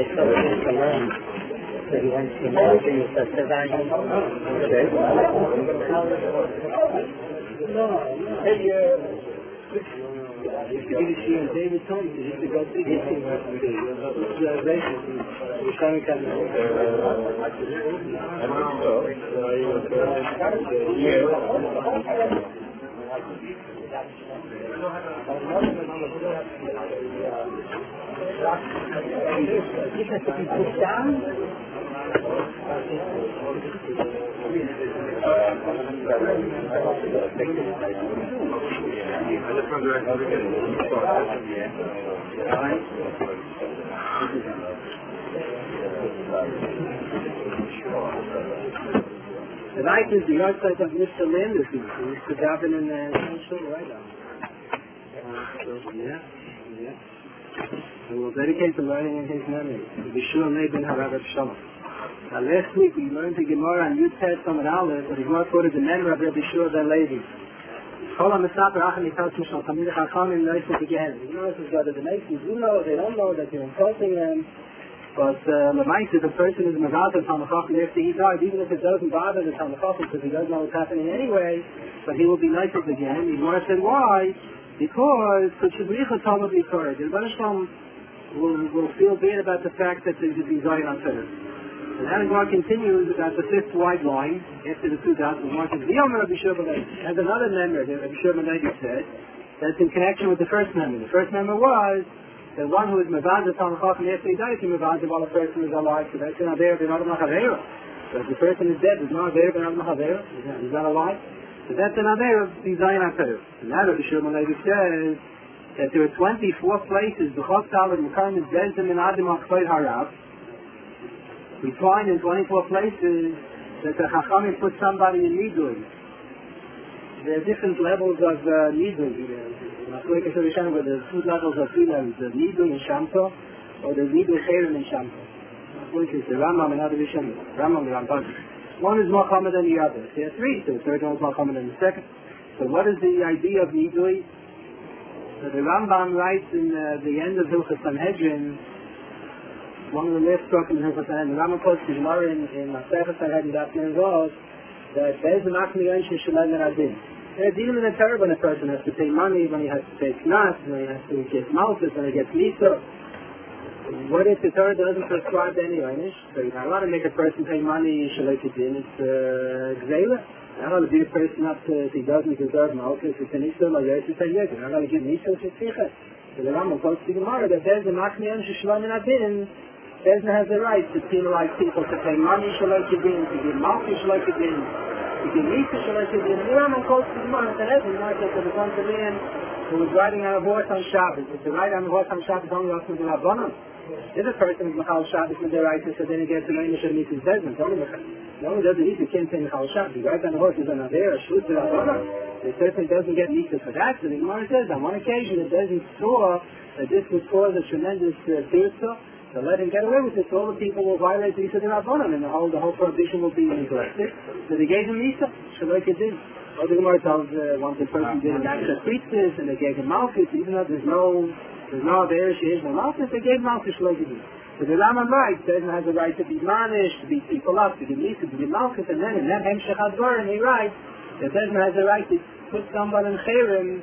I still need to learn. So he wants to know if you said the value. Okay. No. Hey, if you did see on David told you to go see this thing what to do. You're trying to come this has to be pushed down. The night is the outside of Mr. Landerson, who used to govern in the Central right now. And we'll dedicate the learning in his memory. To be sure, Nathan Harav Shalom. Now, last week we learned the Gemara on Yud Tet Samad Aleph, but the Gemara quoted the memory of Rabbi Shua ben Levi. Kol HaMesaper Achan Yitzchak Shal Talmidei Chachamim Noisel Begehen. The Gemara says whether the nations do know, they don't know, that you're insulting them. But the mice, if a person is Mavazah Talmid Chacham after he died, even if it doesn't bother the Talmid Chacham because he doesn't know what's happening anyway, but he will be Noisel Begehen. The Gemara said why? Because Kshabricha Talmud B'Korah. The Rebbe Shalom will feel bad about the fact that there's a design on Torah. And then the Gemara continues about the fifth white line after the two dots. The Gemara says, "V'yomer Rabbi Shua ben Levi." Has another member that Rabbi Shua ben Levi said that's in connection with the first member. The first member was the one who is Mavazah Talmid Chacham after he died, he Mavazah while a person is alive. So that's not there, but not Machavera. So if the person is dead, there's not there, but not Machavera. He's not alive. So that's another design on Torah. And now Rabbi Shua ben Levi says that there are 24 places, B'chot Talmud Mekayim Bezdim and Adim Achvei Harav. We find in 24 places that the Chachamim put somebody in Nidui. There are different levels of Nidui. Like I said, where the two levels of Filah, the Nidui in Shamto, or the Nidui Cherem in Shamto. Like the Rambam and other Rishon, Rambam and Rambam. One is more common than the other. There are three, so the third one is more common than the second. So what is the idea of Nidui? So the Rambam writes in the end of Hilchos Sanhedrin, one of the last talks in Hilchos Sanhedrin, the Rambam quotes the Gemara in Masechet Sanhedrin Daf Nervos that Bez Machmi Yonshim Shalem Meradin. They're dealing with a terror when a person has to pay money, when he has to pay knas, when he has to get malchus, when he gets mitzvah. What if the Torah doesn't prescribe any Einish? So you're not allowed to make a person pay money, Shalekidin, it's Gzela. You're not allowed to beat a person up to, if he doesn't deserve malchus, it's an Isra, like Yosef said, you're not allowed to give mitzvah, it's Tzichet. So the Rambam quotes the Gemara that Bez Machmi Yonshim Shalem Meradin, Bezna has the right to penalize people to pay money, Shalekidin, to give malchus, Shalekidin, to give mitzvah, Shalekidin. The Rambam quotes the Gemara and says, there was a man who was riding on a horse on Shabbos. If the ride on the horse on Shabbos only also the Rabbanon. If a person is Mechal Shabbos with their right, so then he gets an Einish of Mitzvah Bezna. The only doesn't need to can't say Mechal Shabbos. He rides on the horse is on there, a shoot the Rabbanon. The person doesn't get Mitzvah for that. So the Gemara says, on one occasion, it doesn't saw that this would cause a tremendous tirsa. So let him get away with it. So all the people will violate the Yisod Rabbanon, and the whole prohibition will be neglected. So they gave him Mitzvah. Shaloi Kedin. Or the Gemara tells once a person didn't access priestess, and they gave him Malchus, even though there's no there, she is no Malchus, they gave Malchus Shaloi Kedin. So the Rambam writes, Bezna has the right to be managed, to beat people up, to give Mitzvah, to give Malchus, and then in that Hemshech HaDvarim he writes that Bezna has the right to put someone in Cherem,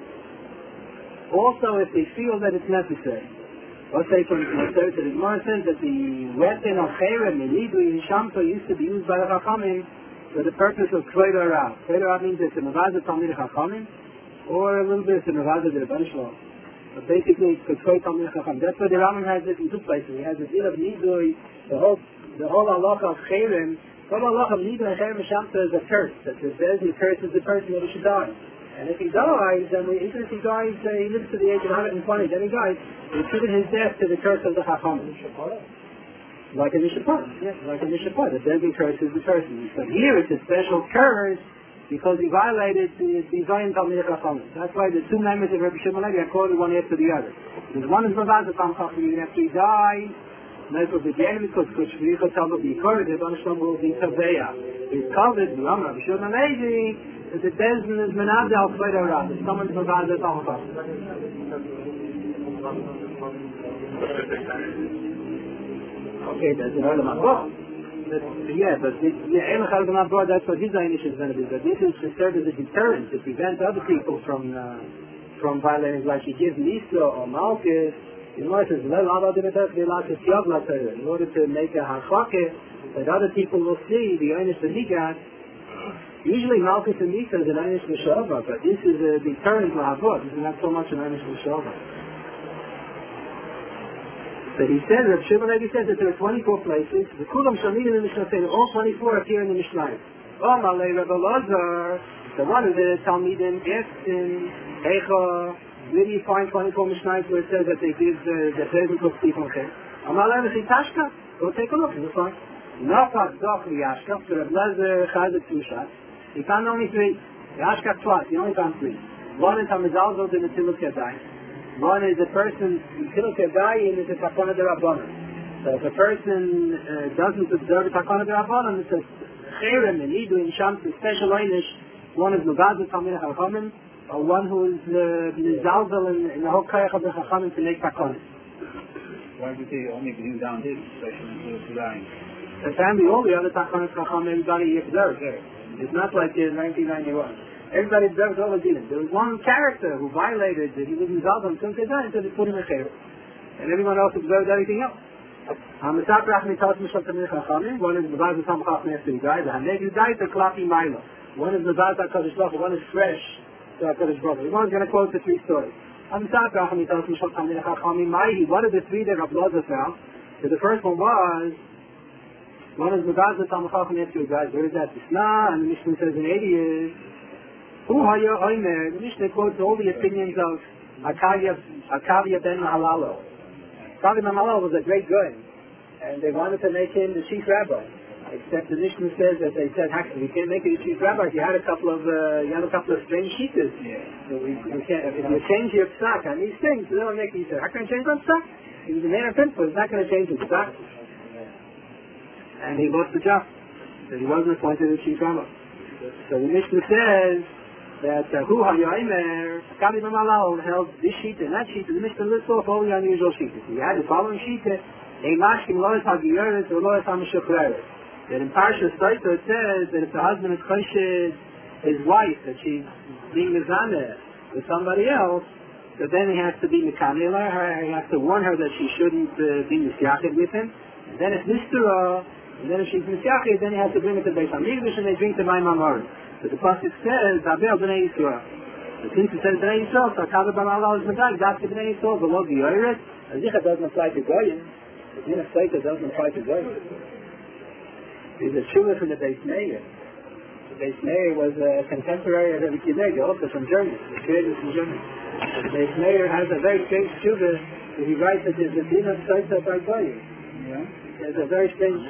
also if they feel that it's necessary. Let's say from the third to the Gemara says that the weapon of Cherem in Nidui and Shamto used to be used by the Chachamim for the purpose of Kveido Rav. Kveido Rav means it's a Mavazah Talmidei Chachamim, or a little bit it's a Mavazah de Rebbe Shalom. But basically it's for Kveido Talmidei Chachamim. That's why the Rambam has it in two places. He has the deal of Nidui, the whole halacha of Cherem. The whole halacha of Nidui and Cherem and Shamto is a curse. That the Bezna curses the person that he should die. And if he dies, then even if he dies, he lives to the age of 120, then he dies, we attribute his death to the curse of the Chacham. Like a Mishapah. Yes, like a Mishapah. The deadly curse is the person. But here it's a special curse because he violated the Zion Talmidei Chacham. That's why the two members of Rabbi Shua ben Levi are quoted one after the other. Because one is Mavazah Talmidei Chacham, even after he dies, Michael began because Shvicha Talmud B'Korah, the Rebbe Shalom will be Kaveya. He's covered, the Rabbi Shua ben Levi, that the Bezna is Menavda al Kveido Rav. If someone's Mavazah Talmud Chacham. Okay, that's another Mabor. Yeah, but that's what his Einish is going to be. But this is to serve as a deterrent to prevent other people from violating, like he gives Nisa or Malchus. In order to make a hachake that other people will see the Einish that he got. Usually Malchus and Nisa is an Einish L'Shava, but this is a deterrent L'Havot. This is not so much an Einish L'Shava. But he said, Rav Shimon Levi says that there are 24 places. The Kulam Shamid in the Mishnah say that all 24 appear in the Mishnah. Oh, Malay Rav Elazar, the one of the Talmidim asked him, Eicha, where do you find 24 Mishnahs where it says that they give the present of Stephen Cher? Amalei Tashka, go take a look, you'll find. Nafak Doch Yashka, so Rav Elazar Chazet Tushat. He found only 3. Yashka twice, he only found 3. One is Hamizalzo de Netiluk Yadai. One is a person, Netiluk Yadai, and it's a Takana de Rabbanan. So if a person doesn't observe a Takana de Rabbanan, it's a Cherem, and Nidu, and Shams, a special Einish. One is Mugazah Talmidei Chachamim, or one who is Nizalzel in the whole Kayach of the Chachamim to make Takana. Why would they only bring down this special Netiluk Yadai? Apparently all the other Takanas Chachamim, everybody observed. It's not like in 1991. Everybody observed all the dinim. There was one character who violated that he was involved in some Kedah, and so they put him in Cher. And everyone else observed everything else. One is the One is Mabaz HaKadosh Baruch Hu, one is fresh to HaKadosh Baruch Hu. Everyone's going to quote the 3 stories. What are the 3 that Rav Elazar found? So the first one was, one is Mabaz HaKadosh Baruch Hu, where is that? Mishnah, and the Mishnah says in 80 years, the Mishnah quotes all the opinions of Akavia ben Mahalalo. Akavia ben Mahalalo was a great guy, and they wanted to make him the chief rabbi. Except the Mishnah says that they said, we can't make it a chief rabbi. You had a couple of strange shitas. So we can't. If you change your psak on these things, they don't make it. He said, how can I change my psak? He was a man of principle. He's not going to change his psak. And he lost the job. So he wasn't appointed as chief rabbi. So the Mishnah says that Hu HaYomer, Akavi B'Malal held this sheet and that sheet, and the Mishnah lists off all the unusual sheets. He had the following sheet, a mashkim lois hagiyoret or lois hamishukhreret. That in Parshas Taita it says that if the husband is choshed his wife, that she's being mizaneh with somebody else, so then he has to be mekamela her, he has to warn her that she shouldn't be misyachid with him. And then it's nistera, and then if she's misyachid, then he has to bring it to Beis HaMikdash and they drink the Mayim HaMorim. So the pasuk says, Dabel b'nei Yisrael. So since it says b'nei Yisrael, so Akav b'Malal is medayik, that's b'nei Yisrael, below the Yoret. Azikha doesn't apply to Goyim. The din of Seita doesn't apply to Goyim. There's a shuvah from the Beis Meir. The Beis Meir was a contemporary of Rabbi Kinnege, also from Germany. The creator from Germany. The Beis Meir has a very strange shuvah that he writes that there's a din of Seita by Goyim. Yeah? There's a very strange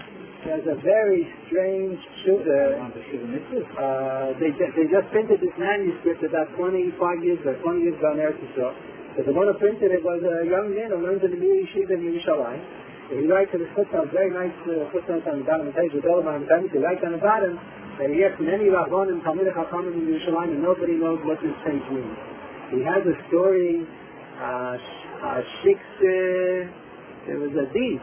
shuvah. They just printed this manuscript about 25 years ago, 20 years ago in Eretz Yisrael. So the one who printed it was a young man who learned in the Yeshiva in Yerushalayim. So he writes in his footnotes, very nice footnotes on the bottom of the page with all of my family. He writes on the bottom that he asked many Rabbanim, Talmidei Chachamim in Yerushalayim, and nobody knows what this page means. He has a story, there was a beast,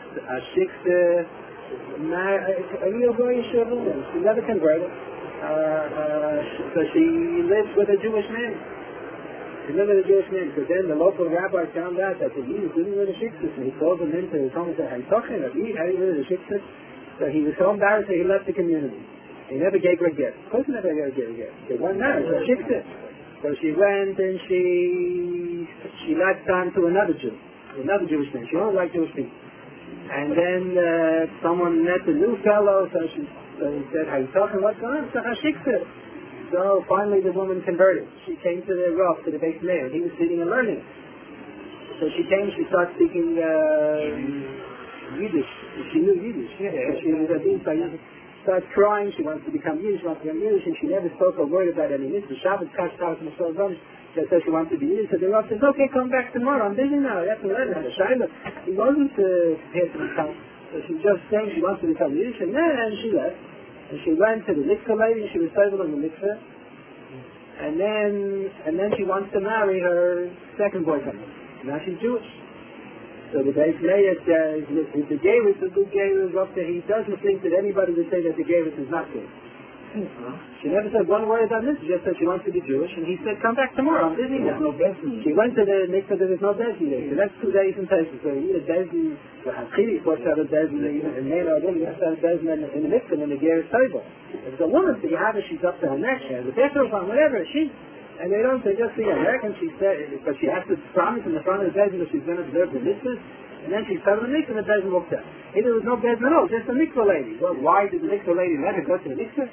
a real boy woman. She never converted. So she lived with a Jewish man. So then the local rabbi found out that the Yid didn't live in Shiksus, and he called him into his home and said, how you talking about Yid? How do you live in Shiksus? So he was so embarrassed that he left the community. He never gave her a gift. Of course he never gave her a gift. They weren't married, so Shiksus. So she went and she latched on to another Jew, another Jewish man. She only liked Jewish people. And then someone met a new fellow, so he said, how you talking? What's going on? So finally the woman converted. She came to the Rav, to the Beis Meir, and he was sitting and learning. So she came, she started speaking Yiddish. She knew Yiddish. Yeah. She was a being Yiddish. Started crying, she wants to become Yiddish, and she never spoke a word about any mitzvah. Shabbat, Kash, Kash, Mishal, Zonish. So she wants to be Yiddish. So the Rav says, okay, come back tomorrow. I'm busy now. You have to learn how to Shaila. He wasn't prepared to become. So she just saying she wants to become Yiddish, and then she left. And she went to the mikveh lady, she was stable in the mikveh. And then she wants to marry her second boyfriend. Now she's Jewish. So the Beis Meir says, look, if the Gerus, the good Gerus up there, he doesn't think that anybody would say that the Gerus is not good. She never said one word on this, she just said she wants to be Jewish, and he said, come back tomorrow, I'm busy now. No Bezin. She went to the mikveh, there was no Bezin there. So that's 2 days in Pesach. So either Bezin, the Hachili, what's out of Bezin, and Mela, you have to have Bezin in the mikveh, and the Gerus Taiba. If it's a woman, so you have her, she's up to her neck, she has a bedroom on, whatever, and they don't say, just see American, she said, but she has to promise in the front of the Bezin that she's going to observe the mitzvahs, and then she started the mikveh, and the Bezin walked out. Either there was no Bezin at all, just a mikveh lady. Well, why did the mikveh lady let her go to the mikveh?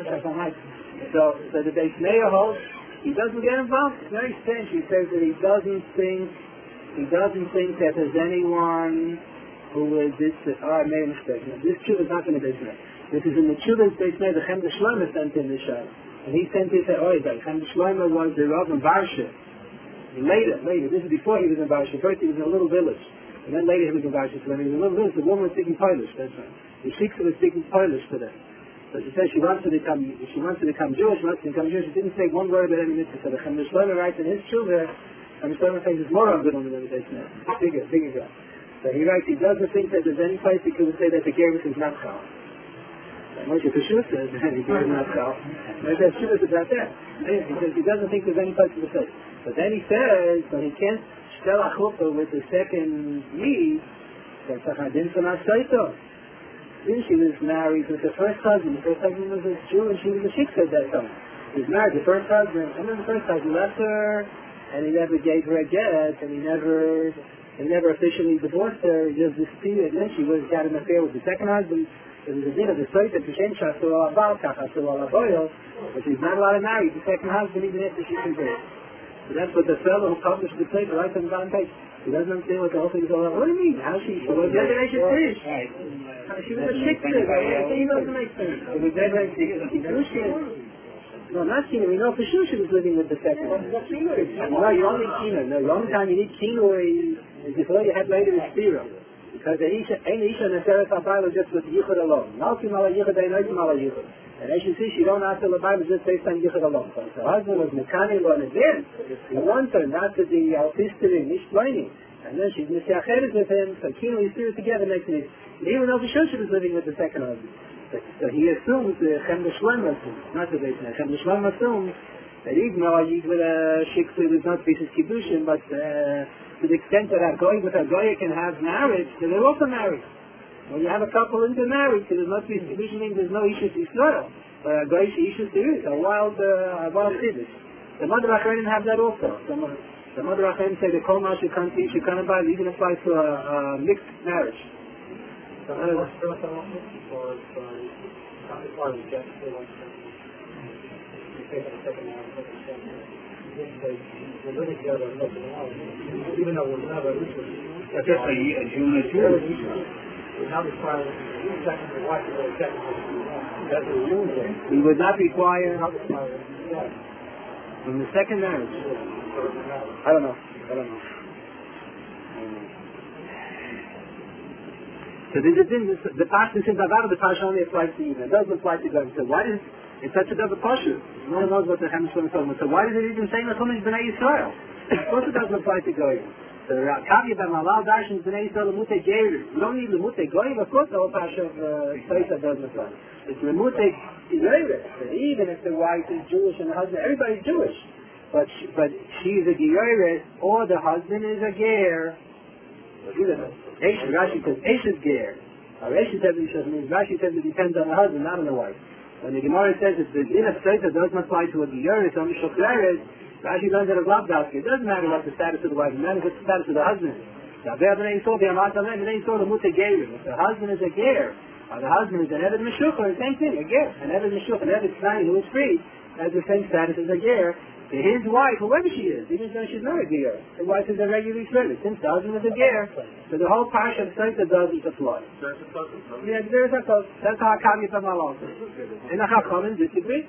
So the Beis Meir holds, he doesn't get involved. It's very strange. He says that he doesn't think that there's anyone who is this, I made a mistake. No, this tshuva is not in the Beis Meir. This is in the tshuva's Beis Meir, the Chem de Shlomo sent in the Shah. And he sent this at Oidah. Chem de Shlomo was the Rav in Barsha. Later, this is before he was in Barsha. First he was in a little village. And then later he was in Barsha. So when he was in a little village, the woman was speaking Polish. That's right. The Shiksa was speaking Polish to them. So she said she wants to become Jewish, she didn't say one word about any mitzvah. So the Chem de Shlomo writes in his tshuva, Chem de Shlomo says it's more on good on the meditation. Bigger guy. So he writes, he doesn't think that there's any place he could say that the Gerus is not Chal. Moshe Peshut says that the Gerus is not Chal. There's that tshuva about that. He says he doesn't think there's any place to say. But then he says, so he can't shtel a chuppah with the second Yid, that's a chadin from Asaito. She was married with the first husband. The first husband was a Jew, and she was a Shiksa at that time. She was married to the first husband, and then the first husband left her, and he never gave her a get, and he never officially divorced her. He just disputed, and then she got an affair with the second husband. There was a bit of a site that Hashem Shasu al Abal, Kachasu al Aboyo, but she's not allowed to marry the second husband even after she converted. So that's what the fellow who published the paper writes on the bottom page. He doesn't understand what the whole thing is all about. What do you mean? How she was generation fish? She was a chick thing. He doesn't make sense. No, not Kino. We know for sure she was living with the second one. No, you only Kino. No, the only time you need Kino is before you had later is Spiro. Because the Isha and the Seraph Abai was just with Yichud alone. Nalkim ala Yichud, they Nalkim ala Yichud. And as you see, she don't ask the Bible just based on Yichud alone. So her husband was Mekani on advance. He wants her not to be autistic, nicht-blaming. And then she's Messiacheres with him, so Kino, you see it together next to it. And even though for sure she was living with the second husband. So he assumes, Chem de Shlomo assumes, not the Beis Meir, Chem de Shlomo assumes that even though a Yid with a Shiksa was not Pieces Kiddushin, but to the extent that a Goy with a Goya can have marriage, so they're also married. When you have a couple and they're married, so there's not Pieces Kiddushin, means there's no Ishus Yisrael. But a Goy Ishus there is, a wild Kiddush. The Mother Achar didn't have that also. The Mother Achar say the Kol Ma Shekanti Shekanabay even applies to a mixed marriage. So, even though we'll never that's just a Jew and a Jew. We would not require in the second marriage. I don't know. So the Pasha says about the Pasha only applies to you. It doesn't apply to God. So why does it's such a double Pasha? No one knows what the Chem Shlomo is talking about. So why does it even say Nachumish B'nai Yisrael? Of course it doesn't apply to Goyim. So Kavi Ben Malal Darshan B'nai Yisrael Lemute Geir. You don't need Lemute Goyim. Of course the whole Pasha of Seisa doesn't apply. It's Lemute Geir. Even if the wife is Jewish and the husband, everybody's Jewish. But she's a Geir or the husband is a Geir. Rashi says Eish is Ger. Rashi says it depends on the husband, not on the wife. When the Gemara says that the din of Seita doesn't apply to a Ger, it's only Shokleres, Rashi learns that a Glavdavke. It doesn't matter what the status of the wife, it matters what the status of the husband is. If the husband is a Ger, or the husband is an Eved Meshukah, the same thing, a Ger. An Eved Meshukah, an Eved Tzai who is free, has the same status as a Ger. His wife, whoever she is, even though she's not a Ger, her wife is a regular Israeli. Since the husband is a Ger, so the whole Parsha of Seita doesn't apply. Yeah, there's a code. That's how Akavi Tamal also. And the Chachamim disagree.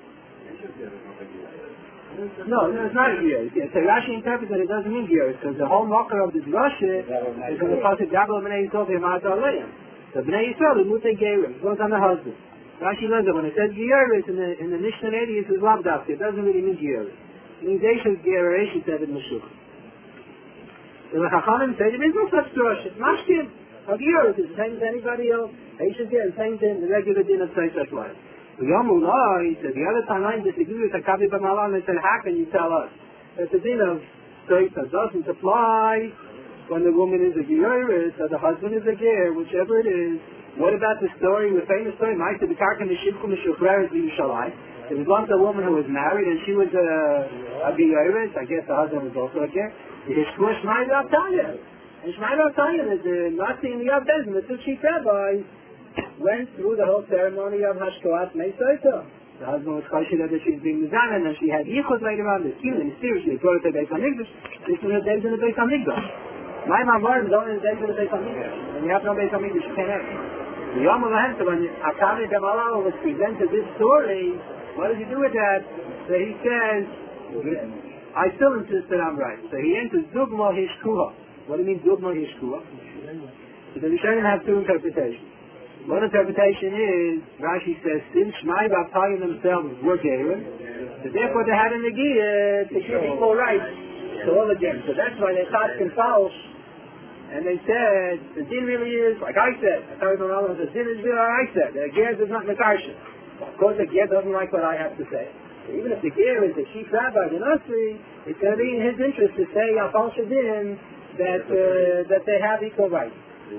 No, it's not a Ger. So Rashi interprets that it doesn't mean Ger, because the whole mocker of this Rashi is in the Pasuk Gabel B'nai Yisrael V'Yamata Aleim. So B'nai Yisrael is Mutei Gerim. It goes on the husband. Rashi learns that when it says Ger, in the Mishnah 80, it says Lavdavke. It doesn't really mean Ger. It means Eishes Ger or Eishes Eved Meshukah. So So the Chachamim say there is no such drush. It's mashkin. Agir, it's the same as anybody else. He should get the same thing, the regular din of Tzeitzat life. The Yomullah, he said, the other time disagree with the Kavi B'Malan, they said, how can you tell us? That the din of Tzeitzat doesn't apply when the woman is a Geiris or the husband is a Ger, whichever it is. What about the story, the famous story, Ma'aseh B'Karka Mishivku Mishukreres B'Yushalayim? There was once a woman who was married and she was a Geiris, I guess the husband was also a Ger. It's Shmuel Shmai B'Avtaya. And Shmai B'Avtaya is the Nazi in the Yad Bezin, the two chief rabbis, went through the whole ceremony of Hashkoat Mei Soita. The husband was choshed that she was being Mizanen, and she had yichud later on. This human, seriously, brought it to Beis HaMikdash. This was the days in the Beis HaMikdash. My Mamar is only the days in the Beis HaMikdash. When you have no Beis HaMikdash, you can't have it. The Yom HaLahem, so when Akavi B'Malal was presented this story, what does he do with that? So he says, I still insist that I'm right. So he enters Dugma Hishkuha. What do you mean Dugma Hishkuha? So the Rishonim have two interpretations. One interpretation is, Rashi says, since Shmai B'Avtayim themselves were Gerim, so therefore they had a Negiyah to give equal rights to all the Gerim. So that's why they thought false, and they said, the din really is, like I said, the din is really like I said, the Ger does not Mekarsha. Of course the Ger doesn't like what I have to say. So even if the Ger is the chief rabbi, the Nasi, it's going to be in his interest to say, Afal Shadin, that they have equal rights.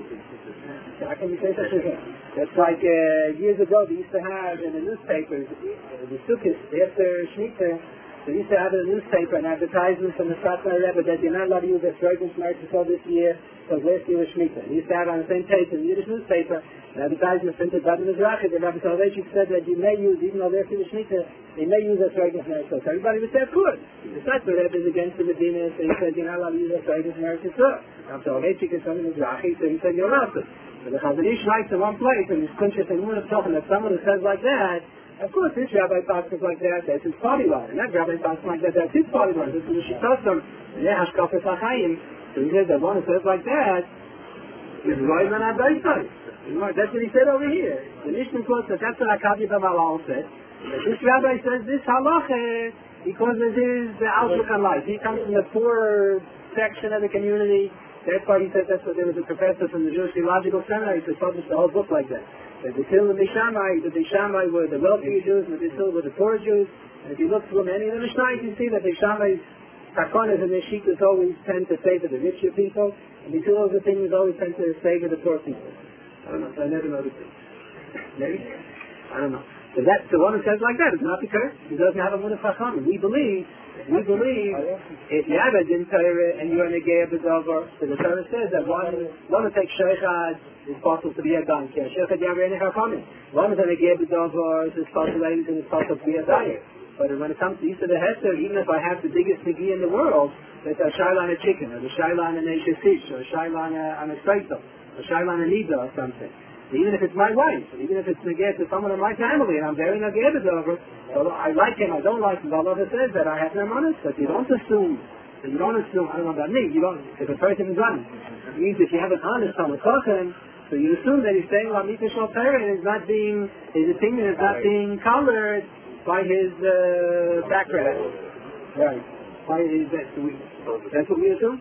How can we say such a thing? That's like years ago they used to have in the newspapers, the Sukkot, after Shemitah, they used to have in the newspaper an advertisement from the Satmar Rebbe that you're not allowed to use a fragrance merciful this year because last year was Shemitah. They used to have on the same page in the Yiddish newspaper an advertisement printed by the Mizrahi. The Rabbi Soloveitchik said that you may use, even though last year was Shemitah, they may use a fragrance merciful. So everybody would say, of course. The Satmar Rebbe is against the Medina, so he said you're not allowed to use a fragrance merciful. Rabbi Soloveitchik is from the Mizrahi, so he said you're allowed to. So the Chazon Ish writes in one place, and he's conscious and woman of talking that someone who says like that, of course this rabbi talks like that, that's his party line. And that rabbi talks like that, that's his party line. This is the Shitosam, Hashkafas HaChaim. So he says that one who says like that is right on our base side. That's what he said over here. The Mishnah quotes that that's what Akavi B'Malal said. That this rabbi says this halacha because it is the outlook on life. He comes from the poor section of the community. That's why he said that's what there was a professor from the Jewish Theological Seminary who published the whole book like that. The Beishamai were the wealthy Jews, and the Bitul were the poor Jews. And if you look through many of the Mishnayos, you see that Beishamai's Takonas and their Shikas always tend to favor the richer people, and Bitul's opinions always tend to favor the poor people. I don't know, so I never noticed it. Maybe? I don't know. So that's the one who says like that. It's not because he doesn't have a Munaf Chachamim. We believe if you have a Din Torah and you're in a Geir B'Dover, so the Torah says that one who takes Sheikhad is possible to be a Gan. Sheikhad Yaver Enech HaChamim. One is in a Geir B'Dover is possible to be a Dayer. But when it comes to Yisra the Hester, even if I have the biggest Negi in the world, there's a Shaila on a chicken, or a Shaila on a Neshesish, or a Shaila on a Seitel, or a Shaila on a Nida or something. Even if it's my wife, even if it's Negeh to someone in my family, and I'm very Negeh over, so I like him, I don't like him, Allah says that I have no money, but you don't assume, I don't know about me, if a person is honest, it means if you have an honest Talmud Chacham, so you assume that he's saying Lamit Shal Torah and his opinion is not being colored by his background. Right. That's what we assume?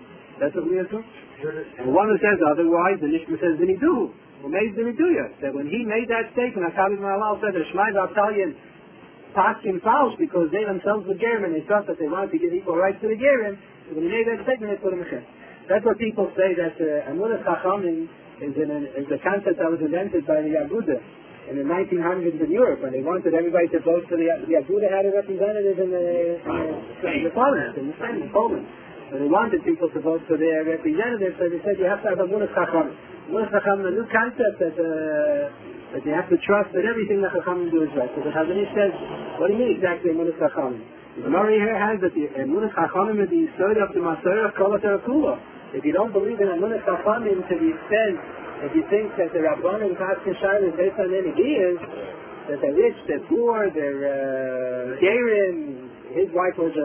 And one who says otherwise, the Nishma says, then he do. That when he made that statement, Akavi B'Malal said that Shmai B'Avtayim passed him false because they themselves were Gerim and they thought that they wanted to give equal rights to the Gerim. So when he made that statement, they put him in. That's what people say that Amunah Chachamim is a concept that was invented by the Aguda in the 1900s in Europe, and they wanted everybody to vote for the Aguda had a representative in the parliament, in the Senate, in Poland. So they wanted people to vote for their representatives, so they said you have to have Amunah Chachamim. Amunah Chachamim, a new concept that you have to trust that everything that Chachamim do is right. So the Chazon Ish says, what do you mean exactly Amunah Chachamim? The Gemara here has that the Amunah Chachamim is the story of the Masorah of Kol HaTorah. If you don't believe in Amunah Chachamim to the extent if you think that the Rabbanim Paskin Shai is based on any ideas, that they're rich, they're poor, they're Gerim, his wife was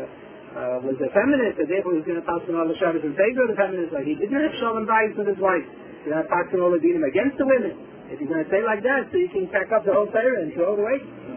a feminist, and therefore he was going to pass on all the Shabbos in favor of the feminists. Like he didn't have Shalom Bayis with his wife. He's going to pass on all the dinim against the women. If he's going to say like that, so you can pack up the whole Torah and throw it away.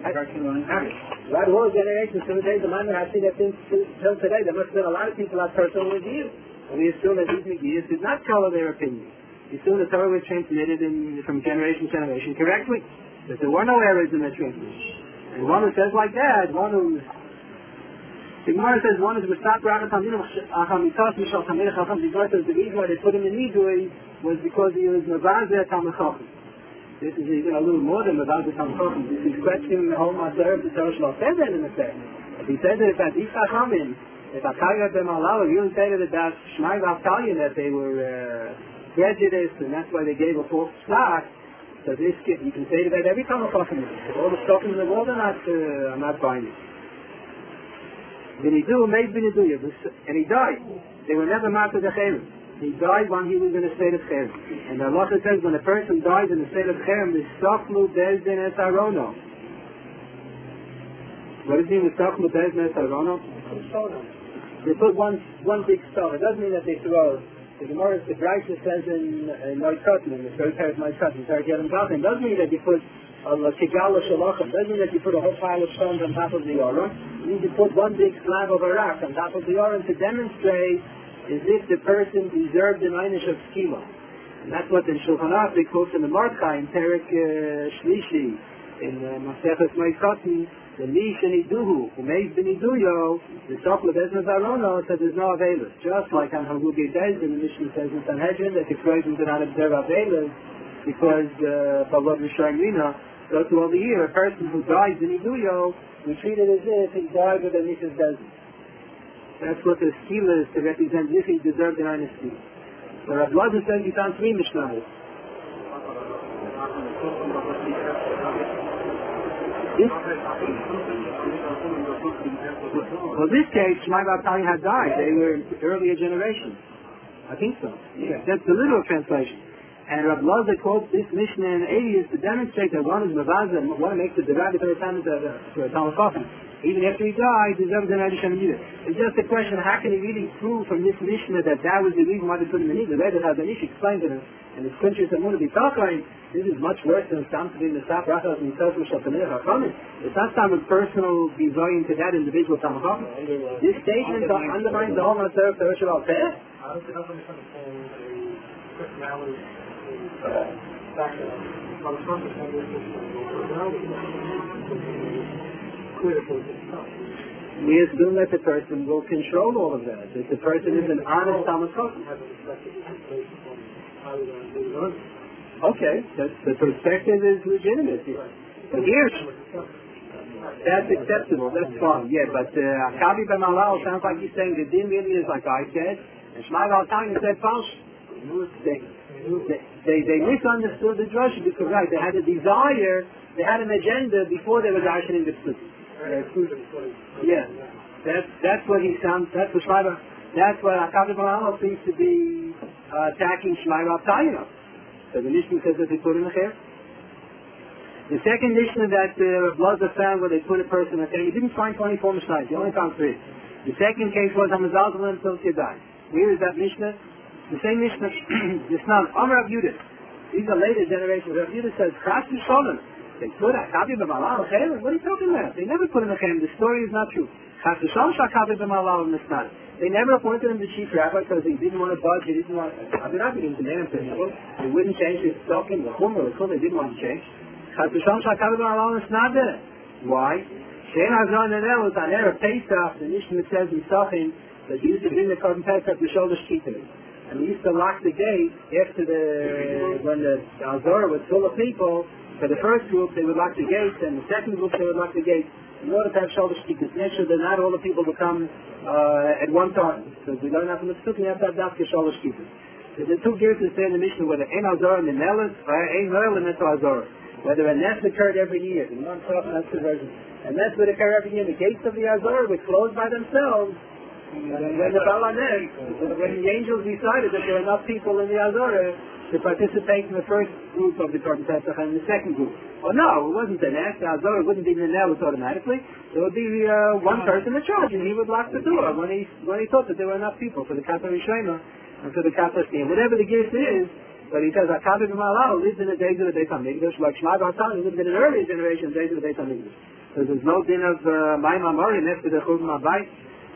Right, whole generation, till the days of Maimon, I see that till today, there must have been a lot of people that personal review. And we assume that these Megillas did not color their opinion. We assume the Torah was transmitted from generation to generation correctly. That there were no errors in the transmission. And one who says like that, the Gemara says one is Rishtat Rachat Hamdinah Achamitas Mishal Tamei Chacham. The Gemara says the reason why they put him in Nidui was because he was Mavazeh Talmid Chacham. This is even a little more than Mavazeh Talmid Chacham. This is questioning the whole matter of the Torah Shalom said that in effect. If he said that if at these Chachamim, if Akayat Ben Malal, you say that about Shmai V'Avtalyan that they were prejudiced and that's why they gave a false start. So this you can say that every Talmid Chacham. All the stuff in the world are not binding. And he died. They were never marked as a cherem. He died when he was in a state of cherem. And the Allah says when a person dies in a state of cherem, the Soflu Bezdin Es Arono. What does it mean with Soflu Bezdin Es Arono? They put one big stone. It doesn't mean that they throw. The Gemara, the Brisa says in Moed in the third part of Moed Katan, it doesn't mean that you put Kigala Shalachim. Doesn't mean that you put a whole pile of stones on top of the Aron. You need to put one big slab of a rock on top of the Aron to demonstrate as if the person deserved an einish of skila. And that's what in Shulchan Aruch they quote in the Mordechai in Perek Shlishi in Masechet Moed Katan, the Mish and Iduhu, Umeis ben Iduyo, the Sofla Bezna Zarono said there's no Avelis. Just like on Hagugi Bezdin, the Mishnah says in Sanhedrin that the Kroisim did not observe Avelis because Pavlov Rishayimina. So throughout the year, a person who dies in Iduyo, we treat it as if he died with a Mrs. Bezin. That's what the skila is to represent if he deserved an earnest skila. So Rav Lazar says he found three Mishnahs. Well, this case, Shmai V'Avtalyan had died. They were earlier generation. I think so. Yeah. That's the literal translation. And Rav Lazar quotes this Mishnah in 80 to demonstrate that one is Mavazah and one makes the derogatory time to a Talmid Chacham. Even after he died, deserves an Eresh Hamidiyah. It's just a question, how can he really prove from this Mishnah that was the reason why they put him in Nidui? The Rebbe HaZanish explained to him, and his Kunshis Amunah B'Talkain, this is much worse than something in the Saf Rachas and Yisrael Mishal Tamei Chacham. It's not some personal design to that individual Talmid Chacham. This statement undermines the whole matter of the Torah Shabbat Peh. We assume that the person will control all of that. That the person is an honest Talmid Chacham. Okay, the perspective is legitimate here. But here, that's acceptable. That's fine. Yeah, but Akabi Ben Malal sounds like he's saying the din really is like I said, and Shmai V'Avtalyan said false. They misunderstood the drasha because right, they had a desire, they had an agenda before they were darshaning the Psukim. Yeah, that's what he sounds. That's what Shmai. That's what Akabi Ben Malal seems to be attacking Shmai V'Avtalyan. So the Mishnah says that they put in a chair. The second Mishnah that Rav Lazar found where they put a person in a chair, he didn't find 24 Mishnahs. He only found 3. The second case was Hamazal until he died. Where is that Mishnah? The same Mishnah, Yisnan, Amar Rav Yudah. These are later generations. Rav Yudah says, Chas V'Sholem. They put Akabi B'Malal a chair. What are you talking about? They never put in a chair. The story is not true. Chas V'Sholem Shakabi B'Malal Misnan. They never appointed him the chief rabbi because he didn't want to budge. He didn't want. I mean, I didn't demand him to know. They wouldn't change his stocking, the chum or the chum. They didn't want to change. Chas V'Sholem Shakabi B'Malal Misnan. Why? Shein Hazon Nenel was on Erev Pesach. The Mishnah says in Sachin that he used to bring the Korban Pesach to shoulder shkita. And he used to lock the gate after when the Azorah was full of people. For the first group, they would lock the gate, and the second group, they would lock the gate in order to have shoulder shkita. Make sure that not all the people would come at one time. So we learn that from the Psukim, you have to have dafka shoulder shkita. So the two gears that say in the Mishnah, whether ein Azorah and Nelis, or ein Noel and Azorah. Whether a nest occurred every year. The Imam Tzaf, that's the version. A nest would occur every year. The gates of the Azorah would close by themselves. When the angels decided that there were enough people in the Azorah to participate in the first group of the Korban Pesach and the second group. Well, no, it wasn't the nest. The Azorah wouldn't be in the Nelis automatically. There would be one person in charge, and he would lock the door when he thought that there were enough people for the Kata Rishayma and for the Kata Siyam. Whatever the gift is, but he says, Akabi B'Malal lived in the days of the Beit HaMikdash, like Shmai V'Avtalyan lived in an earlier generation, days of the Beit HaMikdash. So there's no din of Mayim HaMorim after the Churban HaBayit.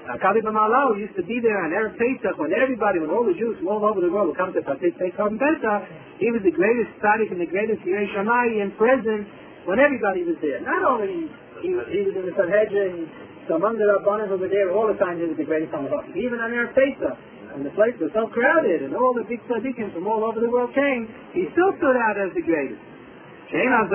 Akavi B'Malal used to be there on Erev Pesach when all the Jews from all over the world would come to participate in Pesach. He was the greatest tzaddik and the greatest Yirei Shammai and present when everybody was there. Not only he was in the Sanhedrin, so among the Rabbanim who were there all the time, he was the greatest on the earth. Even on Erev Pesach, when the place was so crowded and all the big tzaddikim from all over the world came, he still stood out as the greatest. When Gans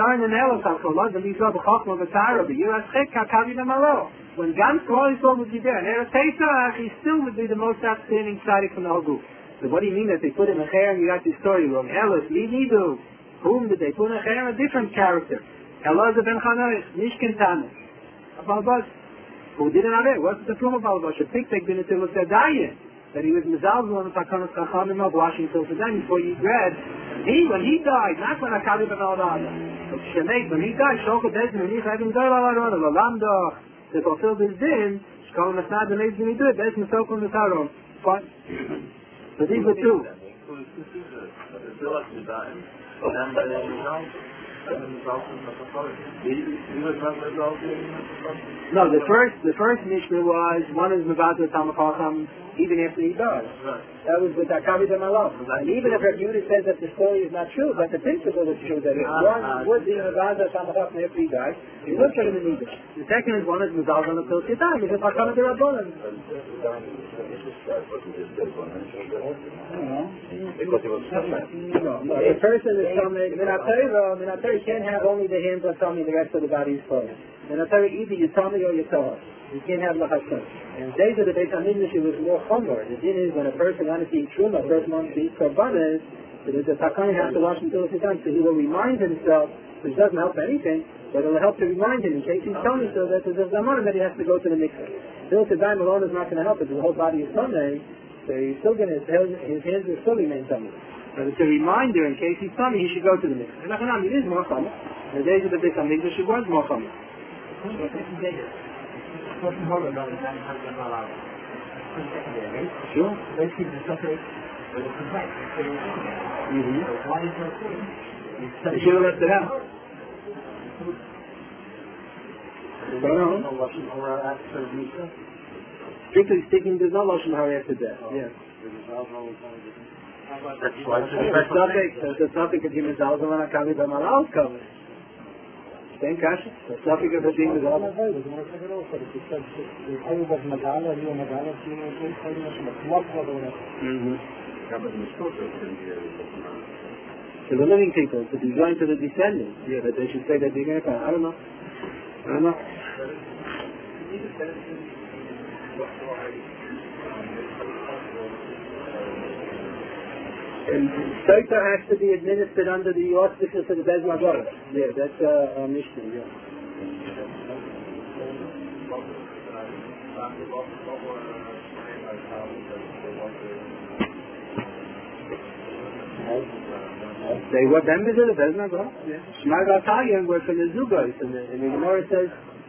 Klal Yisrael would be there, and Erev Pesach, he still would be the most outstanding tzaddik from the whole group. So what do you mean that they put in a cher and you got this story wrong? Elis, Lididu. Whom did they put in a cher? A different character. Elazar ben Chanoich, Mishkin Tanus. Balbash. Who didn't have it? What's the proof of Balbash? A pictek bin it was a dayan. That he was Mizalzel on the Takanas Chachamim of Washington for them before you read. When he died, not when Akavi B'Malal died. When he died, Shokha Bezin, and he's having Dor Al-Aron, Al-Lamda, to fulfill this din, Shkol Masad, and Ezin Yidu, Bezin Sokol Misaron. Fine. So these were two. No, the first Mishnah was one is Mevazah Tamachacham even after he died. That was with Akavi B'Malal. And even if Rabbi Yehuda says that the story is not true, but the principle is true that if one would be Mevazah Tamachacham after he died, he would put him in Egypt. The second is one is Mevazah until he died because Akavi B'Malal. Because he was a person is coming, Minatari can't have only the hands of Tommy, the rest of the body is closed. Minatari either you Tommy or you Torah. You can't have Lachashon. And days of the Beit HaMikdash it was more humble. The din is when a person wanted to eat Truma, a person wanted to eat Korbanos, so the Takani has to wash until it's done. So he will remind himself, which doesn't help anything, but it will help to remind him in case he's Tommy, so that there's a Zamanim that he has to go to the mikveh. Still to die alone is not going to help it. The whole body is Tommy. So he's still going to, his hands will still remain tummy. But it's a reminder in case he's tummy, he should go to the mikveh. And it is more tummy. In the days of the Beit HaMikdash, it was more tummy. Sure. They should have left it out. Strictly speaking, there's no Lashon Hara after death. Yeah. That's why the topic of human Zalzal and Akavi B'Malal covered. Same kasha. The topic of being Zalzal. To the living people, to be joined to the descendants. Yeah, but they should say that they're going to come. I don't know. And Soita has to be administered under the auspices of the Bez Magor. Yeah, that's a Mishnah, yeah. They were members of the Bez Magor. Yeah. Shmar Gatayim were from the Zugos, and the Gemara says,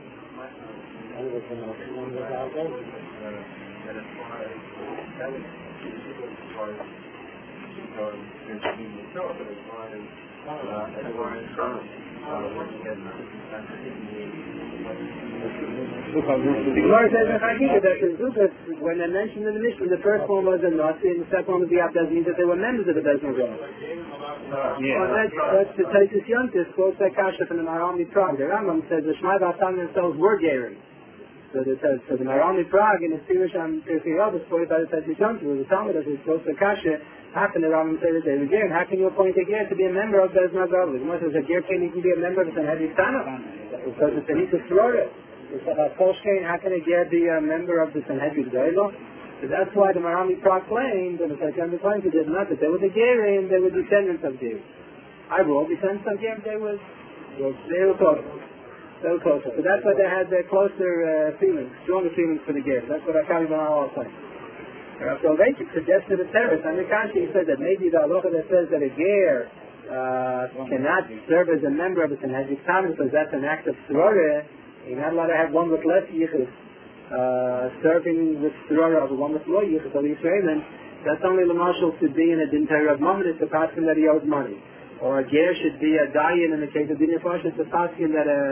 the Gemara says in Chagiga that the Zugas, when they mentioned in the Mishnah, the first one was a Nazi and the second one was the Abdaz, means that they were members of the Bez Magor. That's the Taisus Yontis, quotes that Kasha from the Marami Prague. The Rambam says the Shmai V'Atan themselves were Gerim. So the Marami Prague in his Pirush on Pirkei Avos, quoted by the Taisus Yontis, was a Talmud that quotes the Kasha. How can the Rambam say that they were Ger? How can you appoint a Ger to be a member of Bez Magor? The Gemara says a Ger can't even be a member of the Sanhedrin Tanakh because it's a Nisa Sororah. How can a Ger be a member of the Sanhedrin Doilo? So that's why the Marami Prague claimed, and the Sanhedrin claimed that not that they were the Gerim, they were descendants of Gerim. I were all descendants of Gerim, they were closer. So that's why they had their closer feelings, stronger feelings for the Gerim. That's what Akavi B'Malal was saying. So they suggested a terrorist. And the Kashi said that maybe the halacha that says that a Ger cannot serve as a member of the Sanhedrin Tanakh because that's an act of Sororah. You're not allowed to have one with less yichus serving with Sororah over one with more yichus of Yisraelim. That's only the marshal should be in a din Torah of Mammon. It's a paskin that he owes money. Or a Ger should be a dayan in the case of din Yifrosh. It's a paskin that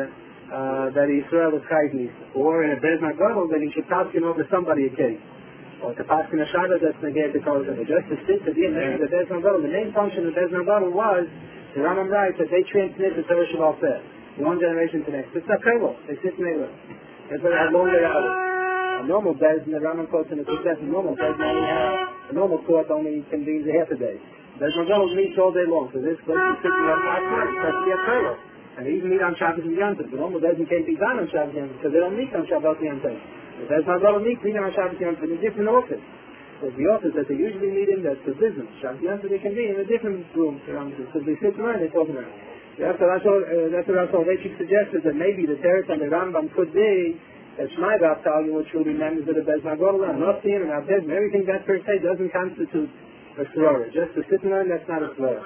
that Israel is chayv, or in a Bez Nagadol that he should paskin over somebody a case, or to paskin a shada that's negated the cause of it. Just to sit to be in the Bez Nagadol. The main function of Bez Nagadol was the Rambam writes that they transmit the Torah Shabbat Peh, one generation to the next. It's a kavod. They sit in the That's what a normal Bez, and the Rambam quotes in the success, a normal Bez only has, a normal court only convenes a half a day. Bez Nagadol meets all day long, so this goes to sit in the last night. It's supposed to be a kavod. And they even meet on Shabbos and Yom Tov. The normal Bezin can't be done on Shabbos and Yom Tov because they don't meet on Shabbos and Yom Tov. The Bezin Nagadol meet on Shabbos and Yom Tov in a different office. So the office that they usually meet in, that's the business. Shabbos and Yom Tov they can be in a different room. So they sit around, they talk around. That's what Rav Soloveitchik suggested, that maybe the teretz on the Rambam could be that Shmai B'Avtalya were truly members of the Bezin Nagadol, and not seeing and Abdez, and everything that per se doesn't constitute a sororah. Just to sit around, that's not a sororah.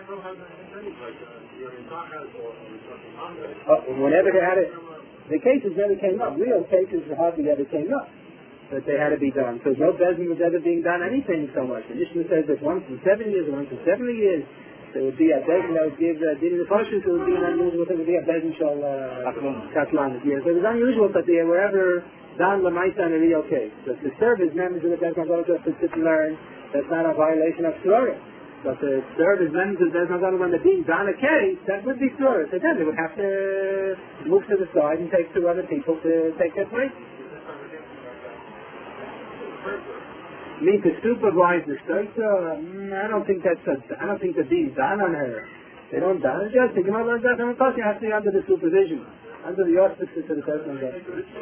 Whenever they had it, the cases never came up. Real cases hardly ever came up that they had to be done. So no bezin was ever being done anything so much. The Mishnah says that once in 7 years, once in 70 years, there would be a bezin that would give din the portion, so it would be an unusual thing. It would be a bezin shal katlan. Yeah, so it was unusual that they were ever done lemaisa in a real case. But to serve as members of the bezin just to sit and learn, that's not a violation of sororah. But the serve as members of the Bez Nagadol when they're being done a case, that would be sororah. So then they would have to move to the side and take 2 other people to take their place. I mean, to supervise the Stoitza, I don't think they're being done on her. They don't done it just. They come out like that, and of course you have to be under the supervision, under the auspices of the Bez Nagadol.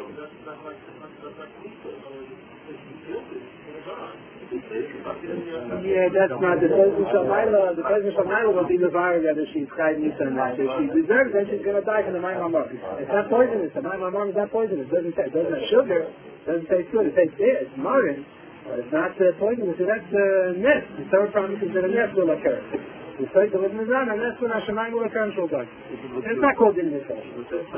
Yeah, that's not the Bezin Shalmaila. The Bezin Shalmaila will be the fire whether she's chayv nisa or not. If she deserves it, she's going to die from the Mayim Hamor. It's not poisonous. The Mayim Hamor is not poisonous. It doesn't have sugar. It doesn't taste good. It tastes good. It's marin. But it's not poisonous. So that's nes. The third promises that a nes will occur. The state of the Mizan, and that's when Hashemayim will occur and she'll die. It's not called in this case.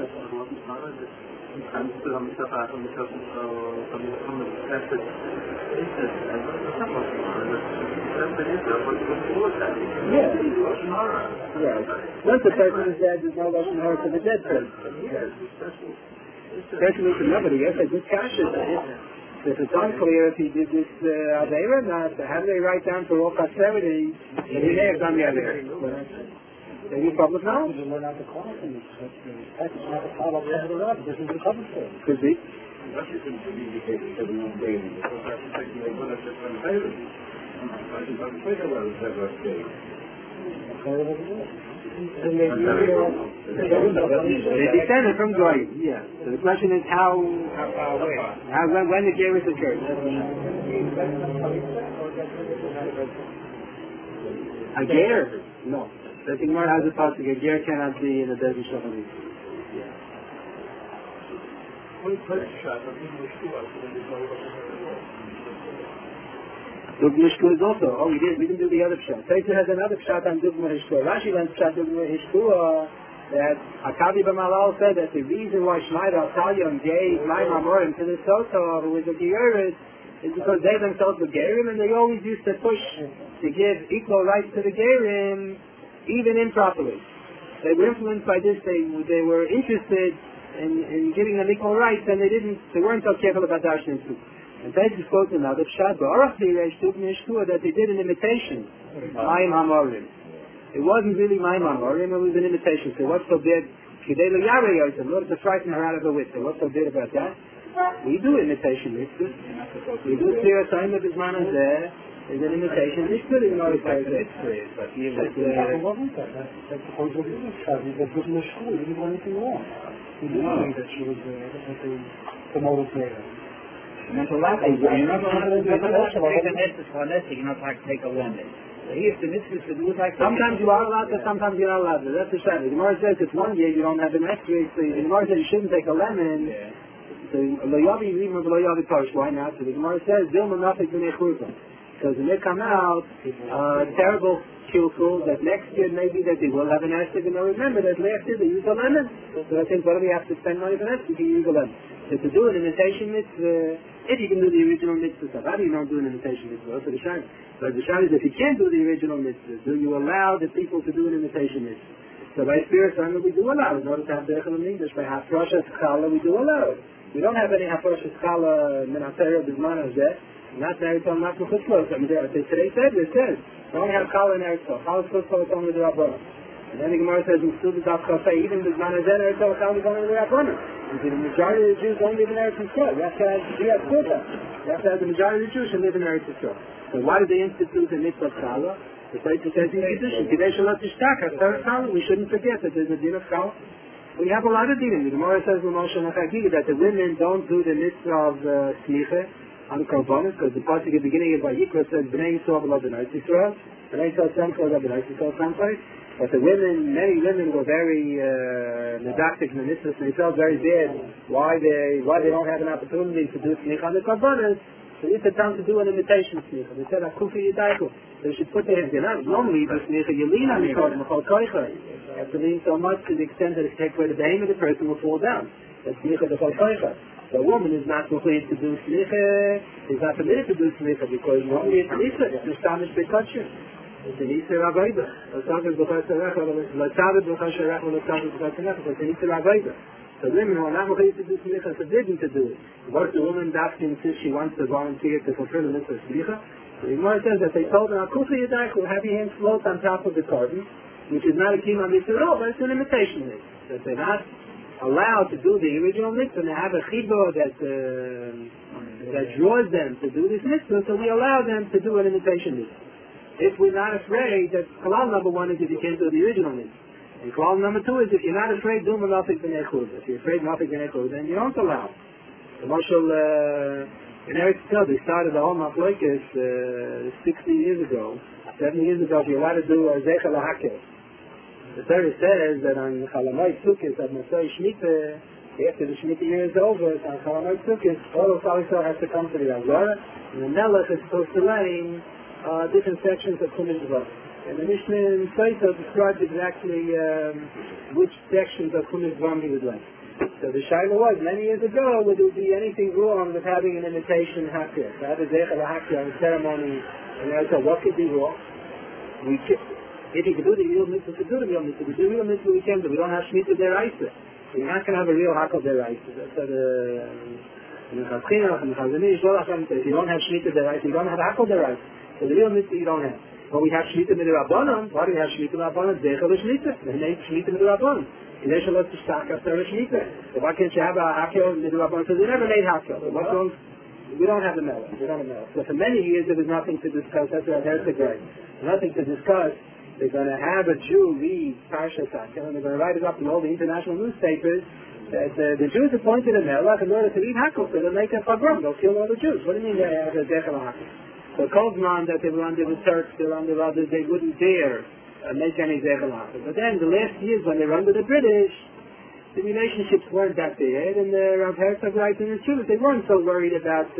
Yeah. Once the person is dead, there's no lashon hara for the dead person. Especially for nobody else. This kasha. If it's unclear if he did this Aveira or not, how do they write down for all posterity that he may have done the Aveira? They need public knowledge. Could be. They descended from Goyim, yeah. So the question is when the Gerus occurred. A Ger? No. The Gemara has a pasuk, a Ger cannot be in a Bezin Shochanit. Dugma Hishkua is also. Oh, we didn't do the other pshat. Taita has another pshat on Dugma Hishkua. Rashi went pshat Dugma Hishkua that Akavi B'Malal said that the reason why Shmai B'Avtalya gave Mayim Hamorim to the Soto, who was a Geyeris, is because they themselves were Gerim, and they always used to push to give equal rights to the Gerim, even improperly. They were influenced by this. They were interested in giving them equal rights, and they weren't so careful about Darshan too. And Taita quotes another pshat, that they did an imitation Mayim Hamorim. It wasn't really Mayim Hamorim, it was an imitation. So what's so big? In order to frighten her out of her wit. So what's so big about that? We do imitation mitzvahs. We do clear a sign of his man is there. Is an imitation mitzvah. You know, it's like that. But he wasn't that. That's the point of the pshat. He was in the school. He didn't do anything wrong. He didn't think that she was the motivator. You're not allowed to take a lemon. Sometimes you are allowed to, sometimes you're not allowed to. That's the shot. The Gemara says it's 1 year, you don't have the next year. So the Gemara says you shouldn't take a lemon. So why not? So the Gemara says because when they come out, terrible kilkul that next year maybe that they will have an estig, and they'll remember that last year they used a lemon. So I think what do we have to spend money for estig? You use a lemon. So to do an imitation mitzvah, if you can do the original mitzvah stuff, how do you not do an imitation mitzvah? So the shine. But the shine is if you can't do the original mitzvah, do you allow the people to do an imitation mitzvah? So by Spirit Sangha we do allow it. In order to have Deichel in English, by Hafrosha Skala we do allow it. We don't have any Hafrosha Skala Minatera Bisman Hazeh, not Eretz not Mechutzlos. I mean, today it says, don't have Kala in Eretz. Kala Chutzlos only the Rabbana. And then the Gemara says, in Student Dafka say, even Bisman Hazeh, Eretz Kala is only the Rabbana. The majority of the Jews don't live in Eretz Yisrael. You have to have the majority of the Jews should live in Eretz Yisrael. So why did they institute the mitzvah of Kala? The place says in Kedushin, Kedei Shalot Tishtaka, Kala, we shouldn't forget that there's a din of Kala. We have a lot of dinim. The Gemara says in Moshe Nachagigi that the women don't do the mitzvah of Smicha on Korbanos, because the pasuk at the beginning of Vayikra says, Bnei Yisrael v'lo B'nai Yisrael, Bnei Yisrael someplace, B'nai Yisrael someplace. But the women, many women were very nedactic in the mitzvahs, and they felt very bad why they don't have an opportunity to do Smicha on the Korbanos. So it's a time to do an imitation smicha. They said, Akufi Yidaiku. They should put their hands in. Normally, the smicha, you lean on the korban, you have to lean so much to the extent that it takes away the behemoth, the person will fall down. The smicha, the koicha. The woman is not permitted to do smicha, is not permitted to do smicha, because normally it's nisa, it's establish bekutcher. It's an Isser Avaida. L'tzavit b'char serecha, l'tzavit b'char serecha, l'tzavit b'char serecha, it's an Isser Avaida. So women who are not ready to do smicha are forbidden to do it. What the woman asking since she wants to volunteer to fulfill the mitzvah smicha? The Gemara says that they told her, Akufa Yadaiku, have your hands float on top of the carbon, which is not a kima mitzvah at all, but it's an imitation mitzvah. That they're not allowed to do the original mitzvah, and they have a chibur that draws them to do this mitzvah, so we allow them to do an imitation mitzvah. If we're not afraid, that halal number one is if you can't do the original mitzvah. And halal number two is if you're not afraid, do malachik b'nei chud. If you're afraid malachik b'nei chud, then you don't allow. The Marshal in Eretz Yisrael, they started the whole machlokes 60 years ago, 70 years ago. If you're allowed to do a zeichel hakel, the Torah says that on Chalamoid Sukkot at Motzei Shemitah, after the Shemitah year is over, on Chalamoid Sukkot, all of Klal Yisrael has to come to the Azara, and the Melech is supposed to lay different sections of Chumash Dvar. And the Mishnah in Saita describes exactly which sections of Chumash Dvar he would like. So the Shaila was, many years ago, would there be anything wrong with having an imitation Hakir? To have a Zeichel Hakir, a ceremony, and I said, what could be wrong? If you could do the real mitzvah, we could do the real mitzvah. We do the real mitzvah, we can do. We don't have Shemitah Deraisa. So you're not going to have a real Hakel Deraisa. That's what in the Chatzchinach, in the Chazanish, if you don't have Shemitah Deraisa, you don't have Hakel Deraisa. So the real mitzvah you don't have. But we have Shemitah Midrabanan. Why do we have Shemitah Midrabanan? Zeichel Shemitah. The name Shemitah Midrabanan. You know, Shalot Tishtaka after Shemitah. So why can't you have a Hakel Midrabanan? Because they never made Hakel. So what's wrong? We don't have the melech. We don't have the melech. So for many years there was nothing to discuss. That's what Herzog writes. Nothing to discuss. They're going to have a Jew read Parshat Hakel, and they're going to write it up in all the international newspapers that the Jews appointed a melech in order to read Hakel, so they'll make a pogrom. They'll kill all the Jews. What do you mean they have a Zeichel Hakel? So Kozman, that they were under the Turks, they were under others, they wouldn't dare make any Zeichel Hakel. But then the last years when they were under the British, the relationships weren't that bad, and Rav Herzog writes in his truth, they weren't so worried about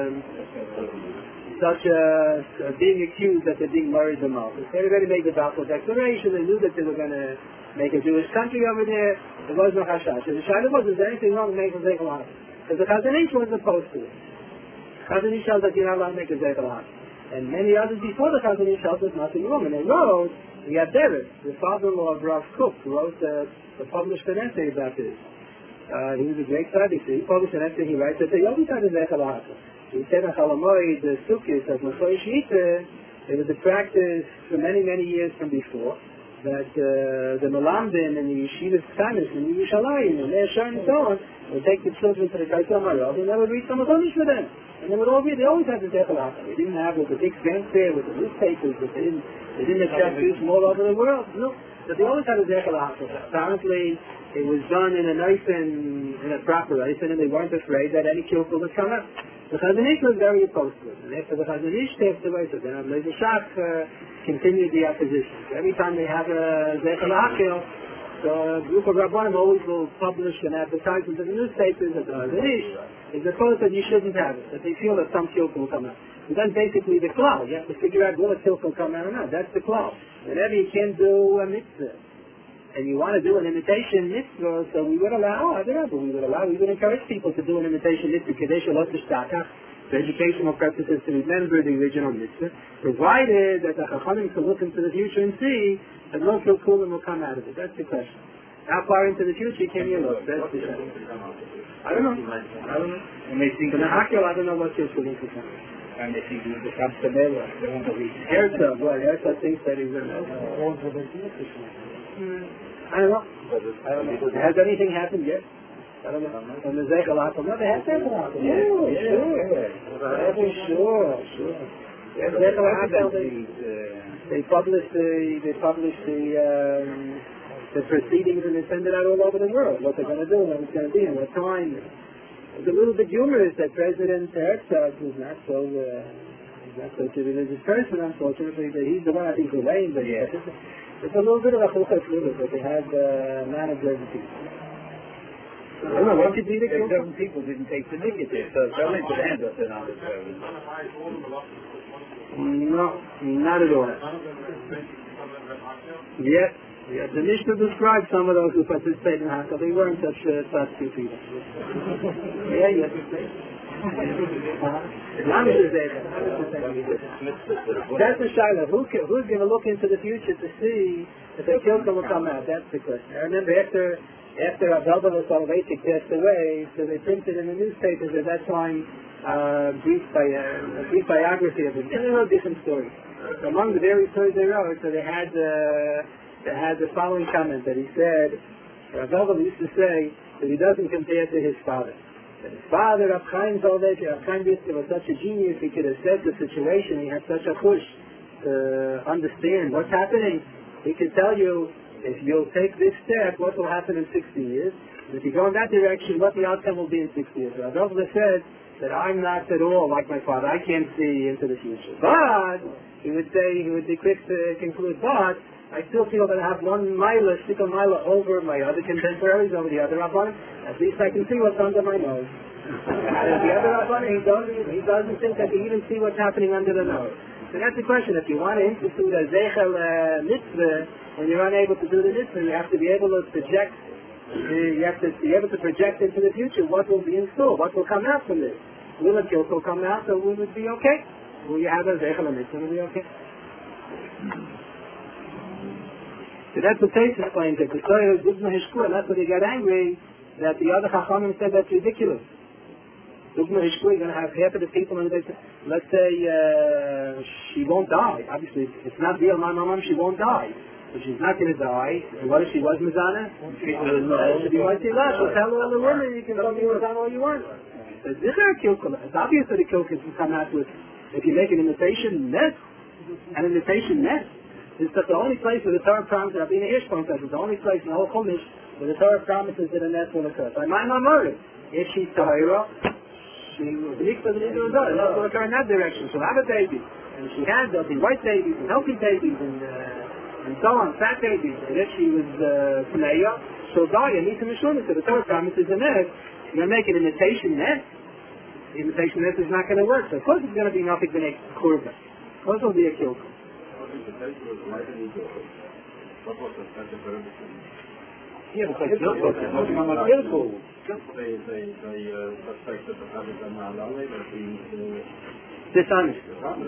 being accused that they're being married to Malchus. They already made the Balfour Declaration. They knew that they were going to make a Jewish country over there. There was no Hashash. And the Shaila was, is there anything wrong with making a Zeichel Hakel? Because the Chazanish wasn't opposed to it. Chazanish held that you're not allowed to make a Zeichel Hakel. And many others before the Chazanish held there's nothing wrong. And they wrote, we have Derek, the father-in-law of Rav Kook, who wrote the published an essay about this. He was a great tzaddik. He published an essay. He writes that they always had a Zeichel Hakel. He said in Chalamoid, the Sukkot of Motzei Shemitah, it was a practice for many, many years from before, that the Melamdim and the Yeshivas Tzanish and the Yerushalayim and Meir Shar and so on would take the children to the Kaisel Marov and they would read some Chonish for them. And they would all read, they always had the Zeichel Hakel. They didn't have with the big fanfare, with the newspapers, they didn't attract Jews from all over the world. No. But they always had a Zeichel Hakel. Apparently, it was done in a proper way, and they weren't afraid that any kilkul would come up. The Chazanish was very opposed to it. And after the Chazanish passed away, so then Abnei Shach continued the opposition. So every time they have a Zeichel Hakel, so a group of Rabbanim always will publish an advertisement in the newspapers that the Chazanish is opposed that you shouldn't have it, that they feel that some kilkul will come out. And that's basically the klal. You have to figure out will a kilkul come out or not. That's the klal. Whenever you can do a mitzvah, and you want to do an imitation mitzvah, so we would allow, we would encourage people to do an imitation mitzvah, Kedei Shalot Tishtaka, for educational purposes to remember the original mitzvah, provided that the Chachamim can look into the future and see that no kilkulim will come out of it. That's the question. How far into the future can you look? That's the question. I don't know. And they think In the Hakel, I don't know what kilkulim can come. and they think the Capsabella, they want to read. Herzog thinks that he's going to... I don't know. Has anything happened yet? I don't know. From the Zeichel Hakel. No, they have Zeichel Hakel. Sure. Yeah, Zeichel Hakel, they publish the proceedings and they send it out all over the world. What they're going to do, when it's going to be, and what time. It's a little bit humorous that President Herzog is not so a religious person, unfortunately. But he's the one I think who laid it. Yeah. It's a little bit of a chukah fluid that they had managers and people. I don't know, what could be the case? 7 people didn't take the ticket there, so it's only to hand us in on this service. No, not at all. Yes, the Mishnah described some of those who participated in Hakel. They weren't such two people. Yes. That's the shaila. Who's going to look into the future to see if the kilka will come out? That's the question. I remember after Abdullah Soloveitchik passed away, so they printed in the newspapers at that time a brief biography of him. It's a little different story. So among the various stories they wrote, so they had the following comment that he said, Abdullah used to say that he doesn't compare to his father. That his father, Rav Chaim Soloveitchik, Rav Chaim Brisker, was such a genius, he could assess the situation, he had such a push to understand what's happening. He could tell you, if you'll take this step, what will happen in 60 years? And if you go in that direction, what the outcome will be in 60 years. So Abdullah said that I'm not at all like my father. I can't see into the future. But, he would be quick to conclude, but I still feel that I have one stickle mila over my other contemporaries, over the other Rabbanim. At least I can see what's under my nose. And the other Rabbanim, he doesn't think that he even see what's happening under the nose. So that's the question. If you want to institute a Zeichel mitzvah, when you're unable to do the mitzvah, you have to be able to project. You have to be able to project into the future what will be in store, what will come out from this. Will a kilko come out, so will it be okay? Will you have a Zeichel mitzvah? Will it be okay? So that's what Tais explains it. And that's what he got angry that the other Chachamim said that's ridiculous. Dugma Hishku, you're going to have half of the people in the business. Let's say she won't die. Obviously, it's not real. My mom, she won't die. But she's not going to die. And what if she was Mizana? She'll be like Tilah. She'll tell all the women, you can tell me Mizana all you want. It's obvious that the kilkul can come out with, if you make an imitation net, It's the only place where the Torah promises, Rabbeinu Hirsch points out, it's the only place in the whole Chumash where the Torah promises that a net will occur. So I might not murder. If she's Tahira, she will be will occur in that direction. She'll have a baby. And she has, there'll be white babies and healthy babies and so on, fat babies. And if she was Tameya, she'll die and eat in the Shulman. So the Torah promises a net. You're going to make an imitation net. The imitation net is not going to work. So of course it's going to be nothing but a kurva. Of course it will be a kilkum. Yeah, because kilkum. Dishonest.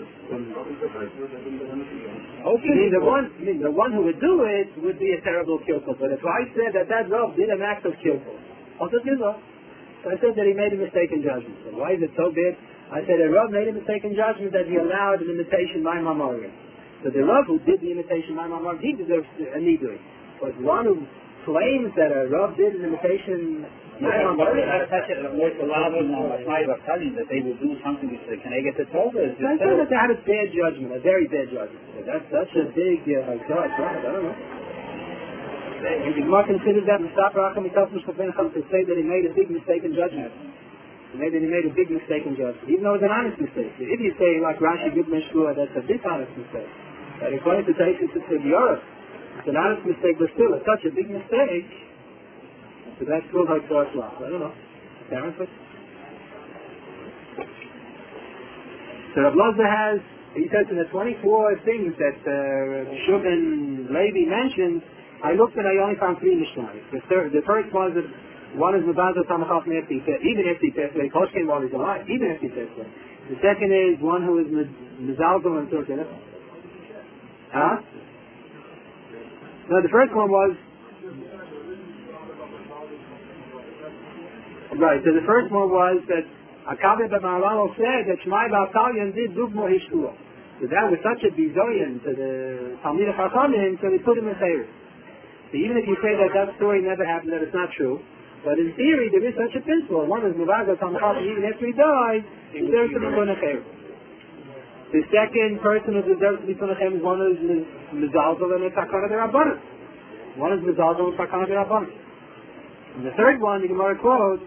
Okay, the one who would do it would be a terrible kilkum. But if I said that Rav did an act of kilkum, also did Rav. So I said that he made a mistake in judgment. So why is it so bad? I said that Rav made a mistake in judgment that he allowed an imitation by memoriam. So the Rav who did the imitation by memoriam, he deserves a nidui. But one who claims that a Rav did an imitation by memoriam, that they will do something which they can get the Torah. I said that they had a bad judgment, a very bad judgment. So that's such a big, I don't know. And the Gemara considers that to say that he made a big mistake in judgment. Maybe he made a big mistake in judgment, even though it was an honest mistake. If you say, like Rashi Gibneshua, that's a dishonest mistake. But according to Taisus, it's a Yorah. It's an honest mistake, but still, it's such a big mistake. So that's still like Torah's law. I don't know. Apparently. So Rav Loza has, he says in the 24 things that Shub and Levi mentioned, I looked and I only found 3 Mishnayos. The first was that One is Mabazal Tamachach after he passed, even after he passed away. Koshkin while he's alive, even after he passed away. The second is one who is Mizalzel and Turkey. Huh? No, the first one was... Right, so the first one was that Akabe B'Maralo said that Shmai B'Atalyan did Dugmo Hishtua. So that was such a bizoyan to the Talmid Chachamim, so they put him in Torah. So even if you say that that story never happened, that it's not true, but in theory there is such a principle. One is Mavaga Talmid Chacham, even after he died, he deserves to be put in Torah. The second person who deserves to be put in Torah is one who is Mizalzel and Takana D'Rabbanan. One is Mizalzel and Takana D'Rabbanan. And the third one, the Gemara quotes,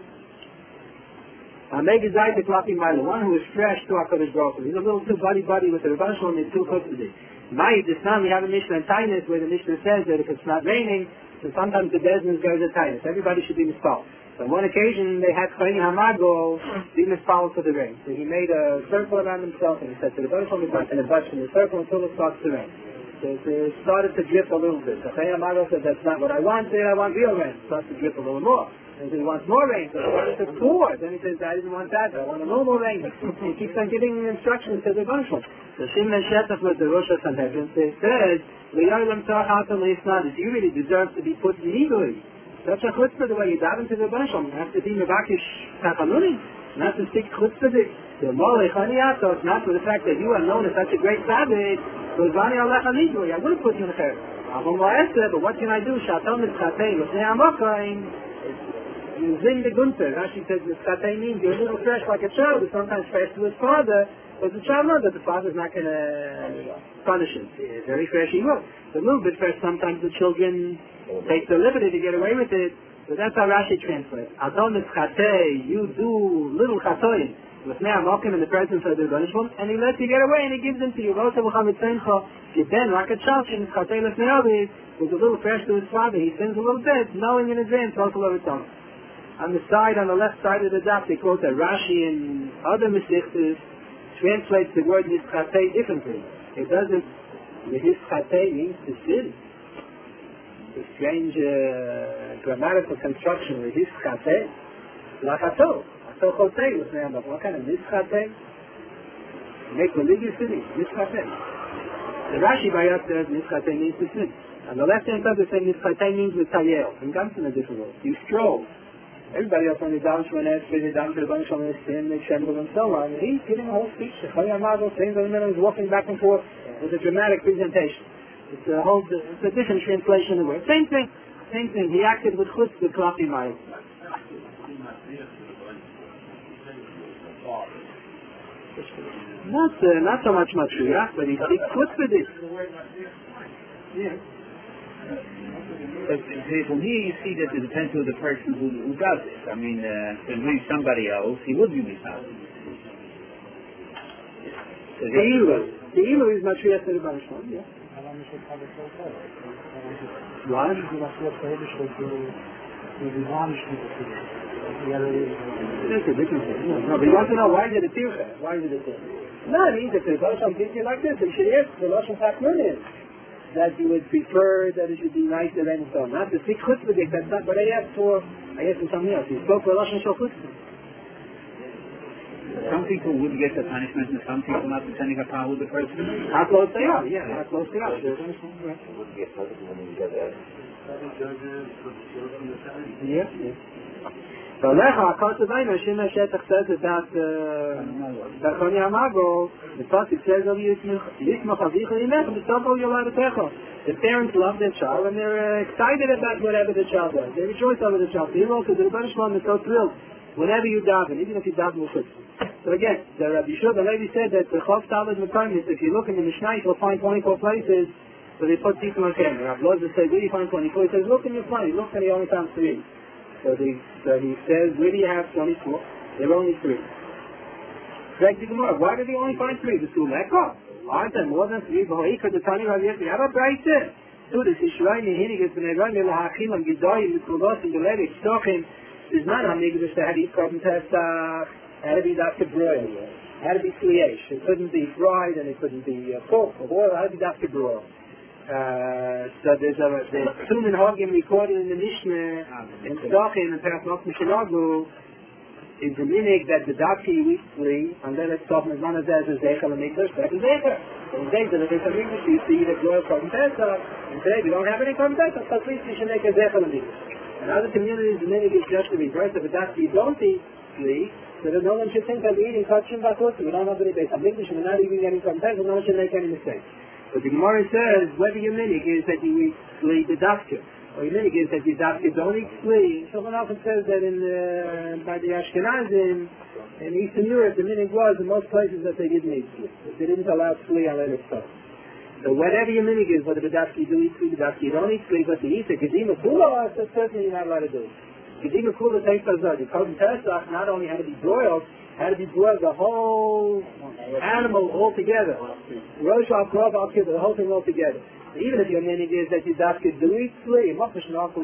one who is fresh to HaKadosh Baruch Hu. He's a little too buddy-buddy with the Rebbe Shalom, he's too close to it. This time we have a Mishnah in Tainus where the Mishnah says that if it's not raining, so sometimes the business goes to Tainus. Everybody should be mispal. So on one occasion they had Chayin Hamago be mispal for the rain. So he made a circle around himself and he said to the Rebbe Shalom, and a bunch in the circle until it starts to rain. So it started to drip a little bit. So Chayin Hamago said, that's not what I want, I want real rain. It starts to drip a little more. And he wants more rain, so he says pour. Then he says, I didn't want that, I want a little more rain. He keeps on giving instructions to the Rebbe. So Shimon Shetach was the Rosh HaSanhedrin, so he says, you really deserve to be put in Nigui. Such a chutzpah the way you dive into the Rebbe. You have to be Mevakish Tachanunim, not to stick chutzpah it. So Molech Haniyatos, not for the fact that you are known as such a great tzaddik, so Zani Alecha Nigui, I would have put you in the Cher. But what can I do? Shatom Mitzchatei, Lefnei HaMokayim, you zing the Gunther. Rashi says the Skatei means you're a little fresh like a child, but sometimes fresh to his father, but the child knows that the father's not going to punish him. Very fresh he will. A little bit fresh, sometimes the children take the liberty to get away with it. So that's how Rashi translates. Adon is Skatei, you do little Chatoim. With me, I'm walking in the presence of the Rebbe, and he lets you get away and he gives them to you. You've been like a child, she's Skatei Lefnei was a little fresh to his father. He sins a little bit, knowing in advance, also over time. On the side, on the left side of the daf, they quote that Rashi and other Mesichtas translates the word Nischatei differently. It doesn't, Nischatei means to sin. It's a strange grammatical construction, Nischatei, Lachato, Ato Chotei, what kind of Nischatei? Make religious sinning, Nischatei. The Rashi Bayat says Nischatei means to sin. On the left-hand side, they say Nischatei means Mitayel. In Gamsun, a different word. You stroll. Everybody else on the down to an answer, the down to the bunch on the sin, the tremble, and so on. He's giving a whole speech. The Chayyam Mazel, saying in the middle, he's walking back and forth with a dramatic presentation. It's a different translation of the word. Same thing. He acted with chutz, with Klapi Mayim. Not so much Matriach, but he speaks chutz with it. Yeah. But from here you see that it depends on the person who does it. I mean, if it was somebody else, he would be misal. The Ilu is Matriach to the Rebbe Shalom, yeah. What? That's a different thing. No, but you want to know why did it appear? Why did it appear? No, it means if the Rebbe Shalom did you like this, you should ask the Lashon Taknunim. That you would prefer that it should be nicer and so on. Not to speak chutzpah, that's not what I asked for. I asked for something else. He spoke for Lashon Shel chutzpah. Some people would get the punishment and some people not depending upon who the person is. How close they are, yeah. How close they are. Yeah. So Lecha, Kotzavayna, Shimon Shetach says about Choni Hamago, the Pasuk says, Yismach Avicha Yimech, B'Soko Yoladetecha. The parents love their child and they're excited about whatever the child does. They rejoice over the child. Because the Rebbe Shalom is so thrilled whenever you daven, even if you daven with chutzpah. So again, the Rabbi Yeshua, the lady said that the Chav Talmud Mekaymis, if you look in the Mishnah, you'll find 24 places where they put people on camera. Rabbi Loza said, where do you find 24? He says, look in your phone. He looks and he only found 3. So he says, where do you have 24? There are only 3. Greg the Gemara, why did he only find 3? The Sulekah? Aren't there more than 3? V'ho'ikah the Tani Rabbi Yeshua, have a brighter. So the Shishraini Hinigas B'nei L'Hachilam Gidoyim L'Kulosim B'Levi Shtochim is not a Migdash that had to be cut and Pesach, had to be Dr. Broil, had to be Sliyesh. It couldn't be fried and it couldn't be pork or oil, had to be Dr. Broil. So there's Tumen Hogim recorded in the Mishnah in Tzachim and Perach Mishanagu is the minig that the Daki weekly, and then it's talking as long as there's a Zechel and Mikdash, that's a Zechel. And they say that there's a Mikdash, you see the Glory of Korban Pesach, and today we don't have any Korban Pesach, so at least we should make a Zechel and Mikdash. In other communities, the minig is just the reverse of a Daki don't eat weekly, so that no one should think that we're eating Kachim Bakut, we don't have any base on Mikdash, and we're not even getting Korban Pesach, no one should make any mistakes. But the Gemara says whether your minig is that you eat flea the dafka, or your minig is that you dafka don't eat flea. Someone often says that by the Ashkenazim in Eastern Europe, the minig was in most places that they didn't eat flea. They didn't allow flea on their stuff. So whatever your minig is, whether the dafka you do eat flea, the dafka you don't eat flea, but the eat the Kedima Kula, that's certainly you're not allowed to do. Kedima Kula takes us out. The Korban Pesach not only had to be broiled, had to be boiled the whole animal all together. Rosh Al-Krov Al-Kibbutz, the whole thing all together. Even if your minig is that you dafka do eat flea, but you don't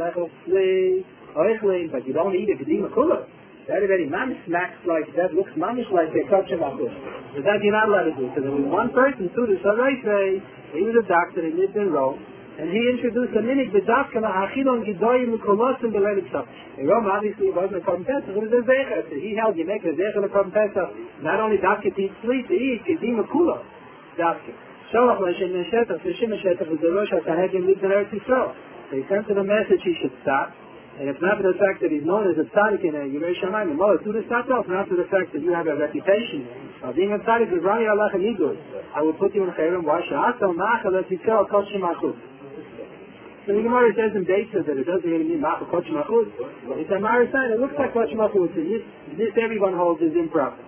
eat a Kedima Kula. That already mamish smacks like that, looks mamish like a Kachim Bakut. So that you're not allowed to do. So there was one person, too, the Sarai, he was a doctor, he lived in Rome, and he introduced a minig, the dafka ma'achilon gidoyim l'kolosim b'lelik stuff. In Rome, obviously, it wasn't a Korban Pesach, it was a zecher. So he held, you make a zecher in a Korban Pesach, not only dafka to eat flea, to eat kedima kula dafka. Sholach l'shem neshetach, so Shimon Shetach was the Rosh HaSanhedrin lived in Eretz Yisrael. So he sent him a message he should stop, and it's not for the fact that he's known as a tzaddik in a Yerei Shamayim, no, it's to the stop off, not for the fact that you have a reputation of being a tzaddik with Rani Allah and Igor. I will put you in Chayrim, why sha'atam ma'achal as Yisrael Kachim Bakut. So the Gemara says in Beitza that it doesn't really mean Ma'achal Kachim Bakut. It's a Marisan, it looks like Kachim Bakut, so this everyone holds is improper.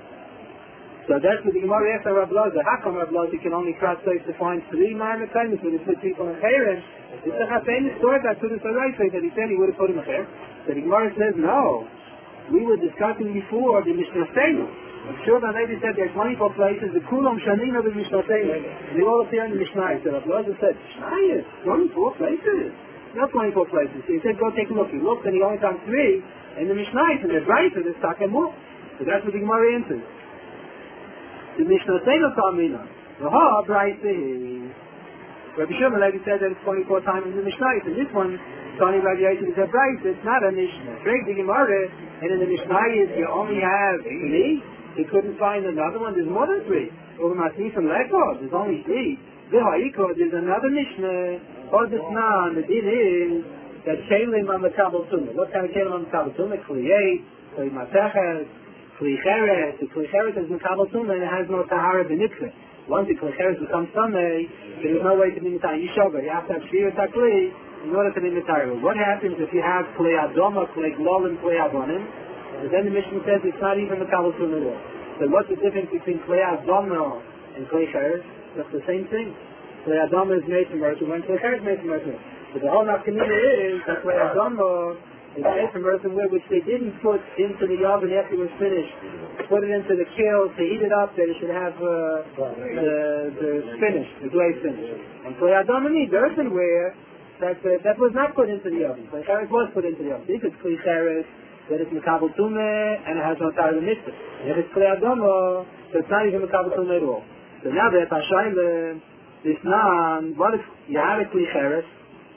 So that's what the Gemara asked Rav Loza. How come Rav Loza can only cross place to find 3 Ma'amah Kaimis when he put people in Chayrim? It's a famous story about Tudas HaRaisa that he said he would have put him there. So the Gemara says, no. We were discussing before the Mishnah Seinu. I'm sure that lady said there are 24 places, the Kulam Shanina of the Mishnah Seinu. And they all appear in the Mishnah. So Rav Loza said, Mishnah, 24 places? Not 24 places. So he said, go take a look. He looked and he only found 3 in the Mishnah. And they're right, so there's Takamur. So that's what the Gemara answers. The Mishnah Seinu Tamina. The Ha, bright thing. Rabbi Shimon, like he said, that it's 24 times in the Mishnah. And this one, Tony Rabbi Yosef is a bright, it's not a Mishnah. Break the Gemara, and in the Mishnah you only have 3. He couldn't find another one, there's more than 3. Over Matni from Lekov, there's only 3. The Ha'iko, there's another Mishnah. Or the Snan, the din is that Kelim on the Kabul Tumah. What kind of Kelim on the Kabul Tumah? Kliyei, Kliyei Matechas, Kliyei Cheres. The Kliyei Cheres is in Kabul Tumah and it has no Tahara B'Nitzvah. Once the Kliyei Cheres becomes Sameh, there is no way to be Mitzvah Yishoga. You have to have Shir Takli in order to be Mitzvah. What happens if you have Kliyei Adoma, Kliyei Glolim, Kliyei Abonim? And then the Mishnah says it's not even the Kabul Tumah at all. So what's the difference between Kliyei Adoma and Kliyei Cheres? That's the same thing. Kliyei Adoma is made from earth, and when Kliyei Cheres is made from earth. But the whole nafkamina is that Kliyei Adoma is made from earthenware, which they didn't put into the oven after it was finished. Put it into the kiln to heat it up, that it should have the finish, the glaze finish. And Kliyei Adoma needs earthenware that was not put into the oven. Kliyei Cheres was put into the oven. If it's Kliyei Cheres, that it's Mekabel Tumah and it has no Tahara Mitzvah. And if it's Kliyei Adoma, so it's not even Mekabel Tumah at all. So now that Hashaila, this Nan, what if you have a Kliyei Cheres,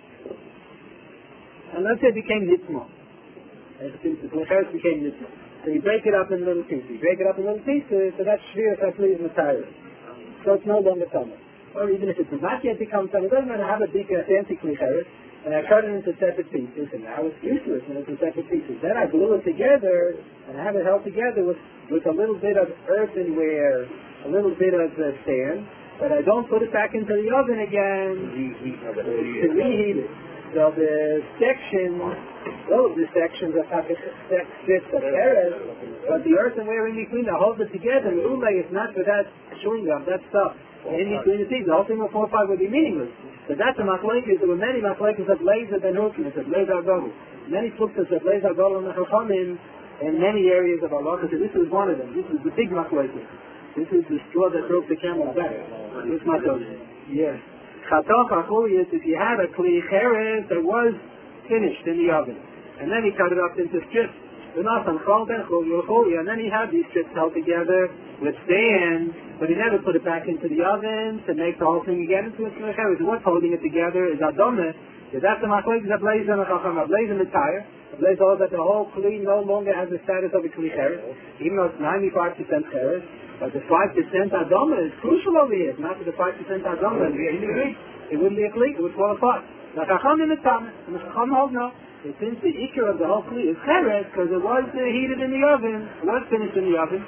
and let's say it became Nitzmah. The Kliyei Cheres became Nitzmah. So you break it up in little pieces. You break it up in little pieces, so that's Shvir Takli is Matayra. So it's no longer Tamah. Or even if it's not yet become Tamah, it doesn't matter, I have a big fancy Kliyei Cheres, and I cut it into separate pieces, and now it's useless when it's in separate pieces. Then I glue it together, and I have it held together with a little bit of earthenware, a little bit of sand, but I don't put it back into the oven again to reheat it. So the sections, those are sections of bits of Cheres, but the earthenware in between, I hold it together, the ulay is not for that chewing gum, that stuff. In between the teeth, the whole thing of 4 or 5 would be meaningless. So that's a machlekes. There were many machlekes of Leizer ben Hukim, of Leizer Agol. Many fluktas of Leizer Agol and Chachamim in many areas of Allah. So this was one of them. This is the big machlekes. This is the straw that broke the camel's back. This machlekes. Yes. Chatach Acholi is if you had a Kliyei Cheres that was finished in the oven, and then he cut it up into strips. And then he had these strips held together with sand but he never put it back into the oven to make the whole thing again into a Kli. What's holding it together is Adome. That's the Machlekes of Blazer and Chacham. Blazer and the tire. Blazer holds that the whole Kli no longer has the status of a Kli Cheres, even though it's 95% Cheres. But the 5% Adome is crucial over here. Not that the 5% Adome, it wouldn't be a Kli, it would fall apart. The Chacham in the Tam, and the Chacham holds no. And since the Ikar of the whole Kli is Cheres, because it was heated in the oven, it was finished in the oven.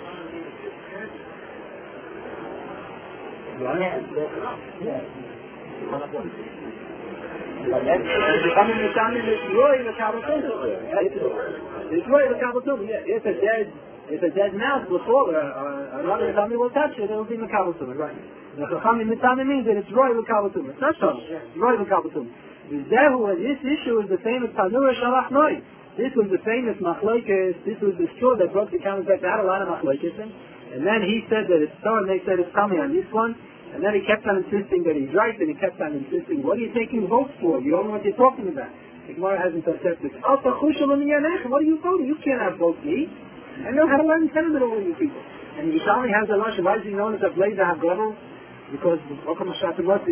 Right? Yeah. If a dead mouse will fall, another tummy will touch it, it will be Mekabaltum, right? The Chacham in the tummy means that it's Roy Mekabaltum. It's not so. It's Roy Mekabaltum. This issue is the famous Tanura Shalach Noi. This was the famous Machlekes. This was the straw that broke the camel's back. They had a lot of Machlekes. And then he said that it's so, and they said it's coming on this one. And then he kept on insisting that he's right, and he kept on insisting, what are you taking votes for? You don't know what you're talking about. The Gemara hasn't accepted. What are you voting? You can't have votes me. I know how to learn 10 of the you people. And the Yishalmi has a Lashon. Why is he known as a blazer HaGodel? Because he was known as a blazer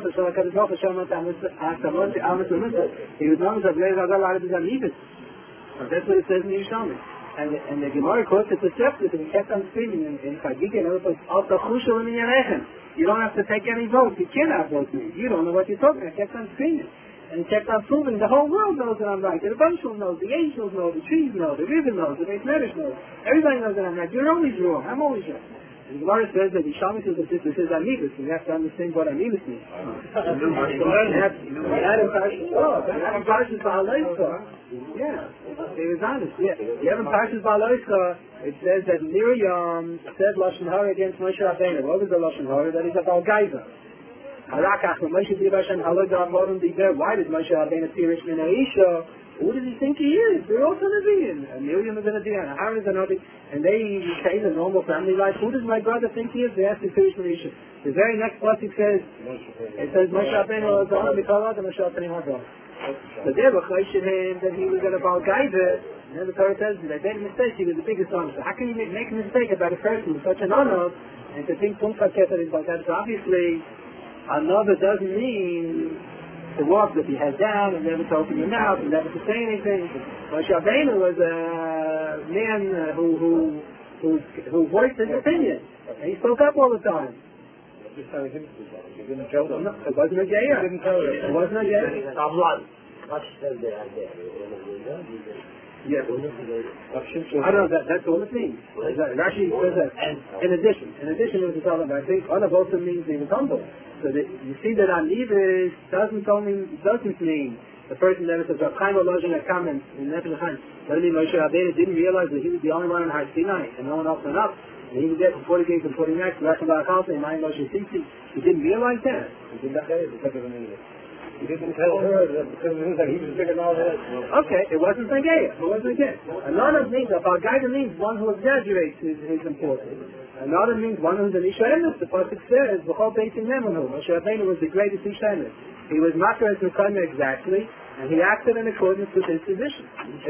HaGodel. That's what it says in the Yishalmi. And the Gemara quotes it to Seftis, and he kept on screaming in Chagigah and other places, you don't have to take any votes. You can't have votes. You don't know what you're talking about. He kept on screaming. And he kept on proving the whole world knows that I'm right. The Rebbeinu knows, the angels know, the trees know, the river knows, the Beis Medrash knows. Everybody knows that I'm right. You're always wrong. I'm always right. And the Gemara says that the Yishalmi says that this is Anibus, and you have to understand what Anibus means. Yeah, he was honest. Yeah, you have in Parshas Baloischa, it says that Miriam said Lashon Hara against Moshe Rabbeinu. What was the Lashon Hara? That he's a Balgaiva. Why did Moshe Rabbeinu perish min Aisha? Who does he think he is? They're also Nevi'im. And Miriam is a Nevi'im, and Aaron is a Nevi'im, and they say the normal family life. Who does my brother think he is? They ask him perish min Aisha. The very next pasuk says, Moshe Rabbeinu was on the Mikhalat and Moshe Rabbeinu was. So they were questioning him that he was going to Balgaiva. And then the Torah says that they made a mistake. He was the biggest honor. So how can you make a mistake about a person with such an honor and to think Puncha Keter is Balgaiva? So obviously, another doesn't mean to walk with your head down and never to open your mouth and never to say anything. Moshe Rabbeinu was a man who voiced his opinion. And he spoke up all the time. He didn't tell them. No, it wasn't a Geir. He didn't tell them. It wasn't a Geir. Yes. I don't know, that's all it means. Rashi says that. In addition, it was talking about, I think, Anav also means he was humble. So that you see that Anivus doesn't mean the person that says, Chaim Olojin had comments in Nefesh HaChaim. Doesn't mean Moshe Rabbeinu didn't realize that he was the only one in Har Sinai and no one else went up. And he was there for 40 days and 40 nights, He didn't realize that. He didn't say it because of an idiot. He didn't tell her that because he was bigger than all that. Okay, it wasn't a Geir. Another means, a Balgaiva means one who exaggerates his importance. Another means one who's an Isha Emes. The pasuk says, B'chol Beitim Nemanu. Moshe Rabbeinu was the greatest Isha Emes. He was Makar as Mekayim exactly, and he acted in accordance with his position.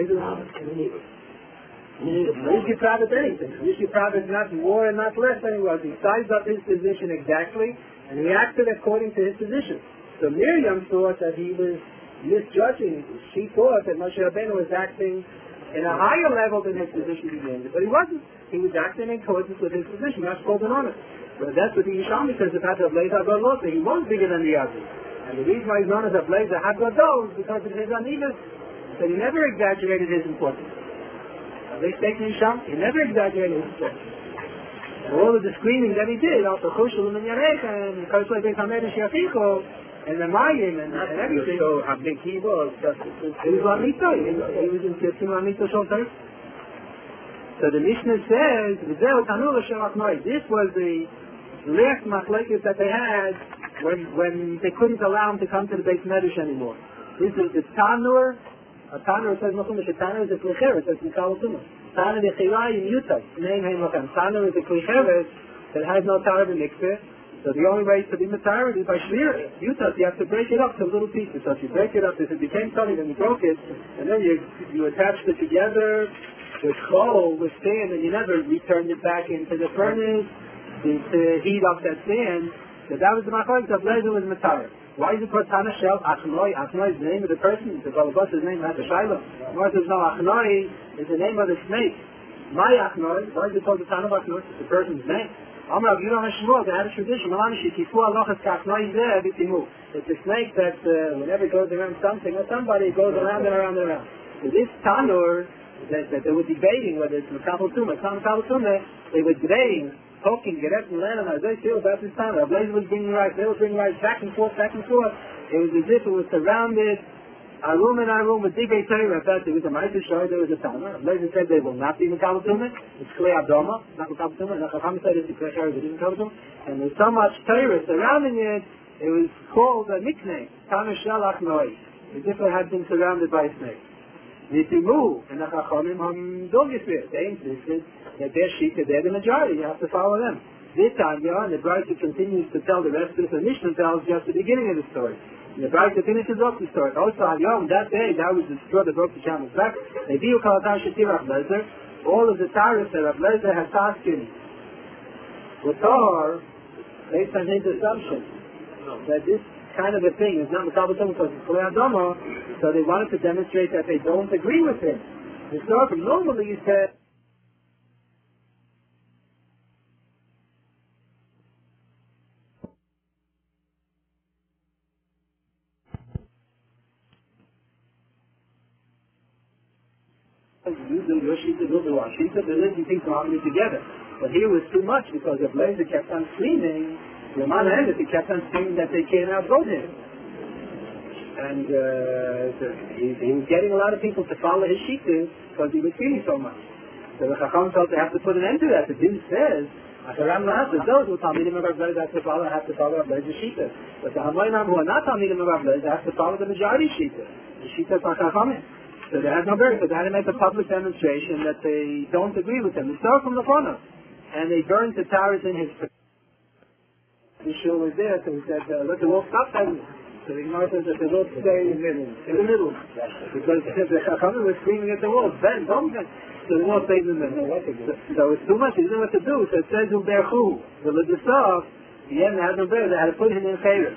Yishki Pravit anything. Yishki Pravit not more and not less than he was. He sized up his position exactly, and he acted according to his position. So Miriam thought that he was misjudging. She thought that Moshe Rabbeinu was acting in a higher level than his position began with. But he wasn't. He was acting in accordance with his position. That's called an honor. But that's what the Yishalmi says about the Blazer HaGodol. He was bigger than the others. And the reason why he's known as a Blazer HaGodol is because of his Anivus. So he never exaggerated his importance. They state in Yisham, he never exaggerated his importance. All of the screaming that he did, also Chushul and Yareka and Kosle Beit Hamed and Shaficho and the Mayim and everything. So how big he was, he was Lamito. He was in Tzim Lamito Sholter. So the Mishnah says, this was the last machlekes that they had when they couldn't allow him to come to the Beis Medrash anymore. This is the Tanur. A Tanur says Machumish. A Tanur is a Klicheres. That's Mikal Tumah. Tanur the Chilai in Utah. Name him Machem. Tanur is a Klicheres that has no Tarab in Mikveh. So the only way to be Matar is by Shmir. Utah, you have to break it up to little pieces. So if you break it up, if it became something, then you broke it, and then you attached it together with coal, with sand, and you never returned it back into the furnace. to heat up that sand. So that was the machlokes of Lezer was Matar. Why is it called Tana Shel? Achnoi. Achnoi is the name of the person. The Balabas' name has a Shiloh. More says no, Achnoi is the name of the snake. My Achnoi, why is it called the Tana of Achnoi? It's the person's name. Amrav Yudam Hashmuel, they had a tradition. It's a snake that whenever it goes around something or somebody, it goes around and around and around. So this Tanur, that they were debating whether it's Makabal Tumah, they were debating, talking, Geret and Lenin, as they feel about this Tanur. Blaze was bringing rice, they were bringing rice back and forth, back and forth. It was as if it was surrounded, our room with Divrei Torah. That there was a Ma'aser Shor, there was a Tanur. Blaze said they will not be Makabal Tumah. It's Klei Adoma, not Makabal Tumah. And the Chacham said it's Klei Shor, it isn't Makabal Tumah. And there's so much Torah surrounding it, it was called a nickname, Tanur Shel Achnoi. As if it had been surrounded by a snake. Nitimu, and the Chachamim Dogifir. They insisted that their sheep, they're the majority, you have to follow them. This Tanya, and the Brayta continues to tell the rest of the Mishnah tells just the beginning of the story. And the Brayta finishes off the story. Also, Al-Yom, that day, that was the straw that broke the camel's back. They do Kalatan Shatir Rav Lezer. All of the Taras that Rav Lezer has tasking with Tar, based on his assumption that this kind of a thing is not Makabal Tumah because it's Klei Adoma, so they wanted to demonstrate that they don't agree with him. Historically, normally you said, you do your shita, we'll do our shita, they're linking things harmony together. But here was too much because if Lezer kept on screaming, the man and he kept on screaming that they can't outvote him. And he was getting a lot of people to follow his shita because he was screaming so much. So the Chacham felt they have to put an end to that. The Din says, those who Talmidim of Rav Lezer have to follow Rav Lezer's shita. But the Hamoinam who are not Talmidim of Rav Lezer have to follow the majority shita. The shita is Chachamim. So they had no burden, but they had to make a public demonstration that they don't agree with him. They start from the corner. And they burned the towers in his... The shul was there, so he said, let the wolf stop fighting. So the Gemara says that the wolf stay in the middle. Because the Chachamim was screaming at the wolf, Ben, don't Ben. So the wolf stayed in the middle. So it's too much, he didn't know what to do. So it says, Uberchu, the Lidusov, the end had no burden, they had to put him in Chayr.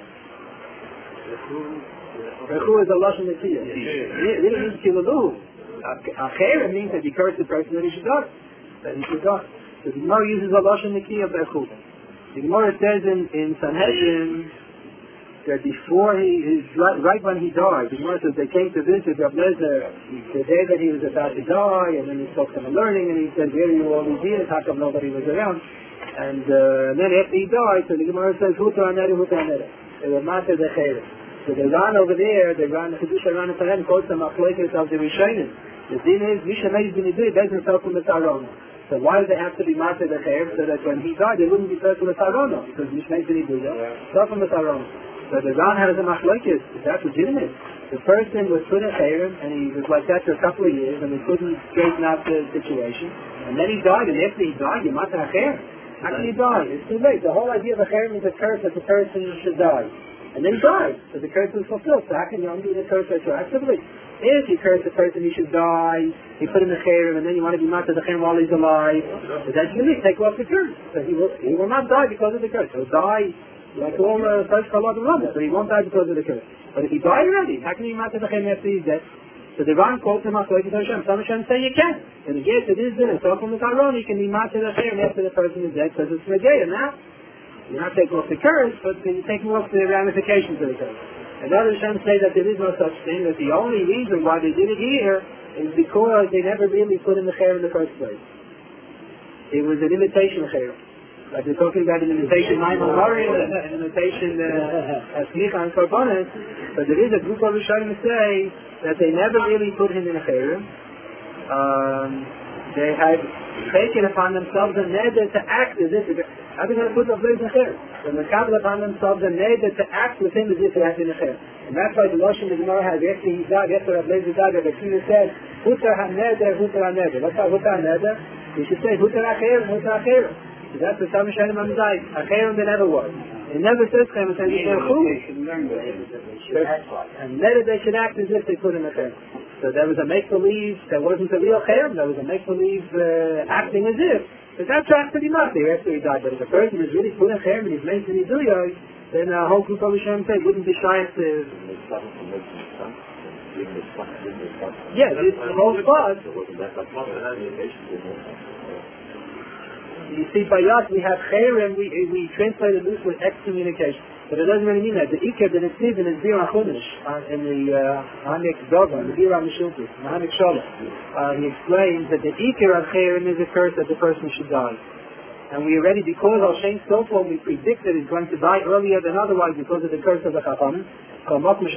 Berchu is a Lashon Nekiyah. It really means Kilalu. Achera means that he cursed the person that he should die. That he should die. So the Gemara uses a Lashon Nekiyah Berchu. The Gemara says in Sanhedrin that before right when he died, the Gemara says they came to visit Rav Lezer the day that he was about to die, and then he spoke to them learning, and he said, where are you all these years? How come nobody was around? And then after he died, so the Gemara says, Huta Aneda, Huta Aneda. They were Mater de Chayre. So they ran over there, the Chedusha ran in Sanhedrin, quotes the Machlokes of the Rishonim. The din is, Misha Meis bin Idui, begs himself from the Sarona. So why did they have to be Mater de Chayre? So that when he died, they wouldn't be first from the Sarona, because Misha Meis bin Idui, self from the Sarona. So the Ran has a Machlokes, is that legitimate? The person was put in Chayre, and he was like that for a couple of years, and they couldn't straighten out the situation. And then he died, and after he died, you Mater Chayre. How can he die? It's too late. The whole idea of a Chayre means a curse that the person should die. And then he died, so the curse was fulfilled. So how can you undo the curse retroactively? If you curse the person, he should die, you put him in the chayrim, and then you want to be matzah the chayrim while he's alive, so that's unique, take off the curse. So he will not die because of the curse. He'll die like all the first Chalad and Rambam, so he won't die because of the curse. But if he died already, how can you be matzah the chayrim after he's dead? So the Ran quotes him after Hashem. Some Hashem say you can. And the Gate, it is there, so from the Taron, you can be matzah the chayrim after the person is dead, because it's Regeya now. You're not taking off the curse, but you're taking off the ramifications of the curse. And other Hashem say that there is no such thing, that the only reason why they did it here is because they never really put in the chair in the first place. It was an imitation chair. Like they're talking about an imitation Maimon Marim, an imitation Smicha and Korbanos, but there is a group of Rishonim who say that they never really put him in a chair. They had taken upon themselves a neder to act as if how are they going to put the place in a chair? They makabel upon themselves a neder to act with him as if they had been a chair. And that's why the Lashon the Gemara has, after he died, after Rav Lezer died, the King said, Hutar ha-neder, Hutar ha-neder. What's that Hutar ha-neder? You should say, Hutar ha-chair, Hutar ha-chair. So that's the Sam Hashem Amzai. Ha-chair there never was. It never says Chaim, it says, and neder they should act as if they put in a chair. So there was a make-believe, there wasn't a real cherem, there was a make-believe acting as if. But that tracks pretty much after he died. But if a person is really put in cherem and he's made to do yours, then a whole group of Hashem say wouldn't be shy to... Yeah, this whole spot. You see, by us we have cherem, we translate it loose with excommunication. But it doesn't really mean that. The Iker, the Netzivin is Bir HaChumash in the Hanik Doga, the Bir HaMeshultis, the Hanik Shalom. He explains that the Iker of cherem is a curse that the person should die. And we already, because Al Shem Sofo, we predict that he's going to die earlier than otherwise because of the curse of the Chachamim. Only we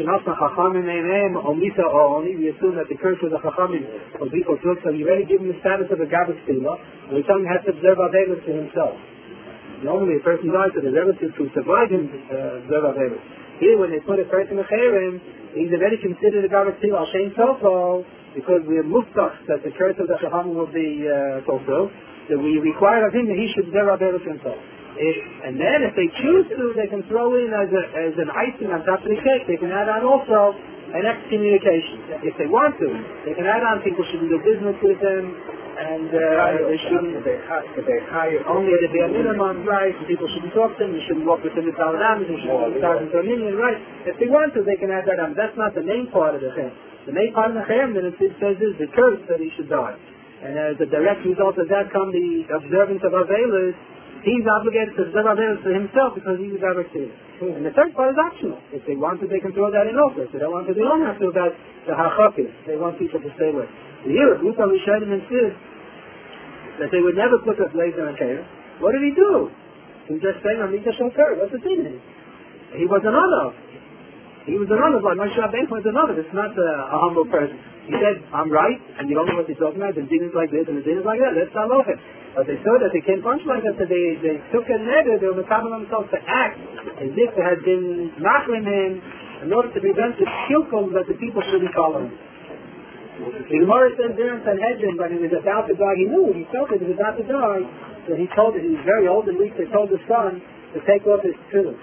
assume that the curse of the Chachamim will be fulfilled. So we already give him the status of a Gabbat Tefillah, and we tell him he has to observe Avelis to himself. Normally a person dies to the relative to survive him observe Avelis. Here when they put a person in a cherem, he's already considered a Gabbat Tefillah Al Shem Sofo, because we are muftach that the curse of the Chachamim will be fulfilled. So we require of him that he should observe Avelis himself. And then if they choose to, they can throw in as an icing on top of the cake, they can add on also an excommunication. If they want to, they can add on people shouldn't do business with them, and they shouldn't, if they hire only at the minimum, right, people shouldn't talk to them, you shouldn't walk within the Taladan, you shouldn't walk within the Minion, right. If they want to, they can add that on. That's not the main part of the thing. The main part of the Chem that it says is the curse that he should die. And as a direct result of that come the observance of Avelis. He's obligated to observe Avelis for himself because he's a direct Tefillah. And the third part is optional. If they want to, they can throw that in also. If they don't want to, they don't have to about the Hachakis. They want people to stay with. Here, Ruta Rishonim insists that they would never put a blazer on Torah. What did he do? He just saying, I'm Mita Shofar. What's the thing? He was an honor. He was an honor, but Moshe Rabbeinu was an honor. It's not a humble person. He said, I'm right, and you don't know what he's talking about, and things like this, and things like that. Let's not look it. But they saw that they can't punch like that, so they took a neder, they were making themselves to act as if they had been machlim him in order to prevent the shilkum that the people shouldn't follow him. The Gemara says there in Sanhedrin, when he was about to die, he knew, he felt that he was about to die, so he told it, he was very old, at least they told the son to take off his tefillin.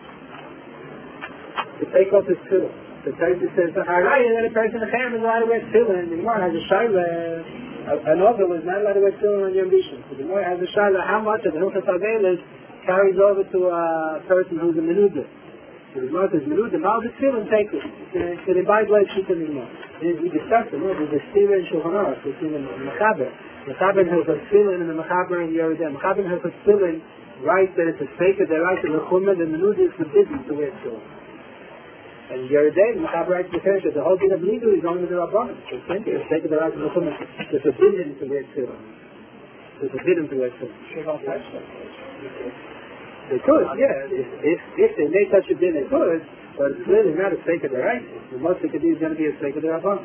To take off his tefillin. The Torah says, "Haraya that a person in the Chem is allowed to wear tefillin." The Gemara has a shaila. An ogel is not allowed to wear tefillin on Yom Rishon. The Gemara has a shaila how much of the Hilchos Avelis carries over to a person who's a menuda. So the Gemara says, "Menuda, now the tefillin take it." So they buy blood sheet in the Gemara. We discussed it. There's a stira in Shulchan Aruch. It's in the Mechaber. Mechaber has a tefillin and the Mechaber in Yeridem. Mechaber has a tefillin writes that it's a sacred. They write in the Chumah. The menuda is forbidden to wear tefillin. And Yeridei, the Mechaber writes the Keresh that the whole thing of legal is only the Rabbanim. It's simply a state of the right of the Chumah. It's forbidden to wear tefillin. It's forbidden to wear tefillin. They could, yeah. If they made such a din, they could, but it's clearly not a state of the right. The most they could do is going to be a state of the Rabbanim.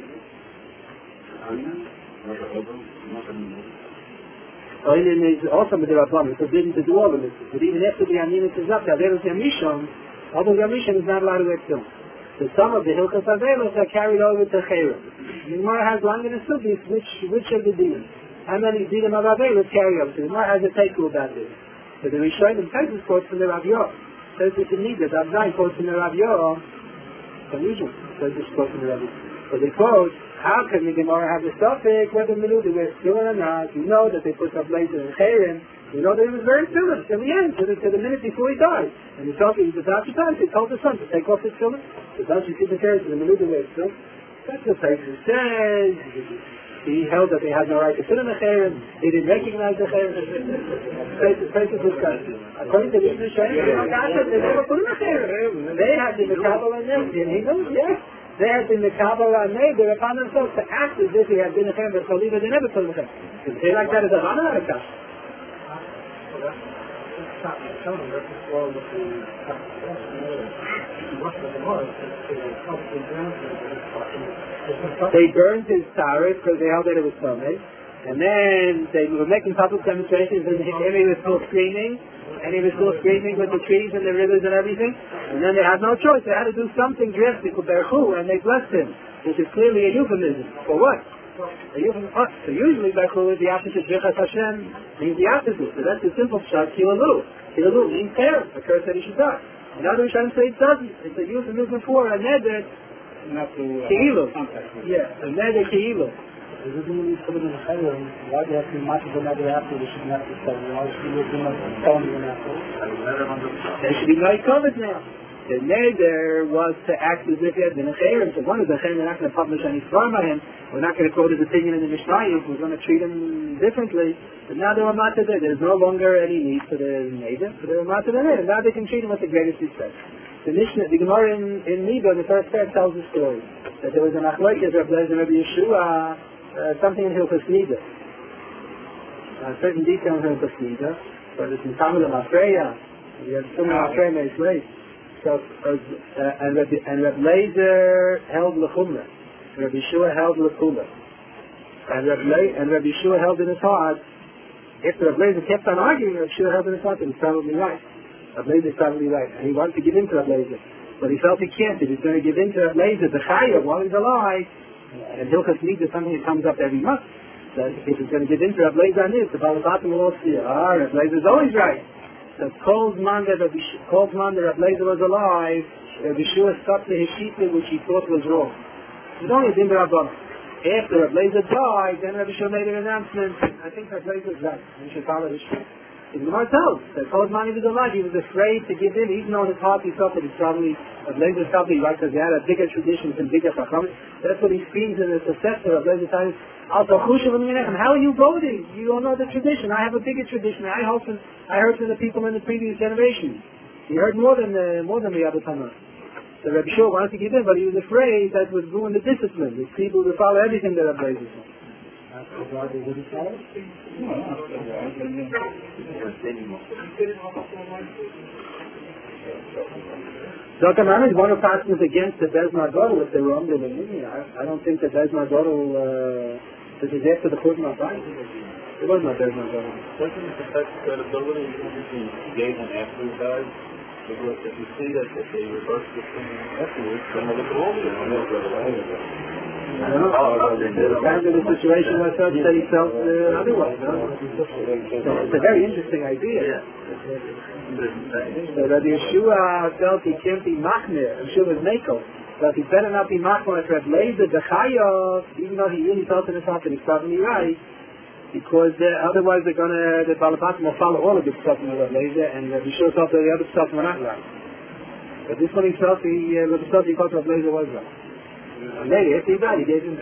Oinen is also with the Rabbanim. It's forbidden to do all of it. But even after the Anin is up, the Avelis Yamishon, although Yamishon is not allowed to wear tefillin. So some of the Hilchos Avelis are carried over to Cherem. The Gemara has long in the Sugis, which of the demons? How many Dinim of Avelis carry over? So the Gemara has a take about this. So the Rishonim Taisus quotes from the Rav Yor. Taisus in Nida, Rav Zayin quotes from the Rav Yor. It's unusual. Taisus quotes from the Rav Yor. So they quote, how can the Gemara have the suffix whether Menuda wears tefillin or not? You know that they put a blazer in Cherem. You know that he was very tefillin till the end, to the minute before he died. And he told me, he was about to die, so he told the son to take off his tefillin. So don't you see the Cherem, the Menuda wears tefillin? That's what Taisus says. He held that they had no right to sit in the Cherem. He didn't recognize the Cherem. Taisus was custody. According to the Rishonim, they never put in the Cherem. They had the Kabbalah and he knows, yes. They had been the Kabbalah and they were upon themselves to act as if he had been a Cherem, but believe it, they never put in the Cherem. If they like that as a Hana, not a Kasha. They burned his Taris because they held that it was Tomei, and then they were making public demonstrations, and he was still screaming, with the trees and the rivers and everything, and then they had no choice. They had to do something drastic with Berchu, and they blessed him, which is clearly a euphemism. For what? So usually Berchu is the opposite. Birchas Hashem means the opposite. So that's the simple shot. Kilalu. Kilalu means terror. A curse that he should die. And other Rishonim say it doesn't. It's a euphemism for a neder not to Keilu. contact with. Yeah, a neder keilu. Is it when you put it in the fire, why do you have to be much of another after? They should not be selling. Why should you do not tell me after? There should be no COVID now. The neder was to act as if he had been a chayrim. So one is a chayrim, we're not going to publish any form by him. We're not going to quote his opinion in the Mishnah. We're going to treat him differently. But now they're Ramata there. There's no longer any need for the neder. So they're Ramata there. Now they can treat him with the greatest respect. The Mishnah, the Gemara in Nida, the first part tells the story that there was an Achloikes, Rabbi Lezer, Rabbi Yeshua, something in Hilchos Nida. Certain details in Hilchos Nida, but it's in Talmud of Afreya. We have so many Afreya made late. So, and Rabbi Lezer held L'chumra. Rabbi Yeshua held L'chumra. And Rabbi Yeshua held in his heart. If Rabbi Lezer kept on arguing, Rabbi Yeshua held in his heart, it was probably right. Rabbi Lezer is probably right. And he wanted to give in to Rabbi Lezer. But he felt he can't. If he's going to give in to Rabbi Lezer, the Chayav, while he's alive, and Hilchos Nida is something that comes up every month. That if he's going to give in to Rabbi Lezer on this, the Baal Batim will also see, Rabbi Lezer is always right. So Kol Zman that Rabbi Lezer was alive, Rabbi Yeshua stuck to his shita which he thought was wrong. It was only Din Rabban. After Rabbi Lezer died, then Rabbi Yeshua made an announcement. I think Rabbi Lezer is right. We should follow his shita. The Gemara tells that Kol Zman he was alive, he was afraid to give in, even though in his heart he felt that he's probably, Rabbi Lezer is probably right because he had a bigger tradition and bigger chacham. That's what he screams in the successor of Lezer times. How are you voting? You don't know the tradition. I have a bigger tradition. I heard from the people in the previous generation. He heard more than the other Tanakh. So Rabbi Shua wanted to give in, but he was afraid that would ruin the discipline. The people would follow everything that Rabbi Lezer said. Dr. Mahan is one of passes against the Bezmar Gadol if they were under the Mini. I don't think the Bezmar Gadol this is after the Churban Abayis. It was not Bezmar Gadol. Doesn't it affect credibility if he gave him after he died? Because if you see that if they reverse the thing afterwards, then they'll look over it. I don't know. Apparently the situation was such that he felt otherwise. No? So it's a very interesting idea. So that Yeshua felt he can't be machmir. Yeshua was Mako. But he better not be machmir if Rabbi Lezer, the Chayav, even though he really felt in his heart that he's probably right, because otherwise the Baal Batim will follow all of the stuff in Rabbi Lezer, and Yeshua felt that the other stuff were not right. But this one he felt he thought Rabbi Lezer was right. And later, after he died, he gave him.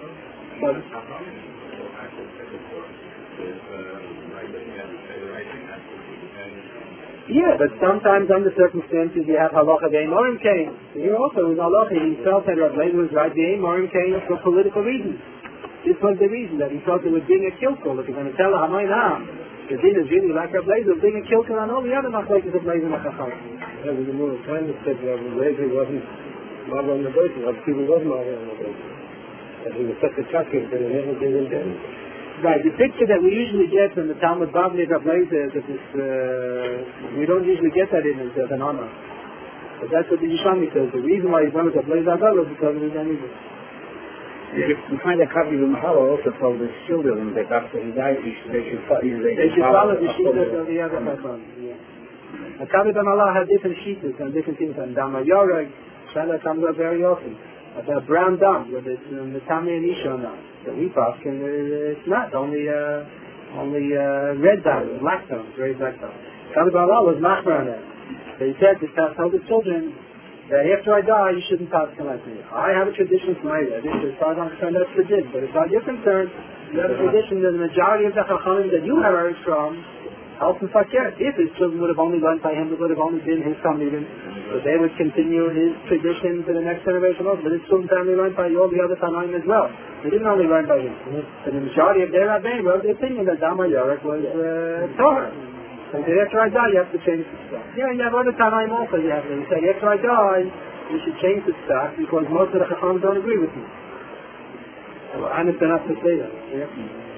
Yeah, but sometimes under circumstances you have halacha the Amorim came. Here also in halacha he felt that Rabbi Lezer was right. The Amorim came for political reasons. This was the reason that he felt it would bring a kilkel. If you're going to tell a Hamayim the din is really like Rabbi Lezer, bring a kilkel on all the other machlokes of Lezer Machacham. There was a more time that said Rabbi Lezer wasn't Mother on the basis. Other people was Mother on the basis. And he was such a chucker that he never did it. Right, the picture that we usually get from the Talmud Bavli of Rabbi Lezer is that we don't usually get that in as an honor. But that's what the Yishami says. The reason why he's known as Rabbi Lezer was because of his enemies. We find a copy of the Mahala also told his children that after he died they should follow the Shittas of the other Chacham. A copy of the Mahala had different Shittas and different things. And Dama Yoreg, Shala comes up very often. About brown dam, whether it's in the Tami and Isha or not. So we pass, and it's not, only red dam, black dam, very black dam. Kali Bala was machmer on that. So he said to tell the children that after I die, you shouldn't pass like me. I have a tradition from my tradition, as far as I'm concerned, that's the din. But as far as you're concerned, you have a tradition that the majority of the Chachamim that you have heard from, help and fakir. If his children would have only learned by him, it would have only been his Talmidim. But they would continue his tradition to the next generation also. But his children family learned by all the other Tanoim as well. They didn't only learn by him. So the majority of their Rabbein wrote the opinion that Dama Yorek was Torah. So after I die, you have to change the stock. Yeah, and you have other Tanoim also. You have to say, after I die, you should change the stock because most of the Chacham don't agree with me. Well, I understand enough to say that. Yeah.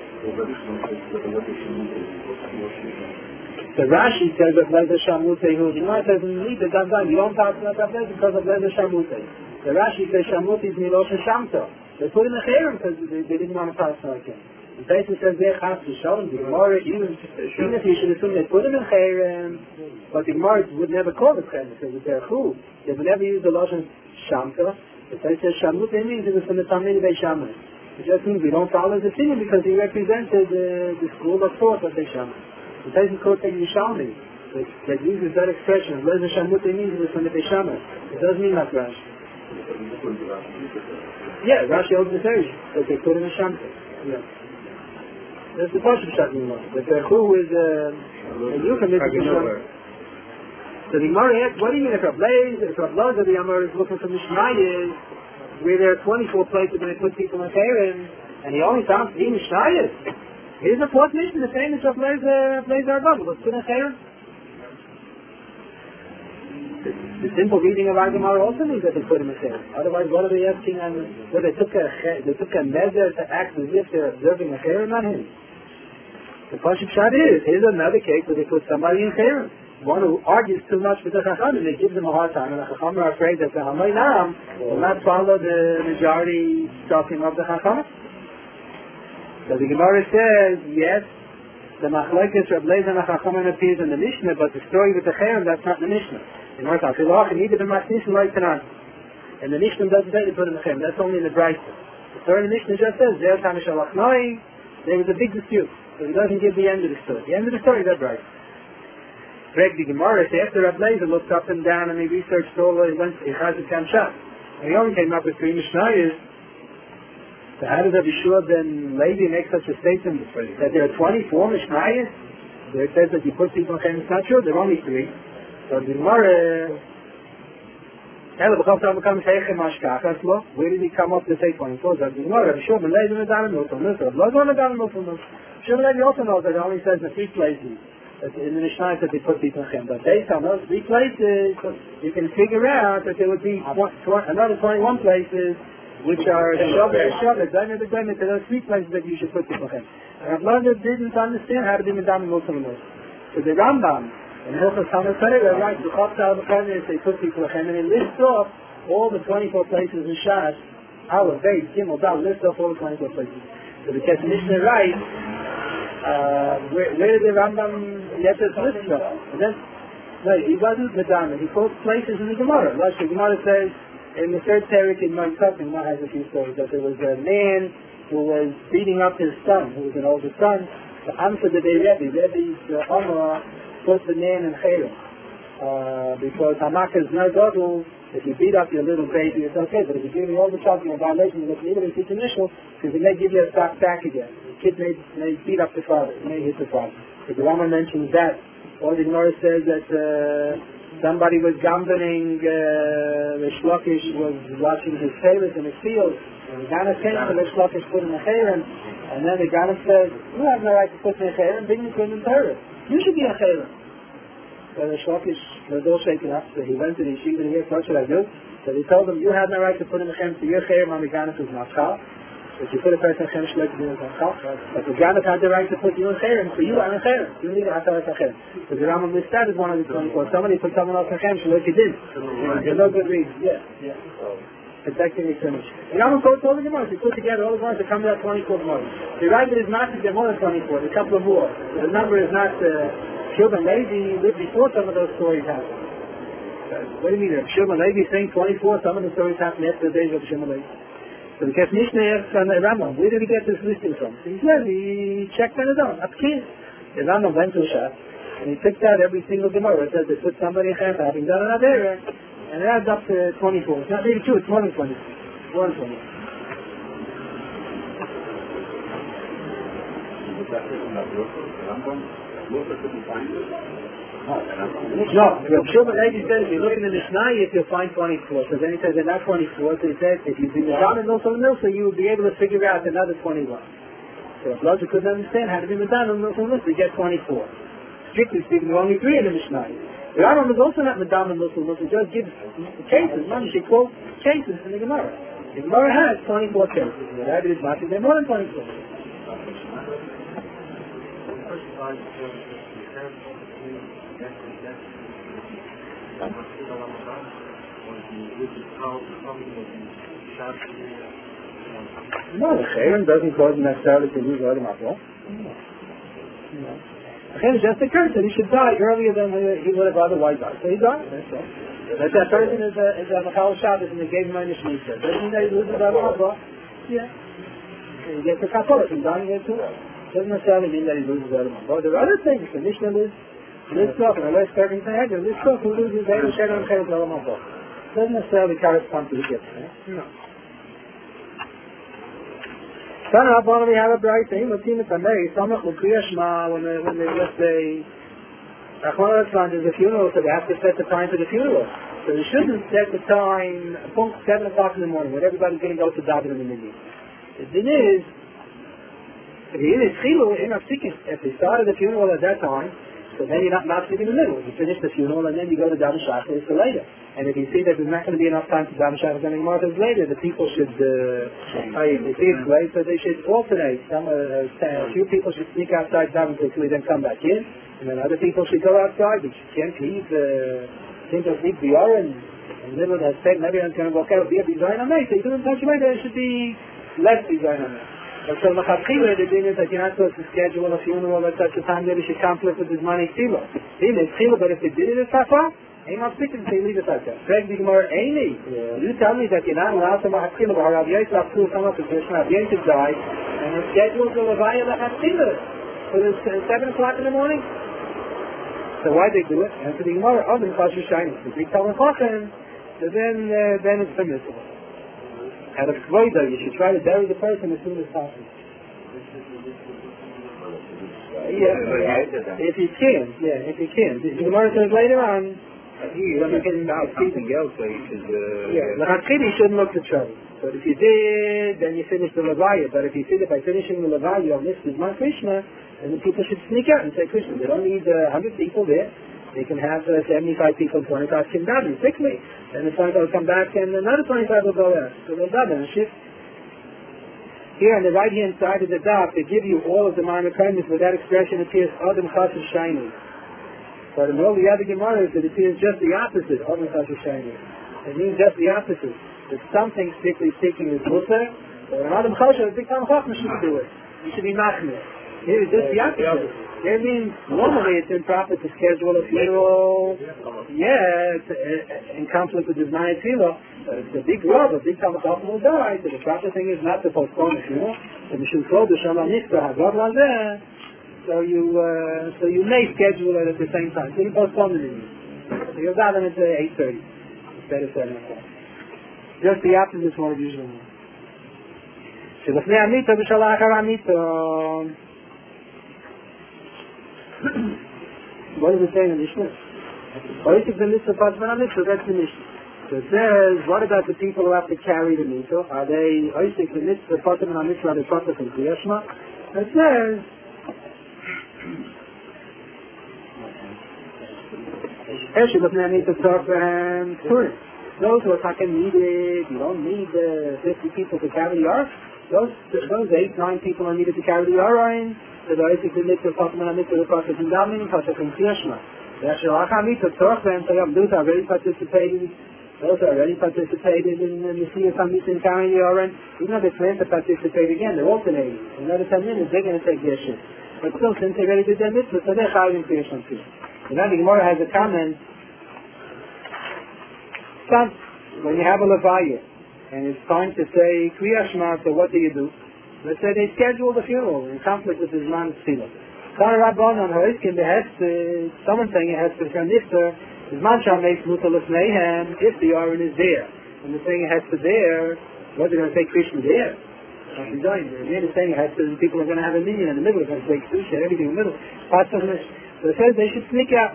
The Rashi says that Lezer Shamutei who the Gemara says in the Gazan, you don't pass that because of Lezer Shamutei. The Rashi says Shamutei is Milosh Shamta. They put in a Cherem because they didn't want to pass like him. The Pesach says they're Chas V'Shalom. The Gemara, even if you should assume they put him in Cherem, but the Gemara would never call it Cherem because they're Chu. They would never use the Losh Shamta. The Torah says Shamut, it means it was from the Talmid Beit Shammai. It just means we don't follow his opinion because he represented the school of thought of Beit Shammai. The Torah is quoting Yerushalmi that uses that expression. What does the Shamut mean? It was from the Beit Shammai. It doesn't mean like Rashi. Yeah, Rashi holds the version that they put in the Shamut. Yeah. That's the Pashup Shat Mimah. But the Hu is a euphemism. So the Gemara asks, what do you mean if a blaze, if a blood of the Amar is looking for Mishnayos, where there are 24 places where they put people in Keren, and he only found 3 Mishnayos? Here's the fourth mission, the same as a blaze Arbab. Let's put in Keren. The simple reading of our Gemara also means that they put him in Keren. Otherwise, what are they asking? Well, they took a measure to act as if they're observing a Keren on him. The Pashup Shat is, here's another case where they put somebody in Keren. One who argues too much with the Chacham, and it gives them a hard time, and the Chacham are afraid that the Hamayinam will not follow the majority talking of the Chacham. So the Gemara says, yes, the Machlokes Reb Lezer and the Chacham appears in the Mishnah, but the story with the Cherem, that's not in the Mishnah. In order to Filach, and even the Masnish like tonight. And the Mishnah doesn't say to put in the Cherem, that's only in the Brayta. The story in the Mishnah just says, there was a big dispute, so it doesn't give the end of the story. The end of the story is that Brayta. Greg the Gemara, after Reb Lezer looked up and down and he researched all the events, he has a Kamshat. And he only came up with 3 Mishnayos. So how does Abishua ben Levi make such a statement that there are 24 Mishnayos? Where it says that you put people in Keren, it's not true, there are only 3. So the Gemara, where did he come up to say 24? So the Gemara, Abishua ben Levi Medan Milton, Abishua ben Levi also knows that it only says in 3 places. In the Mishnah that they put people in Chem. But based on those 3 places, you can figure out that there would be another 21 places which are Shabbat, to those 3 places that you should put people in Chem. And Rav Lezer didn't understand how to be Medam and Muslim. So the Rambam, in Hilchos Talmud Torah, writes, they put people in Chem, and he lists off all the 24 places in Shas, Aleph, Beis, Gimel, Dal, lists off all the 24 places. So the Mishnah writes, where did the Rambam get this list from? And then, no, he wasn't Medana. He quotes places in the Gemara. The Gemara says, in the 3rd Perek in Moed Katan, Gemara has a few stories, that there was a man who was beating up his son, who was an older son. The answer to the Rebbe's Omar put the man in Cherem. Because Hamak is no godel. If you beat up your little baby, it's okay, but if you give me all the talking about violation, you can even teach initial, because it may give you a stock back again. The kid may beat up the father, it may hit the father. If the Rama mentions that, or the Gemara says that somebody was gambening, Rish Lakish was watching his tailors in his field, and the Gana came to Rish Lakish put in a Cherem, and then the Gana says, you have no right to put in a Cherem, bring me to him in Torah. You should be a Cherem. So the Shlokish was all shaken up, so he went to the yeshiva and he asked, what should I do? So they told him, you have no right to put in a Chem, so your Cherem on the Ganef is Maschal. If you put a person in Chem, Shlok is Maschal. But the Ganef had the right to put you in Cherem, so you are in Cherem. You need to have to have a Cherem. So the Rambam listed as one of the 24. Somebody put someone else in Chem, Shlok you did. There's no good reason. Yeah. It's actually finished. The Rambam quotes all the Gemaras. He put together all the Gemaras to come to that 24 Gemaras. The right is not to get more than 24, there's a couple of more. The number is not Shulman Levi lived before some of those stories happened. What do you mean? Shulman Levi saying 24, some of the stories happened after the days of Shulman Levi. So the Mishnah asks on the Rambam, where did he get this listing from? So he said he checked on his own. Up here. The Rambam went to Shas, and he picked out every single Gemara. It says they put somebody in Chem, having done another error, and it adds up to 24. It's not really true, it's more than 20. More than 20. No, Shulman Levi says if you look in the Mishnah, you'll find 24. So then he says they're not 24. So he says if you do the Madonna Milsa, you will be able to figure out another 21. So if Logic couldn't understand how to be Madonna Milsa, you get 24. Strictly speaking, there are only 3 in the Mishnah. The Rambam is also not Madonna Milsa, it just gives cases. Mom, she quotes cases in the Gemara. The Gemara has 24 cases. That is much, they're more than 24. No, the Cherem doesn't cause him necessarily to lose all the Matzah. The Cherem just occurred that he should die earlier than he would have otherwise died. So he died, that's all. But that person is a Machal Shabbos and they gave him a Nishmita. Doesn't mean that he loses that Abba. Yeah. And he gets a Kapara from dying there too. Doesn't necessarily mean that he loses that Abba. There are other things. The Mishnah is this stuff, and unless starting to have this stuff, who loses that and Shadon Keret Olam Abba. Doesn't necessarily correspond to the gift. No. Son of Abba, we have a bright thing. Let's see if I may. Samach L'Kriyashma, when they, let's say, there's a funeral, so they have to set the time for the funeral. So they shouldn't set the time, 7 o'clock in the morning, when everybody's going to go to daven in the minyan. The thing is, if they started the funeral at that time, so then you're not mafsik in the middle. You finish the funeral and then you go to daven shachar for later. And if you see that there's not going to be enough time to daven shachar anymore later, the people should, they see it's late, so they should alternate. A few people should sneak outside daven quickly, then come back in. And then other people should go outside, but you can't leave people sleep the orange in the middle of the state, and everyone's going to walk out, be a design on me. So you do it in such a way that there should be less design on me. But so Machatchila, the thing is that you're not supposed to schedule a funeral at such a time that it should conflict with his money Tchila. But if they did it as Safa, ain't not speaking to leave it like that. Greg the Gemara, you tell me that you're not allowed to Machatchila, but Rav Yosef to come up with this, Rav Yosef died, and he scheduled the Levaya Machatchila for 7 o'clock in the morning. So why they do it? And for the Gemara, then Chashu Shainis. If they tell them Chachem, so then it's permissible. Out of Kvoida, you should try to bury the person as soon as possible. If you can, if you can. The Gemara says later on, when you get out something else, so you should, you shouldn't look to trouble. But if you did, then you finish the Levaya. But if you see that by finishing the Levaya, you'll miss the Zman Krishna, then the people should sneak out and say, Krishna, they don't need 100 people there. They can have 75 people, 25 can daven quickly. Then the 25 will come back and another 25 will go out. So they'll daven and shift. Here on the right hand side of the dot, they give you all of the minor kindness where that expression appears Adam Chashu Shainis. But in all the other Gemaras, it appears just the opposite, Adam Chashu Shainis. It means just the opposite. That something, strictly speaking, is mutter, or an Adam Chashu, a big time Chachma shouldn't do it. You should be machmir. Here it's just the opposite. That means normally it's improper to schedule a funeral, in conflict with his Maya Tefillah. It's a big rub, a big time Chachma will die, so the proper thing is not to postpone the funeral. So Mishum Kol, the Shalom Nifta, Hagav Lazeh. So you may schedule it at the same time. So you postpone the meeting. So you'll daven at 8:30 instead of 7 o'clock. Just the opposite is what it usually means. Shelafnei Amita b'Shalach Amita. What does it say in the Mishnah? Oisik the Mitzvah Pazman Mitzvah, that's the Mishnah. So it says, what about the people who have to carry the Mitzvah? Are they Oisik the Mitzvah Pazman Mitzvah, are they Pazman from Kriyashma? It says, those who are fucking needed, you don't need 50 people to carry the ark. Those 8, 9 people are needed to carry the ark. So the Oisik the Mitzvah Pazman Mitzvah, the Pazman from Damin, Pazman from Kriyashma. The Shalach Mitzvah Torah and so those are already participated. Those are already participated in the Messiah Mitzvah in carrying the ark. Even though they plan to participate again, they're alternating. In another 10 minutes, they're going to take their shift. But still, since they already did their mitzvah, so they're chayav in Kriyashma too. And then the Gemara has a comment. When you have a levaya, and it's time to say Kriyashma, so what do you do? Let's say they schedule the funeral in conflict with his man's tefillah. Someone saying it has to be nifter. His man shall make mutalus mayhem if the aron is there. And the saying it has to there, what are they going to say Krishna there? They're saying it has to, people are going to have a minion in the middle, going to say Kedusha, everything in the middle. So it says they should sneak out.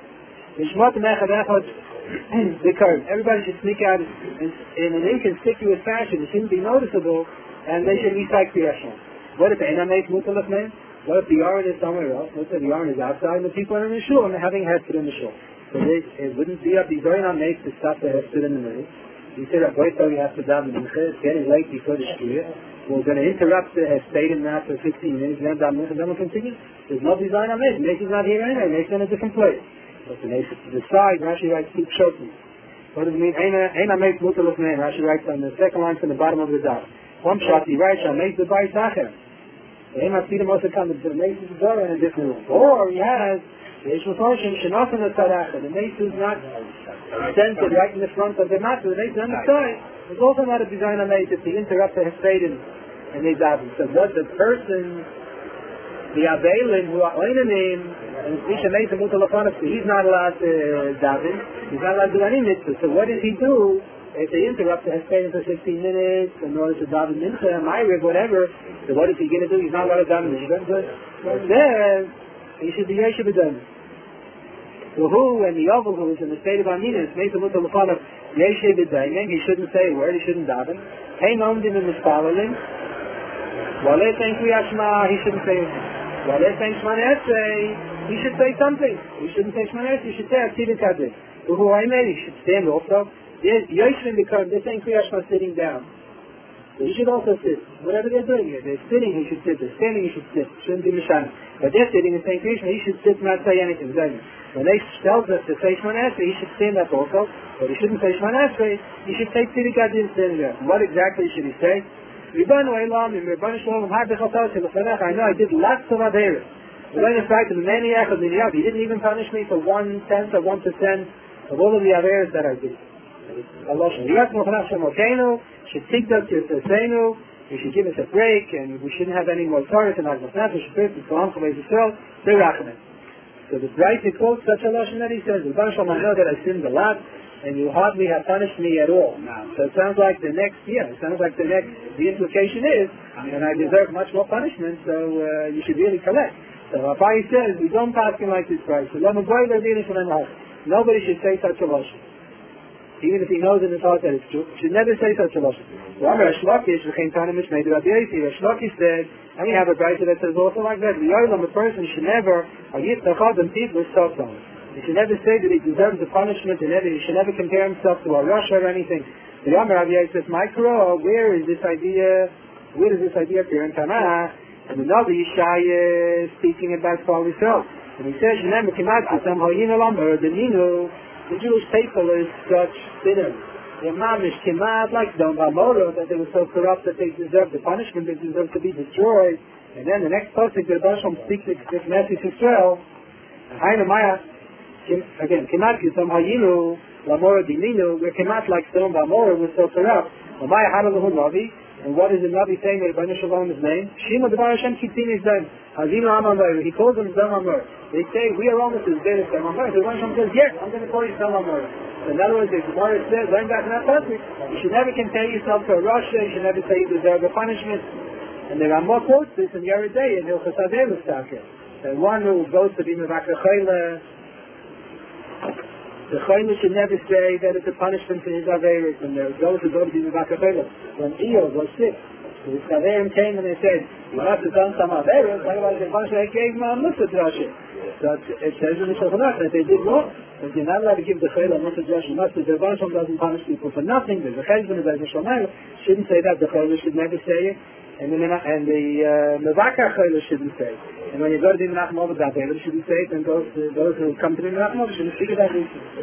Everybody should sneak out in an inconspicuous fashion. It shouldn't be noticeable, and they should recite Kriyashma. What if Eina makes mutalus mayhem? What if the yarn is somewhere else? Let's say the yarn is outside and the people are in the shul and they're having hesed in the shul. So it wouldn't be up, the yarn on makes to stop the hesed in the middle. You say that boy told you have to daven mincha, it's getting late before the shkir. We're going to interrupt the hesed now for 15 minutes, then daven mincha, then we'll continue. There's no design on Mace. Mace is not here anyway, Mace is in a different place. But the side, Rashi writes, keep shortly. What does it mean? Eina makes mutalus name. Rashi writes on the second line from the bottom of the dot. One shot, he writes, Shall make the bayis acher. He must see the most account of the Mason Zohar in a different room. Or he has The mace is not centered right in the front of the matzah. The mace is on the side. It's also not a design on mace if the interrupt the hespedim and they daven. So what the person, the Abelim who are oinanim, and Misha Mace and Mutalafanov, he's not allowed to daven. He's not allowed to do any mitzvah. So what does he do? If they interrupt the hespedim for 15 minutes in order to daven mincha, Ma'ariv, whatever, so what is he going to do? He's not allowed to daven mincha. So then, he should be Yeshiva done. So who and the Yovel who is in the state of Aminus, Mesa Mutalafanov, Yeshiva Daiming, he shouldn't say a word, he shouldn't daven. Hey Nomdim in the Spalalim, while they're saying Kriyat Shema, he shouldn't say anything. While they're saying Shema Esrei, he should say something. He shouldn't say Shema Esrei, he should say Atzivit Kadeh. Who I made, he should stand also. Yeshivim because they're saying Kriyat Shema sitting down. So he should also sit. Whatever they're doing, if they're sitting, he should sit. They're standing, he should sit. Shouldn't be Mishana. But they're sitting and saying Kriyat Shema, he should sit and not say anything. When they tells us to say Shema Esrei, he should stand up also. But he shouldn't say Shema Esrei, he should say Atzivit Kadeh and stand there. What exactly should he say? I know I did lots of Averis. When in fact, the maniac of the Niyab, he didn't even punish me for 1/10 or 1% of all of the Averis that I did. Allah should give us a break, and we shouldn't have any more Torah and Agmasnat, we should pray to Kohan Chavez Yisrael, so the Bright quotes such a Lashon that he says, I know that I sinned a lot, and you hardly have punished me at all. So it sounds like the implication is, and I deserve much more punishment, so you should really collect. So Abai says, we don't pass him like this price. Nobody should say such a Lashon. Even if he knows in his heart that it's true, he should never say such a Lashon. Shlokish said, and we have a Bright that says also like that, a person should never, he should never say that he deserves the punishment, and he should never compare himself to a Russia or anything. The Yomer Aviyah says, Micro, where does this idea appear in Tanakh? And another Yishai is speaking about Paul himself. And he says, the Jewish people is such sinners. They're mamish kimat, like Dom Vamoro, that they were so corrupt that they deserve the punishment, they deserve to be destroyed. And then the next pasuk, the Basham speaks to Knesset Yisrael, again, Kemat Kisam Hayinu, Lamora Diminu, we're Kemat like Sodom Vamora, we're so corrupt. And what is the Navi saying that Rebbeinu Shalom is name? Shima Devar Hashem Kitzin is name. Hazinu Amamor, he calls him Sodom Vamora. They say, we are almost as bad as Sodom Vamora. The Rebbeinu Shalom says, yes, I'm going to call you Sodom Vamora. In other words, the Gemara says, learn back in that passage, you should never compare yourself to a Russia, you should never say you deserve a punishment. And there are more quotes this in Yoreh De'ah in Hilchos Averos Taka. And one who goes to be Mevakar Chayla, the Chayla should never say that it's a punishment for his Averos, and there are those who go to be Mevakar Chayla. When Eov was sick, the Averim came and they said, you must have done some Averos, otherwise the punishment gave him a Musa Drasha. So it says in the Shulchan Aruch that they did wrong. But you're not allowed to give the Chayla Musa Drasha. The Rebbeinu Shalom doesn't punish people for nothing. The Chayla shouldn't say that. The Chayla should never say it. And the Mevakar Chayla shouldn't say it. And when you go to the Menachem Oved Daf, they shouldn't say it, and those who come to the Menachem Oved shouldn't speak about it.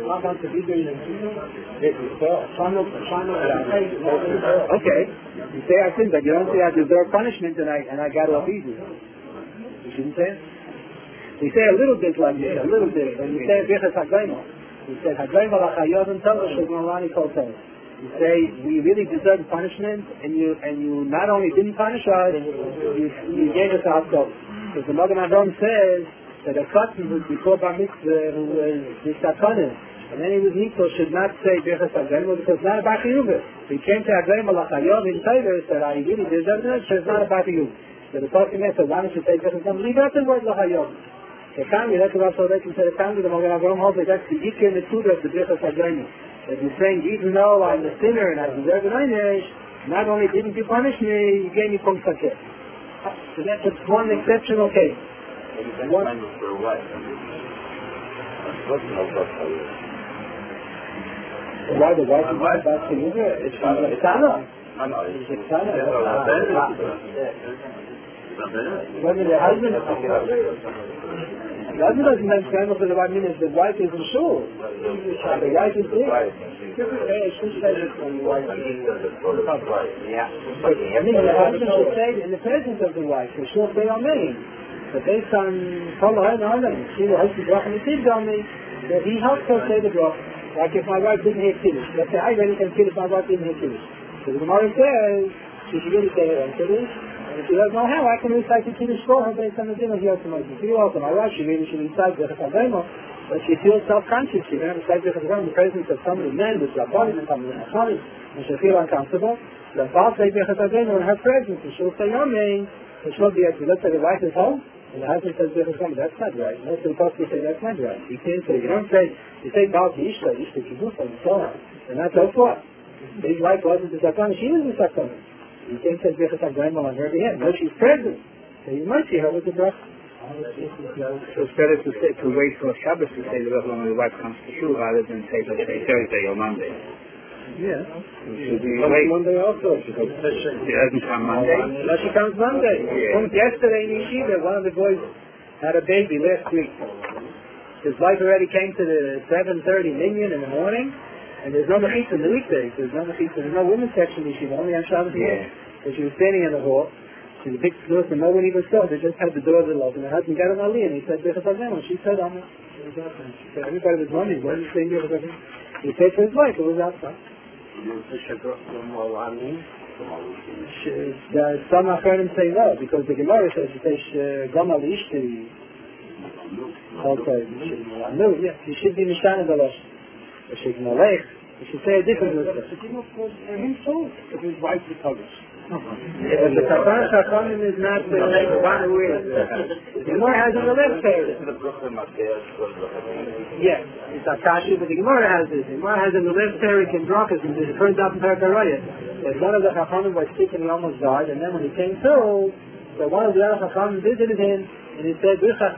Okay. You say I sinned, but you don't say I deserve punishment and I got off easy. You shouldn't say it. We say a little bit like this, a little bit. And you say Birchas HaGoyma. You say HaGoyma L'Chayovim Tova Shulchan Kol Tov. You say we really deserve punishment, and you not only didn't punish us, you gave us our soul. Because the Magen Avraham says that a Katan who's before Bar Mitzvah, who was Nisakanis, and then he was Nito, should not say Birchas HaGoyma because it's not about Chiyuvah. He came to HaGoyma L'Chayovim Tova said I really deserve it, so it's not about Chiyuvah. So the Pasuk says why don't you say Birchas HaGoyma? Leave out the word L'Chayovim. The family, that's what they can say. The family, the Magen Avraham holds that that's the Yikir Netzudah of the Birchas HaGoyma. That you're saying, even though I'm a sinner and I deserve an Einish, not only didn't you punish me, you gave me Pum Sakeh. So that's just one exceptional case. Why the wife is not about Chiyuvah? It's a Ktana. It's a Ktana. Whether the husband doesn't understand what the right means, the wife is in shul. The wife is there. I mean, the husband should say in the presence of the wife, for sure say amen. But based on Kol Ha'Olam, she will hope to bracha Nesiv Gami, that he helps her say the bracha. Like if my wife didn't hear Kiddush. Let's say I really can Kiddush, my wife didn't hear Kiddush. So the Gemara says, she should really say her own Kiddush. And if she doesn't know how, I can recite the Kiddush for her based on the din of Yosemite. If you also, my wife, she really should recite Birchas Havdalah, but she feels self-conscious. She can recite Birchas Havdalah in the presence of so many men, with Rabbanim and some of the Achanim, and she'll feel uncomfortable. So I'll say Birchas Havdalah in her presence, and she'll say Amen, and she'll be able to look at the wife is home, and the husband says Birchas Havdalah. That's not right. Most of the Poskim say that's not right. You can't say, you don't say, you say Baal Ishta, Ishta Kibbutz, and so on. And that's so forth. His wife wasn't the Sakana, she was the Sakana. You can't say Birchas Havdalah on her behalf. No, she's present. So you might see her with the bracha. So it's better to wait for Shabbos to say the bracha when the wife comes to shul rather than say Thursday or Monday. Yeah. Should we wait? Monday also. She doesn't come Monday. No, she comes Monday. Yeah. Yesterday in Yeshiva, one of the boys had a baby last week. His wife already came to the 7:30 minyan in the morning, and there's no mechitza in the weekdays. There's no mechitza. There's no women's section in Yeshiva, only on Shabbos. Yeah. So she was standing in the hall. She was a big door, and no one even saw. They just had the doors open. Her husband got an Ali, and he said, Birchas Havdalah. She said, Amen. She said, everybody was wondering, why did you say Birchas Havdalah? He said to his wife, it was outside. Some Acharim say no, because the Gemara says, Gama L'Ishtiri. Okay, no, yeah, you should be Mishana Balosh. You should say a different word. If his wife recovers. But the Tapan Chachamim is not the one who is. The Gemara has in the left side. Yes, it's Akashi, but the Gemara has this. The Gemara has in the left side in Brachas, and it turns out in Perkaraya that one of the Chachamim was sick and he almost died, and then when he came through, so one of the other Chachamim visited him, and he said, Blessed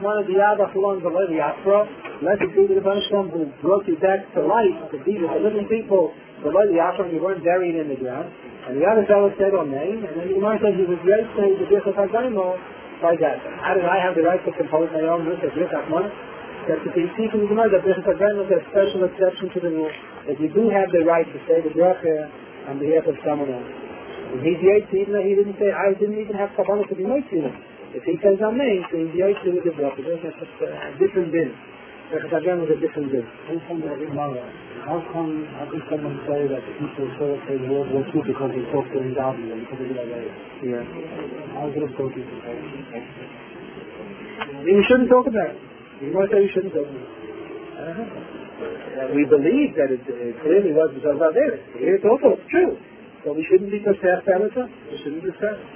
be the Rebbeinu who brought you back to life, to be with the living people, below the Ashram, you weren't buried in the ground. And the other fellow said, Amen, and then the Gemara says he was great to say the Birchas Havdalah like that. How did I have the right to compose my own list of Birchas Havdalah? That if you see from the Gemara that Birchas Havdalah is a special exception to the rule, that you do have the right to say the bracha on behalf of someone else. And he's Yaitse, even though he didn't say, I didn't even have Kabbalah to be made to him. If he says Amen, so he's Yaitse with the bracha. There's a different din. Birchas Havdalah is a different din. How can someone say that people saw in World War II because he talked to his army and because he did that? Yeah. How is it appropriate to say? You shouldn't talk about it. You might say you shouldn't talk about it. We believe that it clearly was because of this. It's also true. So we shouldn't be concerned about it. We shouldn't be concerned.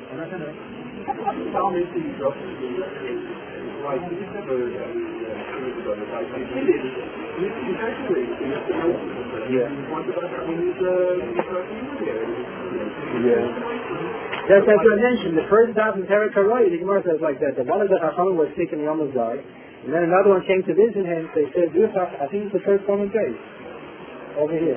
That's as I mentioned, the first daf in Perek Haroy, the Gemara says like that one of the Chachamim was sick and he almost died, and then another one came to visit him. They said, I think it's the first one in place over here.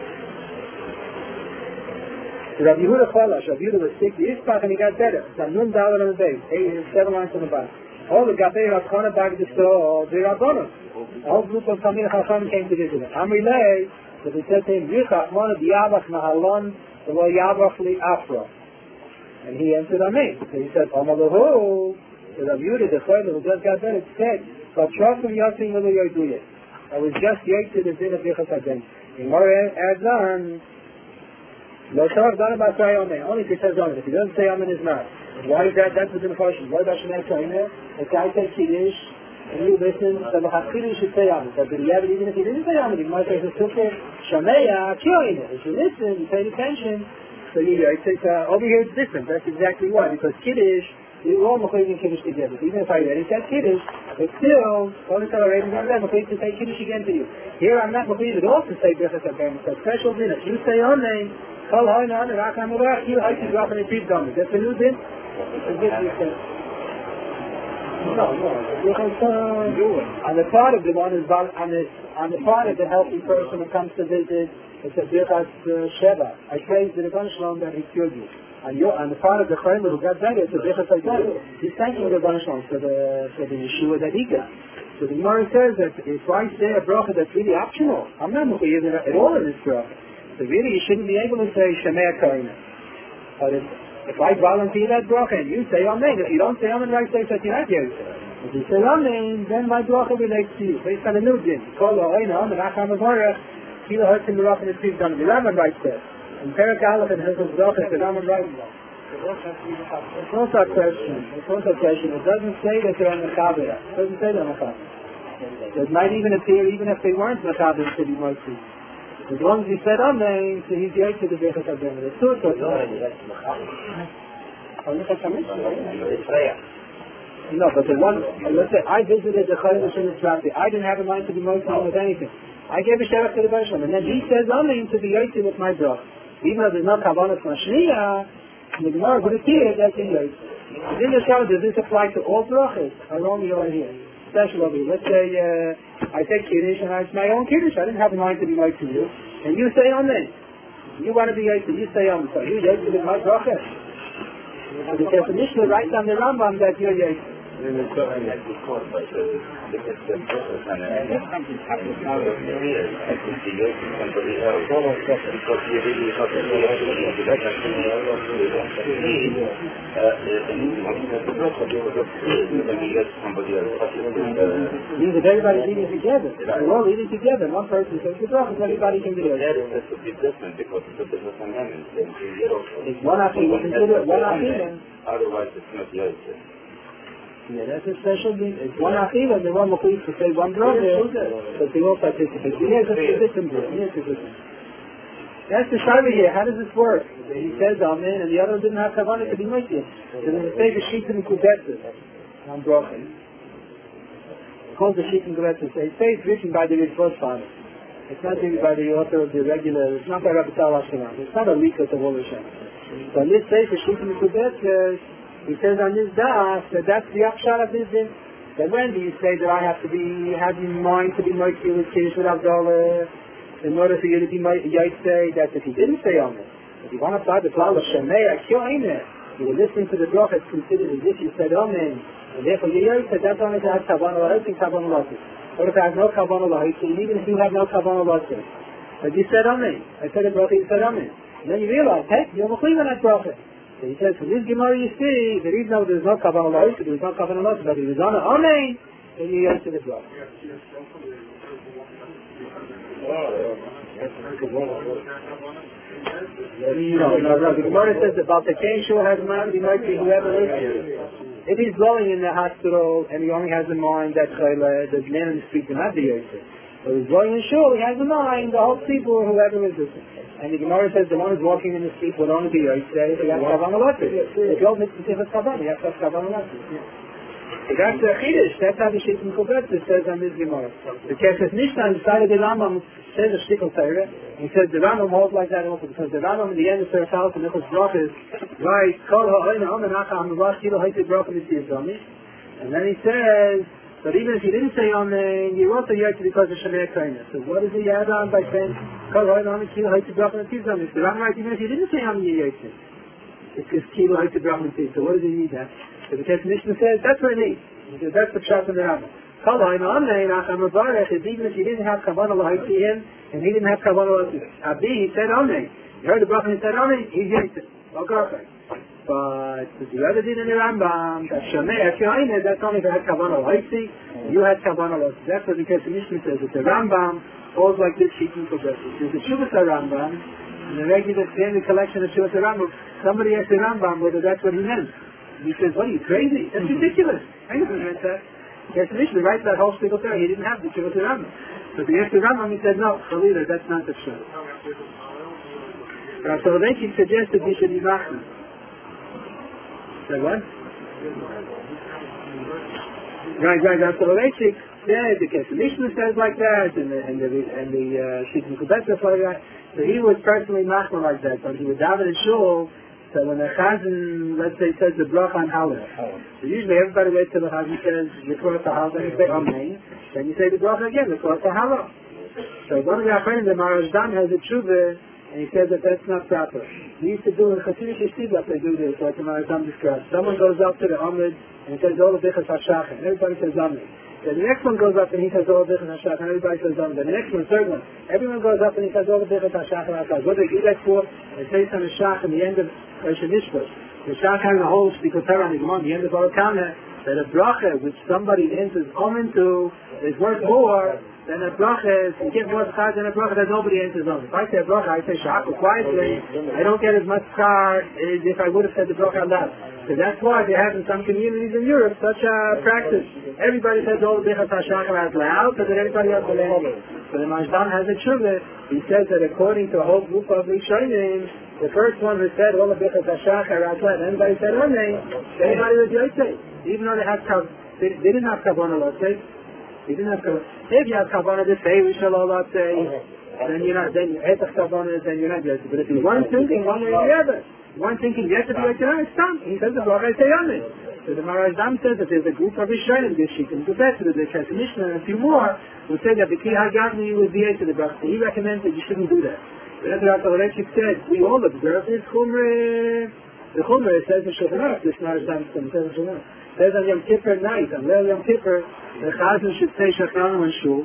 Rabbi Yehuda Cholash, Rabbi Yehuda was sick, Yitzchak, and he got better. Nun Dalet on the base, 7 lines on the bottom. All the Gabei Rakhana back to the store, the Rabbanon. A whole group of Tamil Chacham came to visit him. Amrilei, so they said to him, Yitzchak, one of the Yabach Mahalon, the Lo Yabach Li Afra. And he answered Amen. So he said, Amalahu, so Rabbi Yehuda, the Cholash, who just got better, said, but Shofim Yasim Melu Yoduye. I was just yet to the din of Birchas Havdalah. And more adds on, only if he says Amen. If he doesn't say Amen, it's not. Why is that? That's the question. Why does Shemay Kaina? If I say Kiddush, and you listen, so the Kiddush should say Amen. But even if he didn't say Amen, you might say it's still Shemay Kaina. If you listen, you pay attention. So over here it's different. That's exactly why. Because Kiddush, you all Mechayim Kiddush together. Even if I already said Kiddush, but still, only tolerating I'm not Mechayim to say Kiddush again to you. Here I'm not Mechayim at all to say Birchas Havdalah. It's a special din. If you say Amen, Kol Ha'Olam, Rakam Urach, you have to drop in a deep dummy. That's a new din. It's a different thing. No. On the part of the one is on the part of the healthy person who comes to visit, it's a Birchas Sheva. I praise the Rebbeinu Shalom that he cured you. On the part of the Chayim who got better, it's a Birchas Havdalah. He's thanking the Rebbeinu Shalom for the Yeshua that he got. So the Gemara says that if I say a bracha that's really optional, I'm not mechuyev at all in this bracha. So really you shouldn't be able to say Shemei Kaina. But If I volunteer that bracha and you say amen, if you don't say amen, right, say that you're not Yosef. If you say amen, then my bracha relates to you. Based on a new din. Call the Oina, and Acham Avarach, Kila Hurts in the Rock and the Trees done. The Rambam writes that. In Perak Aleph and Hilchos Bracha, the Rambam writes that. It's also a question. It doesn't say that they're on the Kabbalah. It doesn't say they're on the Kabbalah. It might even appear, even if they weren't the Kabbalah, to be Moshe. As long as you said amen, so he's the to the Bechas Adem. It's two sorts of No, but the one, let's say, I visited the Chayim Hashem Mitzvah. I didn't have a mind to be Moshe with anything. I gave a shevach to the Baruch Shalom, and then he says amen to be Yosef with my brother. Even though there's no Kavanah Mashniya, the Gemara would appear that's in Yosef. In the Shabbat, does this apply to all brachas? Or only over here? Special over here. Let's say I take Kiddush and it's my own Kiddush. I didn't have a mind to be Yosef to you. And you say amen. You want to be Yosef, you say amen. So you Yosef with my brachas. So the definition right on the Rambam that you're Yosef. And it's something like this course, but if it's the purpose and if something happens now in the year, I think the year is somebody else. Because you really have to know how to do that. Means if everybody's eating together. We're all eating together. One person says the brachas, everybody can do it. That would be different because it's a business amendment. It's one after you consider it one after. Otherwise it's not Yosef. Yeah, that's a special thing. It's one achila, and the one mukhiz to say one brother, but they all participate. Here's a position there. That's the shayla here. How does this work? He says amen, and the other didn't have kavanah to be mukhiz. So then they say the sheet and kubetzes on broken. It's called the sheet and kubetzes. They say it's written by the Ritva father. It's not written by the author of the regular. It's not by Rabbi Tal Ashkenaz. It's not a leak of the Wol Hashem. So in this case, the sheet and kubetzes. He says on this daf that that's the upshot of this din. That when do you say that I have to be, have in mind to be Moitzei with Kiddush with Avdallah, in order for you to be Yaitse, that if he didn't say on it, if you want to apply the Klal of Shemei, you were listening to the bracha, it's considered as if you said amen, and therefore you Yaitse, that's only to have Kavanah Lahitz and Kavanah Lahitz. What if I have no Kavanah Lahitz, and even if you have no Kavanah Lahitz, but you said amen, I said a bracha, you said amen. And then you realize, hey, you're Mechliv on that bracha. So he says, from this Gemara you see, there is no Kavanah Lahitz, there is no Kavanah Lahitz, but it is on amen, then you answer the bracha. No, the Gemara says about the Kein Shul has a mind, he might be whoever lives here. If he's going in the hospital and he only has in mind that the man in the street can have the Yosef. But he's going in Shul, he has in mind the whole people, whoever is with him. And the Gemara says the one who's walking in the street would only be Yosef, if he has Kavanah Lahitz. If you don't mix it with Kavanah, you have to have Kavanah Lahitz. That's the Chiddush. That's how the Shit in Kubetzes says on this Gemara. The Kesef Mishnah decided the Rambam says a shtickle Torah. He says the Rambam holds like that also because the Rambam in the end of Torah Talis and Nicholas Brachas writes Kol ha'oina amen ha'cha ha'mavach kilo ha'yted bracha mitzvah. And then he says, but even if he didn't say amen, you also yet because of Shemei Kaina. So what does he add on by saying Kol ha'oina amen kilo ha'yted bracha mitzvah? The Rambam writes even if he didn't say amen, you yet. It's just kilo ha'yted bracha mitzvah. So what does he need that? So the Kesef Mishnah says, that's what it needs. Because that's the pshat in the Rambam. Kol ha'oina amen ha'cha ha'mavach is even if he didn't have Kavanah Lahitz him, and he didn't have Kavanah Lahitz. Abi, he said amen. You heard the bracha and he said amen, he's yet. Okay. But the other din in the Rambam, that Shemei Kaina, that's only if you had Kavanah Lahitz, you had Kavanah Lahitz. That's what the Kesef Mishnah says. That the Rambam holds like this sheet in Kubetzes. There's the Shuvas Rambam, in the regular family collection of Shuvas Rambam. Somebody asked the Rambam whether that's what he meant. He says, what are you, crazy? That's ridiculous. I never meant that. Kesef Mishnah writes that whole shtickle there. He didn't have the Shuvas Rambam. But the asked the Rambam, he said, no, Chalila, that's not the pshat. Rav Soloveitchik suggested we should be machmir. Say what? Right. Rav Soloveitchik said the Kesef Mishnah says like that, and the Shit in Kubetzes like that. So he was personally machmir like that. But he would daven in shul. So when the chazan, let's say, says the bracha on halal, so usually everybody waits till the chazan says Yikor Tahal, then you say amen, then you say the bracha again, Yikor Tahal. So one of the Achronim, the Maharajdan, has a tshuva, and he says that that's not proper. He used to do in Chasidish Yeshiva, they do this, like the Maharajdan describes. Someone goes up to the Amud and he says all the Bichas HaShachan, everybody says amen. Then the next one goes up and he says all the Bichas HaShachan, everybody says amen. Then the next one, third one, everyone goes up and he says all the Bichas HaShachan. What do they do that for? They say some Shach in the end of Rosh Mishpat. The Shach has a whole speaker on the Gemara, the end of our Kana, that a bracha which somebody enters into is worth more than a bracha, you get more schar than a bracha that nobody enters on. If I say a bracha, I say Shach quietly, I don't get as much schar as if I would have said the bracha aloud. So that's why they have in some communities in Europe such a practice. Everybody says all the Bichas HaShachar out loud so that everybody else will learn it. So the Mashdan has a tshuva. He says that according to a whole group of Rishonim, the first one who said all the Bichas HaShachar out loud, everybody said Amen, everybody was Yotzei. Even though they didn't have Kavanah Lotzei. They didn't have Kavanah. If you have Kavanah to say Rishallah Lotzei, then you're not, then Etach Kavanah, then you're not Yotzei. But if you weren't thinking one way or the other, one thinking yes, if you like to stop. He says the bracha say Amen. So the Marazam says that there's a group of Rishonim, the Shikkim, the Better, the Chas Mishnah, and a few more, who say that the Ki Hagavni would be to the bracha. He recommends that you shouldn't do that. But as Rabbi Orechik said, we all observe this Chumrah. The Chumrah says in Shulchan Aruch, this Marazam says in Shulchan Aruch. Says on Yom Kippur night, on Leil Yom Kippur, the Chazan should say Shachyanim and Shul.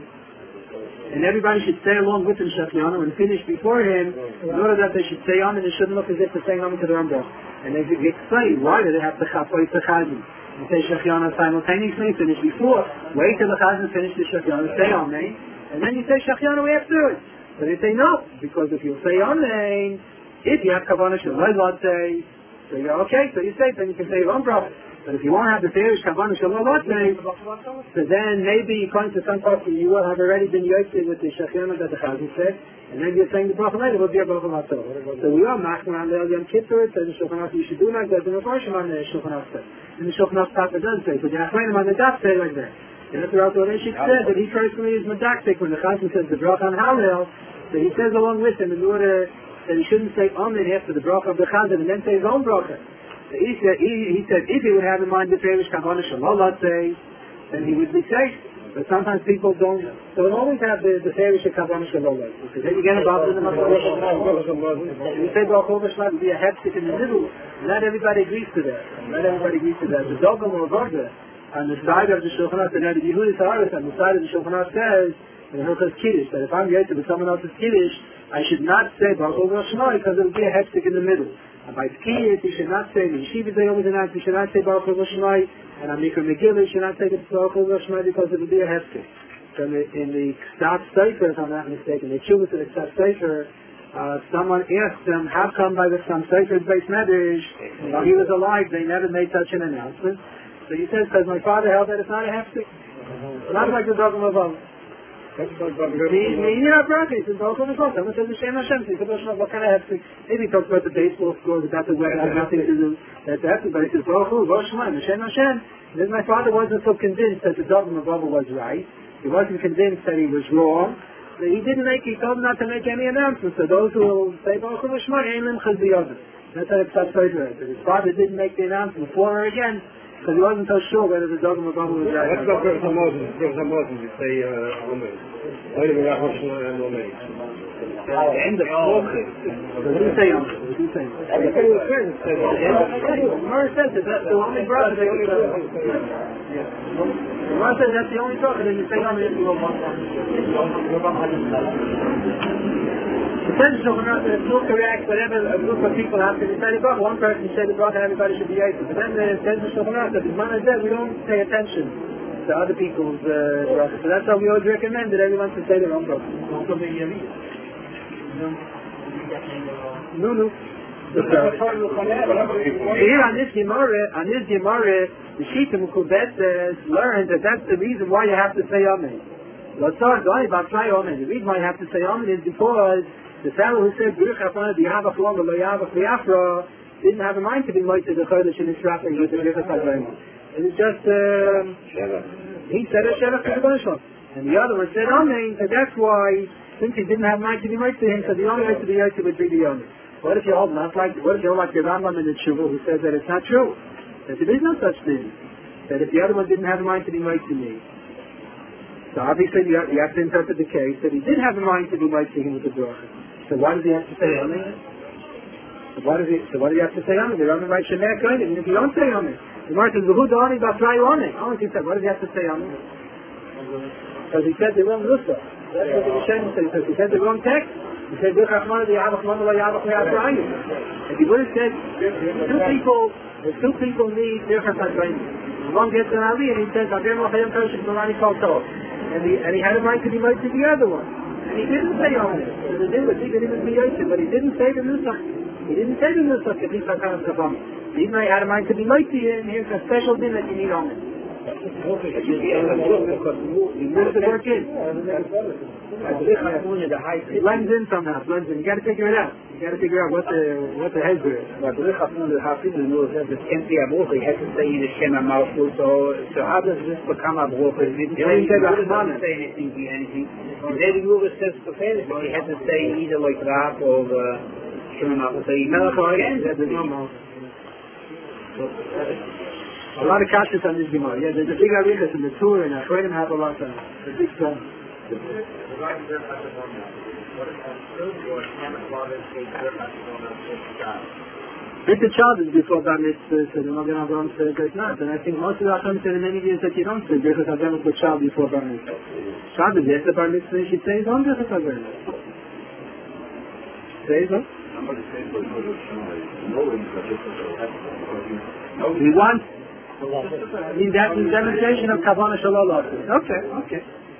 And everybody should stay along with him, Shachyanim, and finish before him, in order that they should stay on, and it shouldn't look as if they're saying on to the Rambam. And they explain why do they have to chapoy the Chazan. And say Shachyanim simultaneously, finish before, wait till the Chazan finishes the Shachyanim, stay on me, and then you say Shachyanim afterwards. So they say no, because if you say on me, if you have Kavanah Shalai Lotzei, so you're okay, so you say, then you can say your own prophet. But if you won't have the Ferish Kavanah Shalai Lotzei, so then maybe according to some parts you will have already been Yotzei with the Shachyanim that the Chazan said, and then you're saying the prophet later will be a bracha matzah. So we are machmir on Leil Yom Kippur, so the Shulchan Aruch you should do like that, and the Farshim on the Shulchan Aruch says. And the Shulchan Aruch Tata doesn't say, but the Achreinim on the Daf say like that. And that's what Rabbi Orechik said, that he personally is medaktik when the Chazan says the bracha on Hallel, so he says along with him in order that he shouldn't say Amen after the bracha of the Chazan and then say his own bracha. So he said if he would have in mind the Ferish Kavanah Shalai Lotzei, then he would be safe. But sometimes people don't always have the Ferish Kavanah Shalai Lotzei. Because then you get involved in the Matzah. You say Baruch Hu V'Shmat be a heftik in the middle. Not everybody agrees to that. The Dogam or Gorda on the side of the Shulchan Aruch, and the Yehudis Haaretz on the side of the Shulchan Aruch says, in the Hilchos Kiddush, that if I'm Yotzei with someone else's Kiddush, I should not say Baruch Hu V'Shmat because it would be a heftik in the middle. And by Tkiyas, you should not say, in Yeshiva they always announce, you should not say Baruch Hu V'Shmat, and on Mikra Megillah, you should not say Baruch Hu V'Shmat because it would be a heftik. So in the Ksaf Sefer, if I'm not mistaken, the Chuvas of the Ksaf Sefer, someone asked them, how come by the Ksaf Sefer's Beis Medrash, while he was alive, they never made such an announcement? So he says, because my father held that it's not a heftik. Not like the Dogam of Allah. He says, Baruch Hu V'Shmat. Someone says, Hashem Hashem. He says, what kind of heftik? Maybe he talks about the baseball scores, about the weather, has nothing to do. That's heftik, but he says, Baruch Hu V'Shmat, Hashem Hashem. Then my father wasn't so convinced that the Dogam of Allah was right. He wasn't convinced that he was wrong. So he told him not to make any announcements. So those who will say, Baruch Hu V'Shmat, Ein Lim Chaz B'Yodin. That's how it's Sefer. His father didn't make the announcement for or again, because he wasn't so sure whether the Dogam of Allah was right. Let's go to Moses. You say, Amen. Only the Rachman Shlomo and Amen. The end of Moses. What do you say, Amen? What do you say? The Gemara says that that's the only bracha they only say. The Gemara says that's the only bracha that you say Amen if you go one time. It says Shulchan Aruch that it's not correct, whatever a group of people have to say the bracha. One person say the bracha and everybody should be Yotzei. But then it says Shulchan Aruch that the man is there, we don't pay attention to other people's bracha. So that's how we always recommend that everyone should say their own bracha. No. Here on this Gemara, the Shittim Kubetes learned that that's the reason why you have to say Amen. The reason why you have to say Amen is because the fellow who said didn't have a mind to be Moitei the Chodesh in Yisrael with the Birchas HaGoyim. It is just he said a Shevach to the Goyim, and the other one said Amen, and that's why since he didn't have mind to be Moitei him, so the only way to be Yotzei would be the Amen. What if you hold not like the Rambam in the Tshuva who says that it's not true, that there is no such thing, that if the other one didn't have a mind to be Moitei me. So obviously you have to interpret the case that he did have a mind to be Moitei him with the bracha. So why does he have to say Amen? So why do you have to say Amen? The Rambam writes Shemeh Kohen, and if you don't say Amen, the Gemara says V'hu Da'ani B'Atrayu Amen. Why does he have to say Amen? Because he said the wrong Nusach. That's what the Rishonim say. Because he said the wrong text. He said, if he would have said, two people need Birchas Hashem. One gets an Ali and he says, and he had a right to be right to the other one. And he didn't say Omen. So the deal was he didn't even be Yosef, but he didn't say the Nusach. He didn't say the Nusach that he's Hakanas Kabam. Even though he had a mind to be right to you, and here's a special din that you need Omen. It blends in somehow, blends in. You got to figure it out. You got to figure out what the heads are. He has to say the Shem HaMalchut, so how does this become a broker? He didn't say anything. And David Ruler says for fairness, he had to say either like Rab or Shem HaMalchut. So he a lot of kashas on this Gemara. Yeah, there's a big arichas in the Torah and Achronim have a lot of the big stone. If the child is before Bar Mitzvah, so they're not going to go on to Great Night. And I think most of the Achronim say in many years that you don't say Birchas Hashem with the child before Bar Mitzvah. Child is yes, the Bar Mitzvah, you should say his own Birchas Hashem. Say his own? We want that is demonstration of Kavanah Shalom. Okay.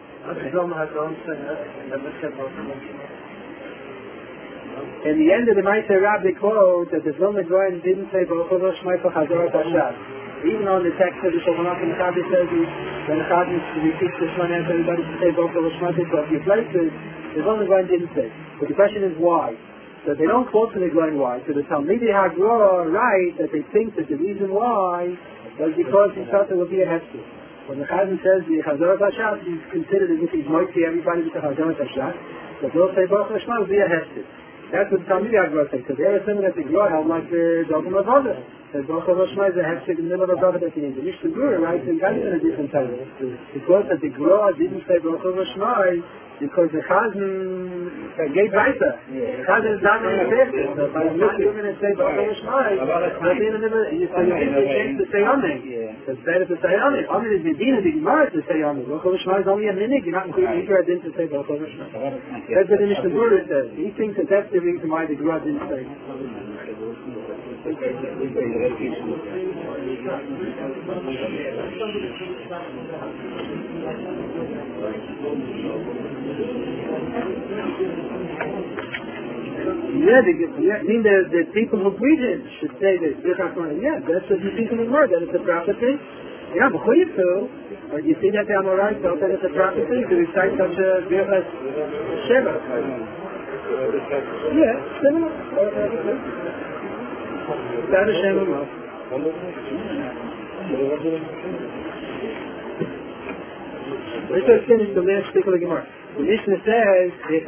In the end of the Ma'aser Rab, they quote that the Vilna Gaon didn't say Baruch Hu Shmai for Chazarat Hashem. Even on the text of the Shulchan Aruch and the Chazal says when the Chazal repeats the Shmai, everybody should say Baruch Hu Shmai for a few places. The Vilna Gaon didn't say. But the question is why? So they don't quote from the Gaon why. So the Talmidei HaGra write that they think that the reason why was because he thought there would be a hefker. When the Chazan says the Chazarat Hashem, he's considered as if he's mighty everybody with the Chazarat Hashem. But they'll say Baruch Hu Shmai will be a hefker. That's what the Talmidei HaGra say. So they're assuming that the Gra held like the Dogma of Avodah. That Baruch Hu Shmai is a hefker in the middle of Avodah that he needs. The Mishnah Gura writes in a different time. Because that the Gra didn't say Baruch Hu Shmai because the Chazan gave Baita. The Chazan is not in the Bechtel. So by not doing it, say Baruch Hu Shmai, not in the middle, you change to say Amen. So it's better to say Amen. Amen is the Dina, the Gemara to say Amen. Baruch Hu Shmai is only a minute. You're not including Ikra Din to say Baruch Hu Shmai. That's what the Mishnah Gura says. He thinks that that's the reason why the Gra didn't say. The people who preach it should say that that's what you see from the word, that it's a prophecy. Yeah, but who you feel? Or you see that the Amorai felt that it's a prophecy to recite such a Birchas Sheva. Yeah, similar. That is Sheva. Let's just finish the last particular Gemara. The Mishnah says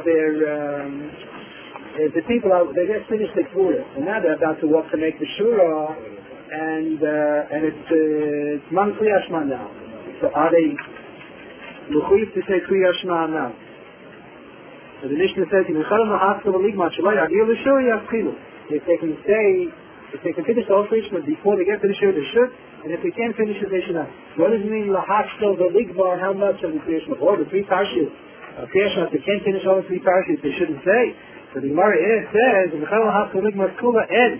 if the people they just finished the Kvura, and now they're about to walk to make the Shura, and it's Man Kriya Shema now. So are they Mechuyev to say Kriya Shema now? So the Mishnah says if they can finish the whole Krishma before they get to the Shur, they should, and if they can't finish it, they should not. What does it mean, Lahachstel, the Ligbar, how much of the Krishma? Or the 3 Parshas. Krishma, if they can't finish all the 3 Parshas, they shouldn't say. So the Gemara says, Lahachstel, Ligbar, Kula, Ed,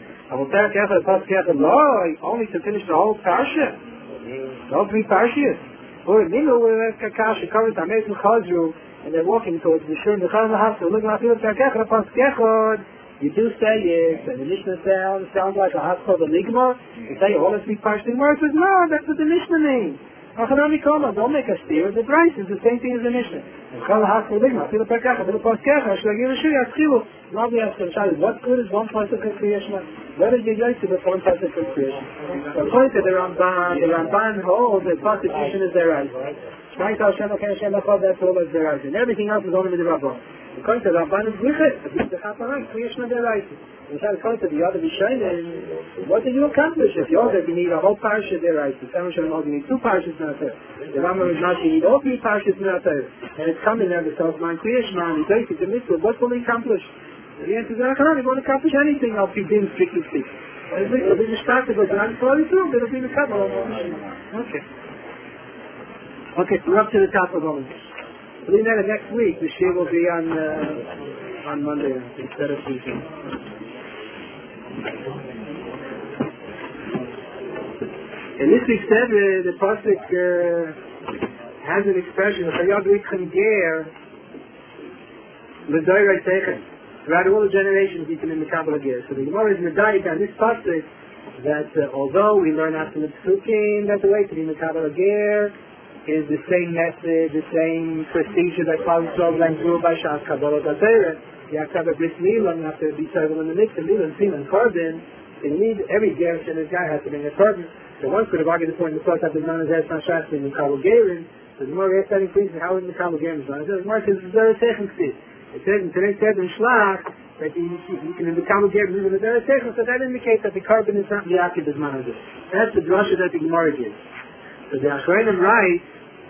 only to finish the whole Parsha. The whole 3 Parshas. Or Minu, Kakash, Karit, Amet, Chazru, and they're walking towards the Shur, Lahachstel, Ligbar, Kula, you do say it, and the Mishnah sounds like a hospital of Ligma. You say all the 3 Parshas. The Gemara says, no, that's what the Mishnah means. Don't make us steer. The Bryce is the same thing as the Mishnah. What good is one person for creation? What is the Yosef if one person for creation? According to the Ramban holds that prostitution is their right. That's all that's their right. And everything else is only with the Rabbah. According to the Ramban is Wichet. It's the Chaparang, creation of their right. According to the other Bishayin, what did you accomplish? If you need a whole parsha there, right? The Shem Shalom, you need 2 parshas not there. The Rambam is not, you need all 3 parshas not there. And it's coming there, the self-mind creation, man, the basic, the mitzvah, what will he accomplish? The answer is, I won't accomplish anything, I'll be being strictly speaking. If it's practical, then I'm probably through, it'll be the couple. Okay, so we're up to the top of all of this. Believe that next week, the shir will be on on Monday instead of Tuesday. In this week's Seder, the pasuk has an expression, throughout all the generations you can in the Kabbalah Ger. So the Gemara is medayik on this pasuk that although we learn after the Psukim that the way to be in the Kabbalah Ger is the same method, the same procedure that Klal Yisrael went through by Shas Kabbalah Tatera. You have to have a bris milah, and you have to be serving in the mix and milah and sin and carbon. You need every Ger and his guy has to bring a carbon. So one could have argued the point in the first that the man is Esan Shas in the Kabbalah Gerin. So the Gemara is starting please how in the Kabbalah Gerin is done. The Gemara says it's very technical. It says in today's said in Shlach that you can in the Kabbalah Gerin live in the very technical, so that indicates that the carbon is not Yaakov as man. That's the drasha that the Gemara gives. So the Ashranim write,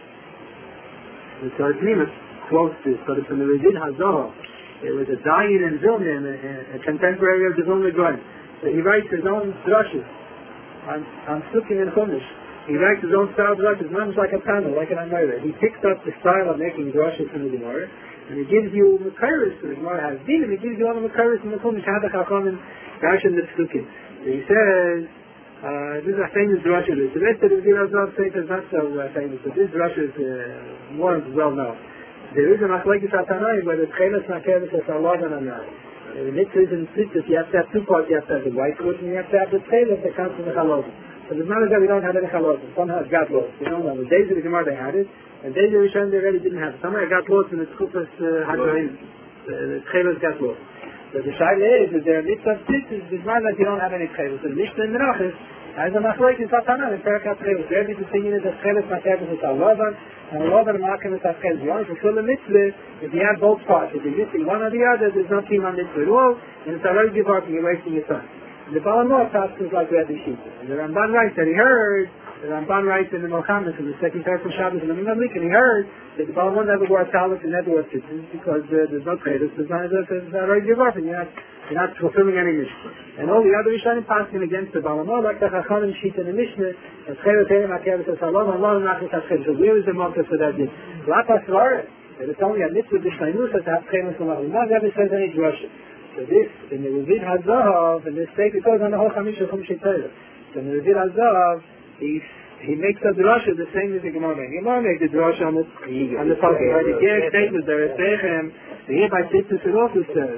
the Torah Pnimis quotes this, but it's from the Revid Hazohar. There was a Dayan in Vilna, a contemporary of the Vilna Gaon. So he writes his own drashas on Sukkim and Chumash. He writes his own style of drashas, not like a panel, like an Amira. He picks up the style of making drashas in the Gemara, and he gives you Makaris, so the Gemara has Din, and he gives you all the Makaris in the Chumash, Hadach HaChomim, Rash and the Sukkim. So he says, this is a famous drasha. The rest of the Zirazav Sefer is not so famous, but this drasha is more well known. There is a machlekes hatanayim where the tchelas nakeres is Allah and Anai. The mitzvahs and tzitzis, you have to have two parts. You have to have the white wood and you have to have the tchelas that comes from the chalozim. So the matter is that we don't have any chalozim. Somehow it got lost. We don't know. The days of the Gemara they had it, and days of the Rishon they already didn't have it. Somehow it got lost in the Tzchupas Hadarim. The tchelas got lost. So the shaila is that there are mitzvahs tzitzis, it's not that you don't have any tchelas. So the Mishnah in Menachos as a machlekes hatanayim in Perkat Tchelas. There is the opinion that tchelas nakeres is Allah and Allah and Makim is tchelas. You only fulfill the mitzvah if you have both parts. If you're missing one or the other, there's no team on mitzvah at all, and it's already give up and you're wasting your time. The Balamor passes like Rabbi Shita. And the Ramban writes that he heard, the Ramban writes in the Mohammed in the second parak of Shabbos in the Minamlik, and he heard that the Balamor never wore talis and never wore tzitzis because there's no tchelas, there's already give up and you're not fulfilling any mitzvah. And all the other Rishonim passing against the Balamor, like the Chachamim Shita in the Mishnah, as Cheres Herim HaKeres es Halom, Allah and Nachas HaCheres. So where is the motive for that? Lapas Svaret, that it's only a mitzvah d'shleimus to have Cheres HaLom. Not ever says any drasha. So this, in the Revid Hazahav, in this state, it goes on the whole Chamisha Chumshei Torah. So in the Revid Hazahav, he makes a drasha the same as the Gemara. The Gemara makes the drasha on the pasuk. By the Ger statement, there is Sechem, the hereby tzitzis it also says.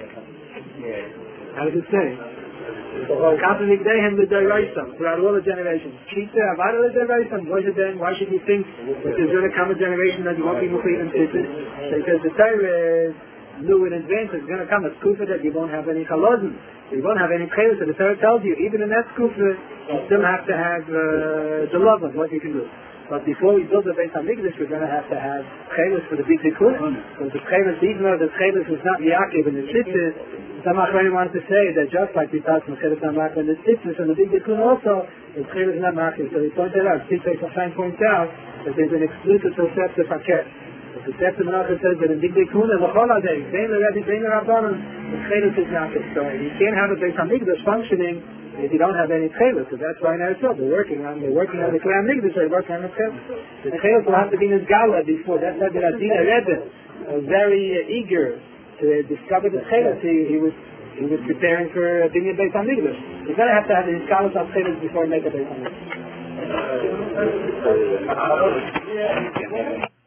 How does it say? Kapanik Dehem the Deraisam, throughout all the generations. Chita, Avada the Deraisam, why should you think that there's going to come a generation that you won't be Mukhi and tzitzis? Because the Torah knew in advance it's going to come a skufa that you won't have any chalozim, you won't have any chelas. So the Torah tells you, even in that skufa, you still have to have the love of what you can do. But before we build the Beit HaMikdash, we're going to have chelas for the big tikkun. So the chelas, even though the chelas is not Yaakov and the tzitzis, some Achronim wanted to say that just like we talked from chelas HaMakah and the tzitzis and the big tikkun also, the chelas is not Makah. So he pointed out, Tzitz Hashem points out that there's an exclusive Tosefta Fakir. The Sefta Menachos says that in Big Tikkun and L'chol Adei, Bein L'Rebbe, Bein L'Rabbanon, the Chelos is not it. So you can't have a Beit HaMikdash functioning if you don't have any Chelos. So that's why in Eretz they're working on the Klei HaMikdash, they're working on the Chelos. The Chelos will have to be in his Gala before. That's why the Radina Rebbe was very eager to discover the Chelos. He was preparing for being a Beit HaMikdash. He's going to have his Galas on Chelos before he make a Beit HaMikdash.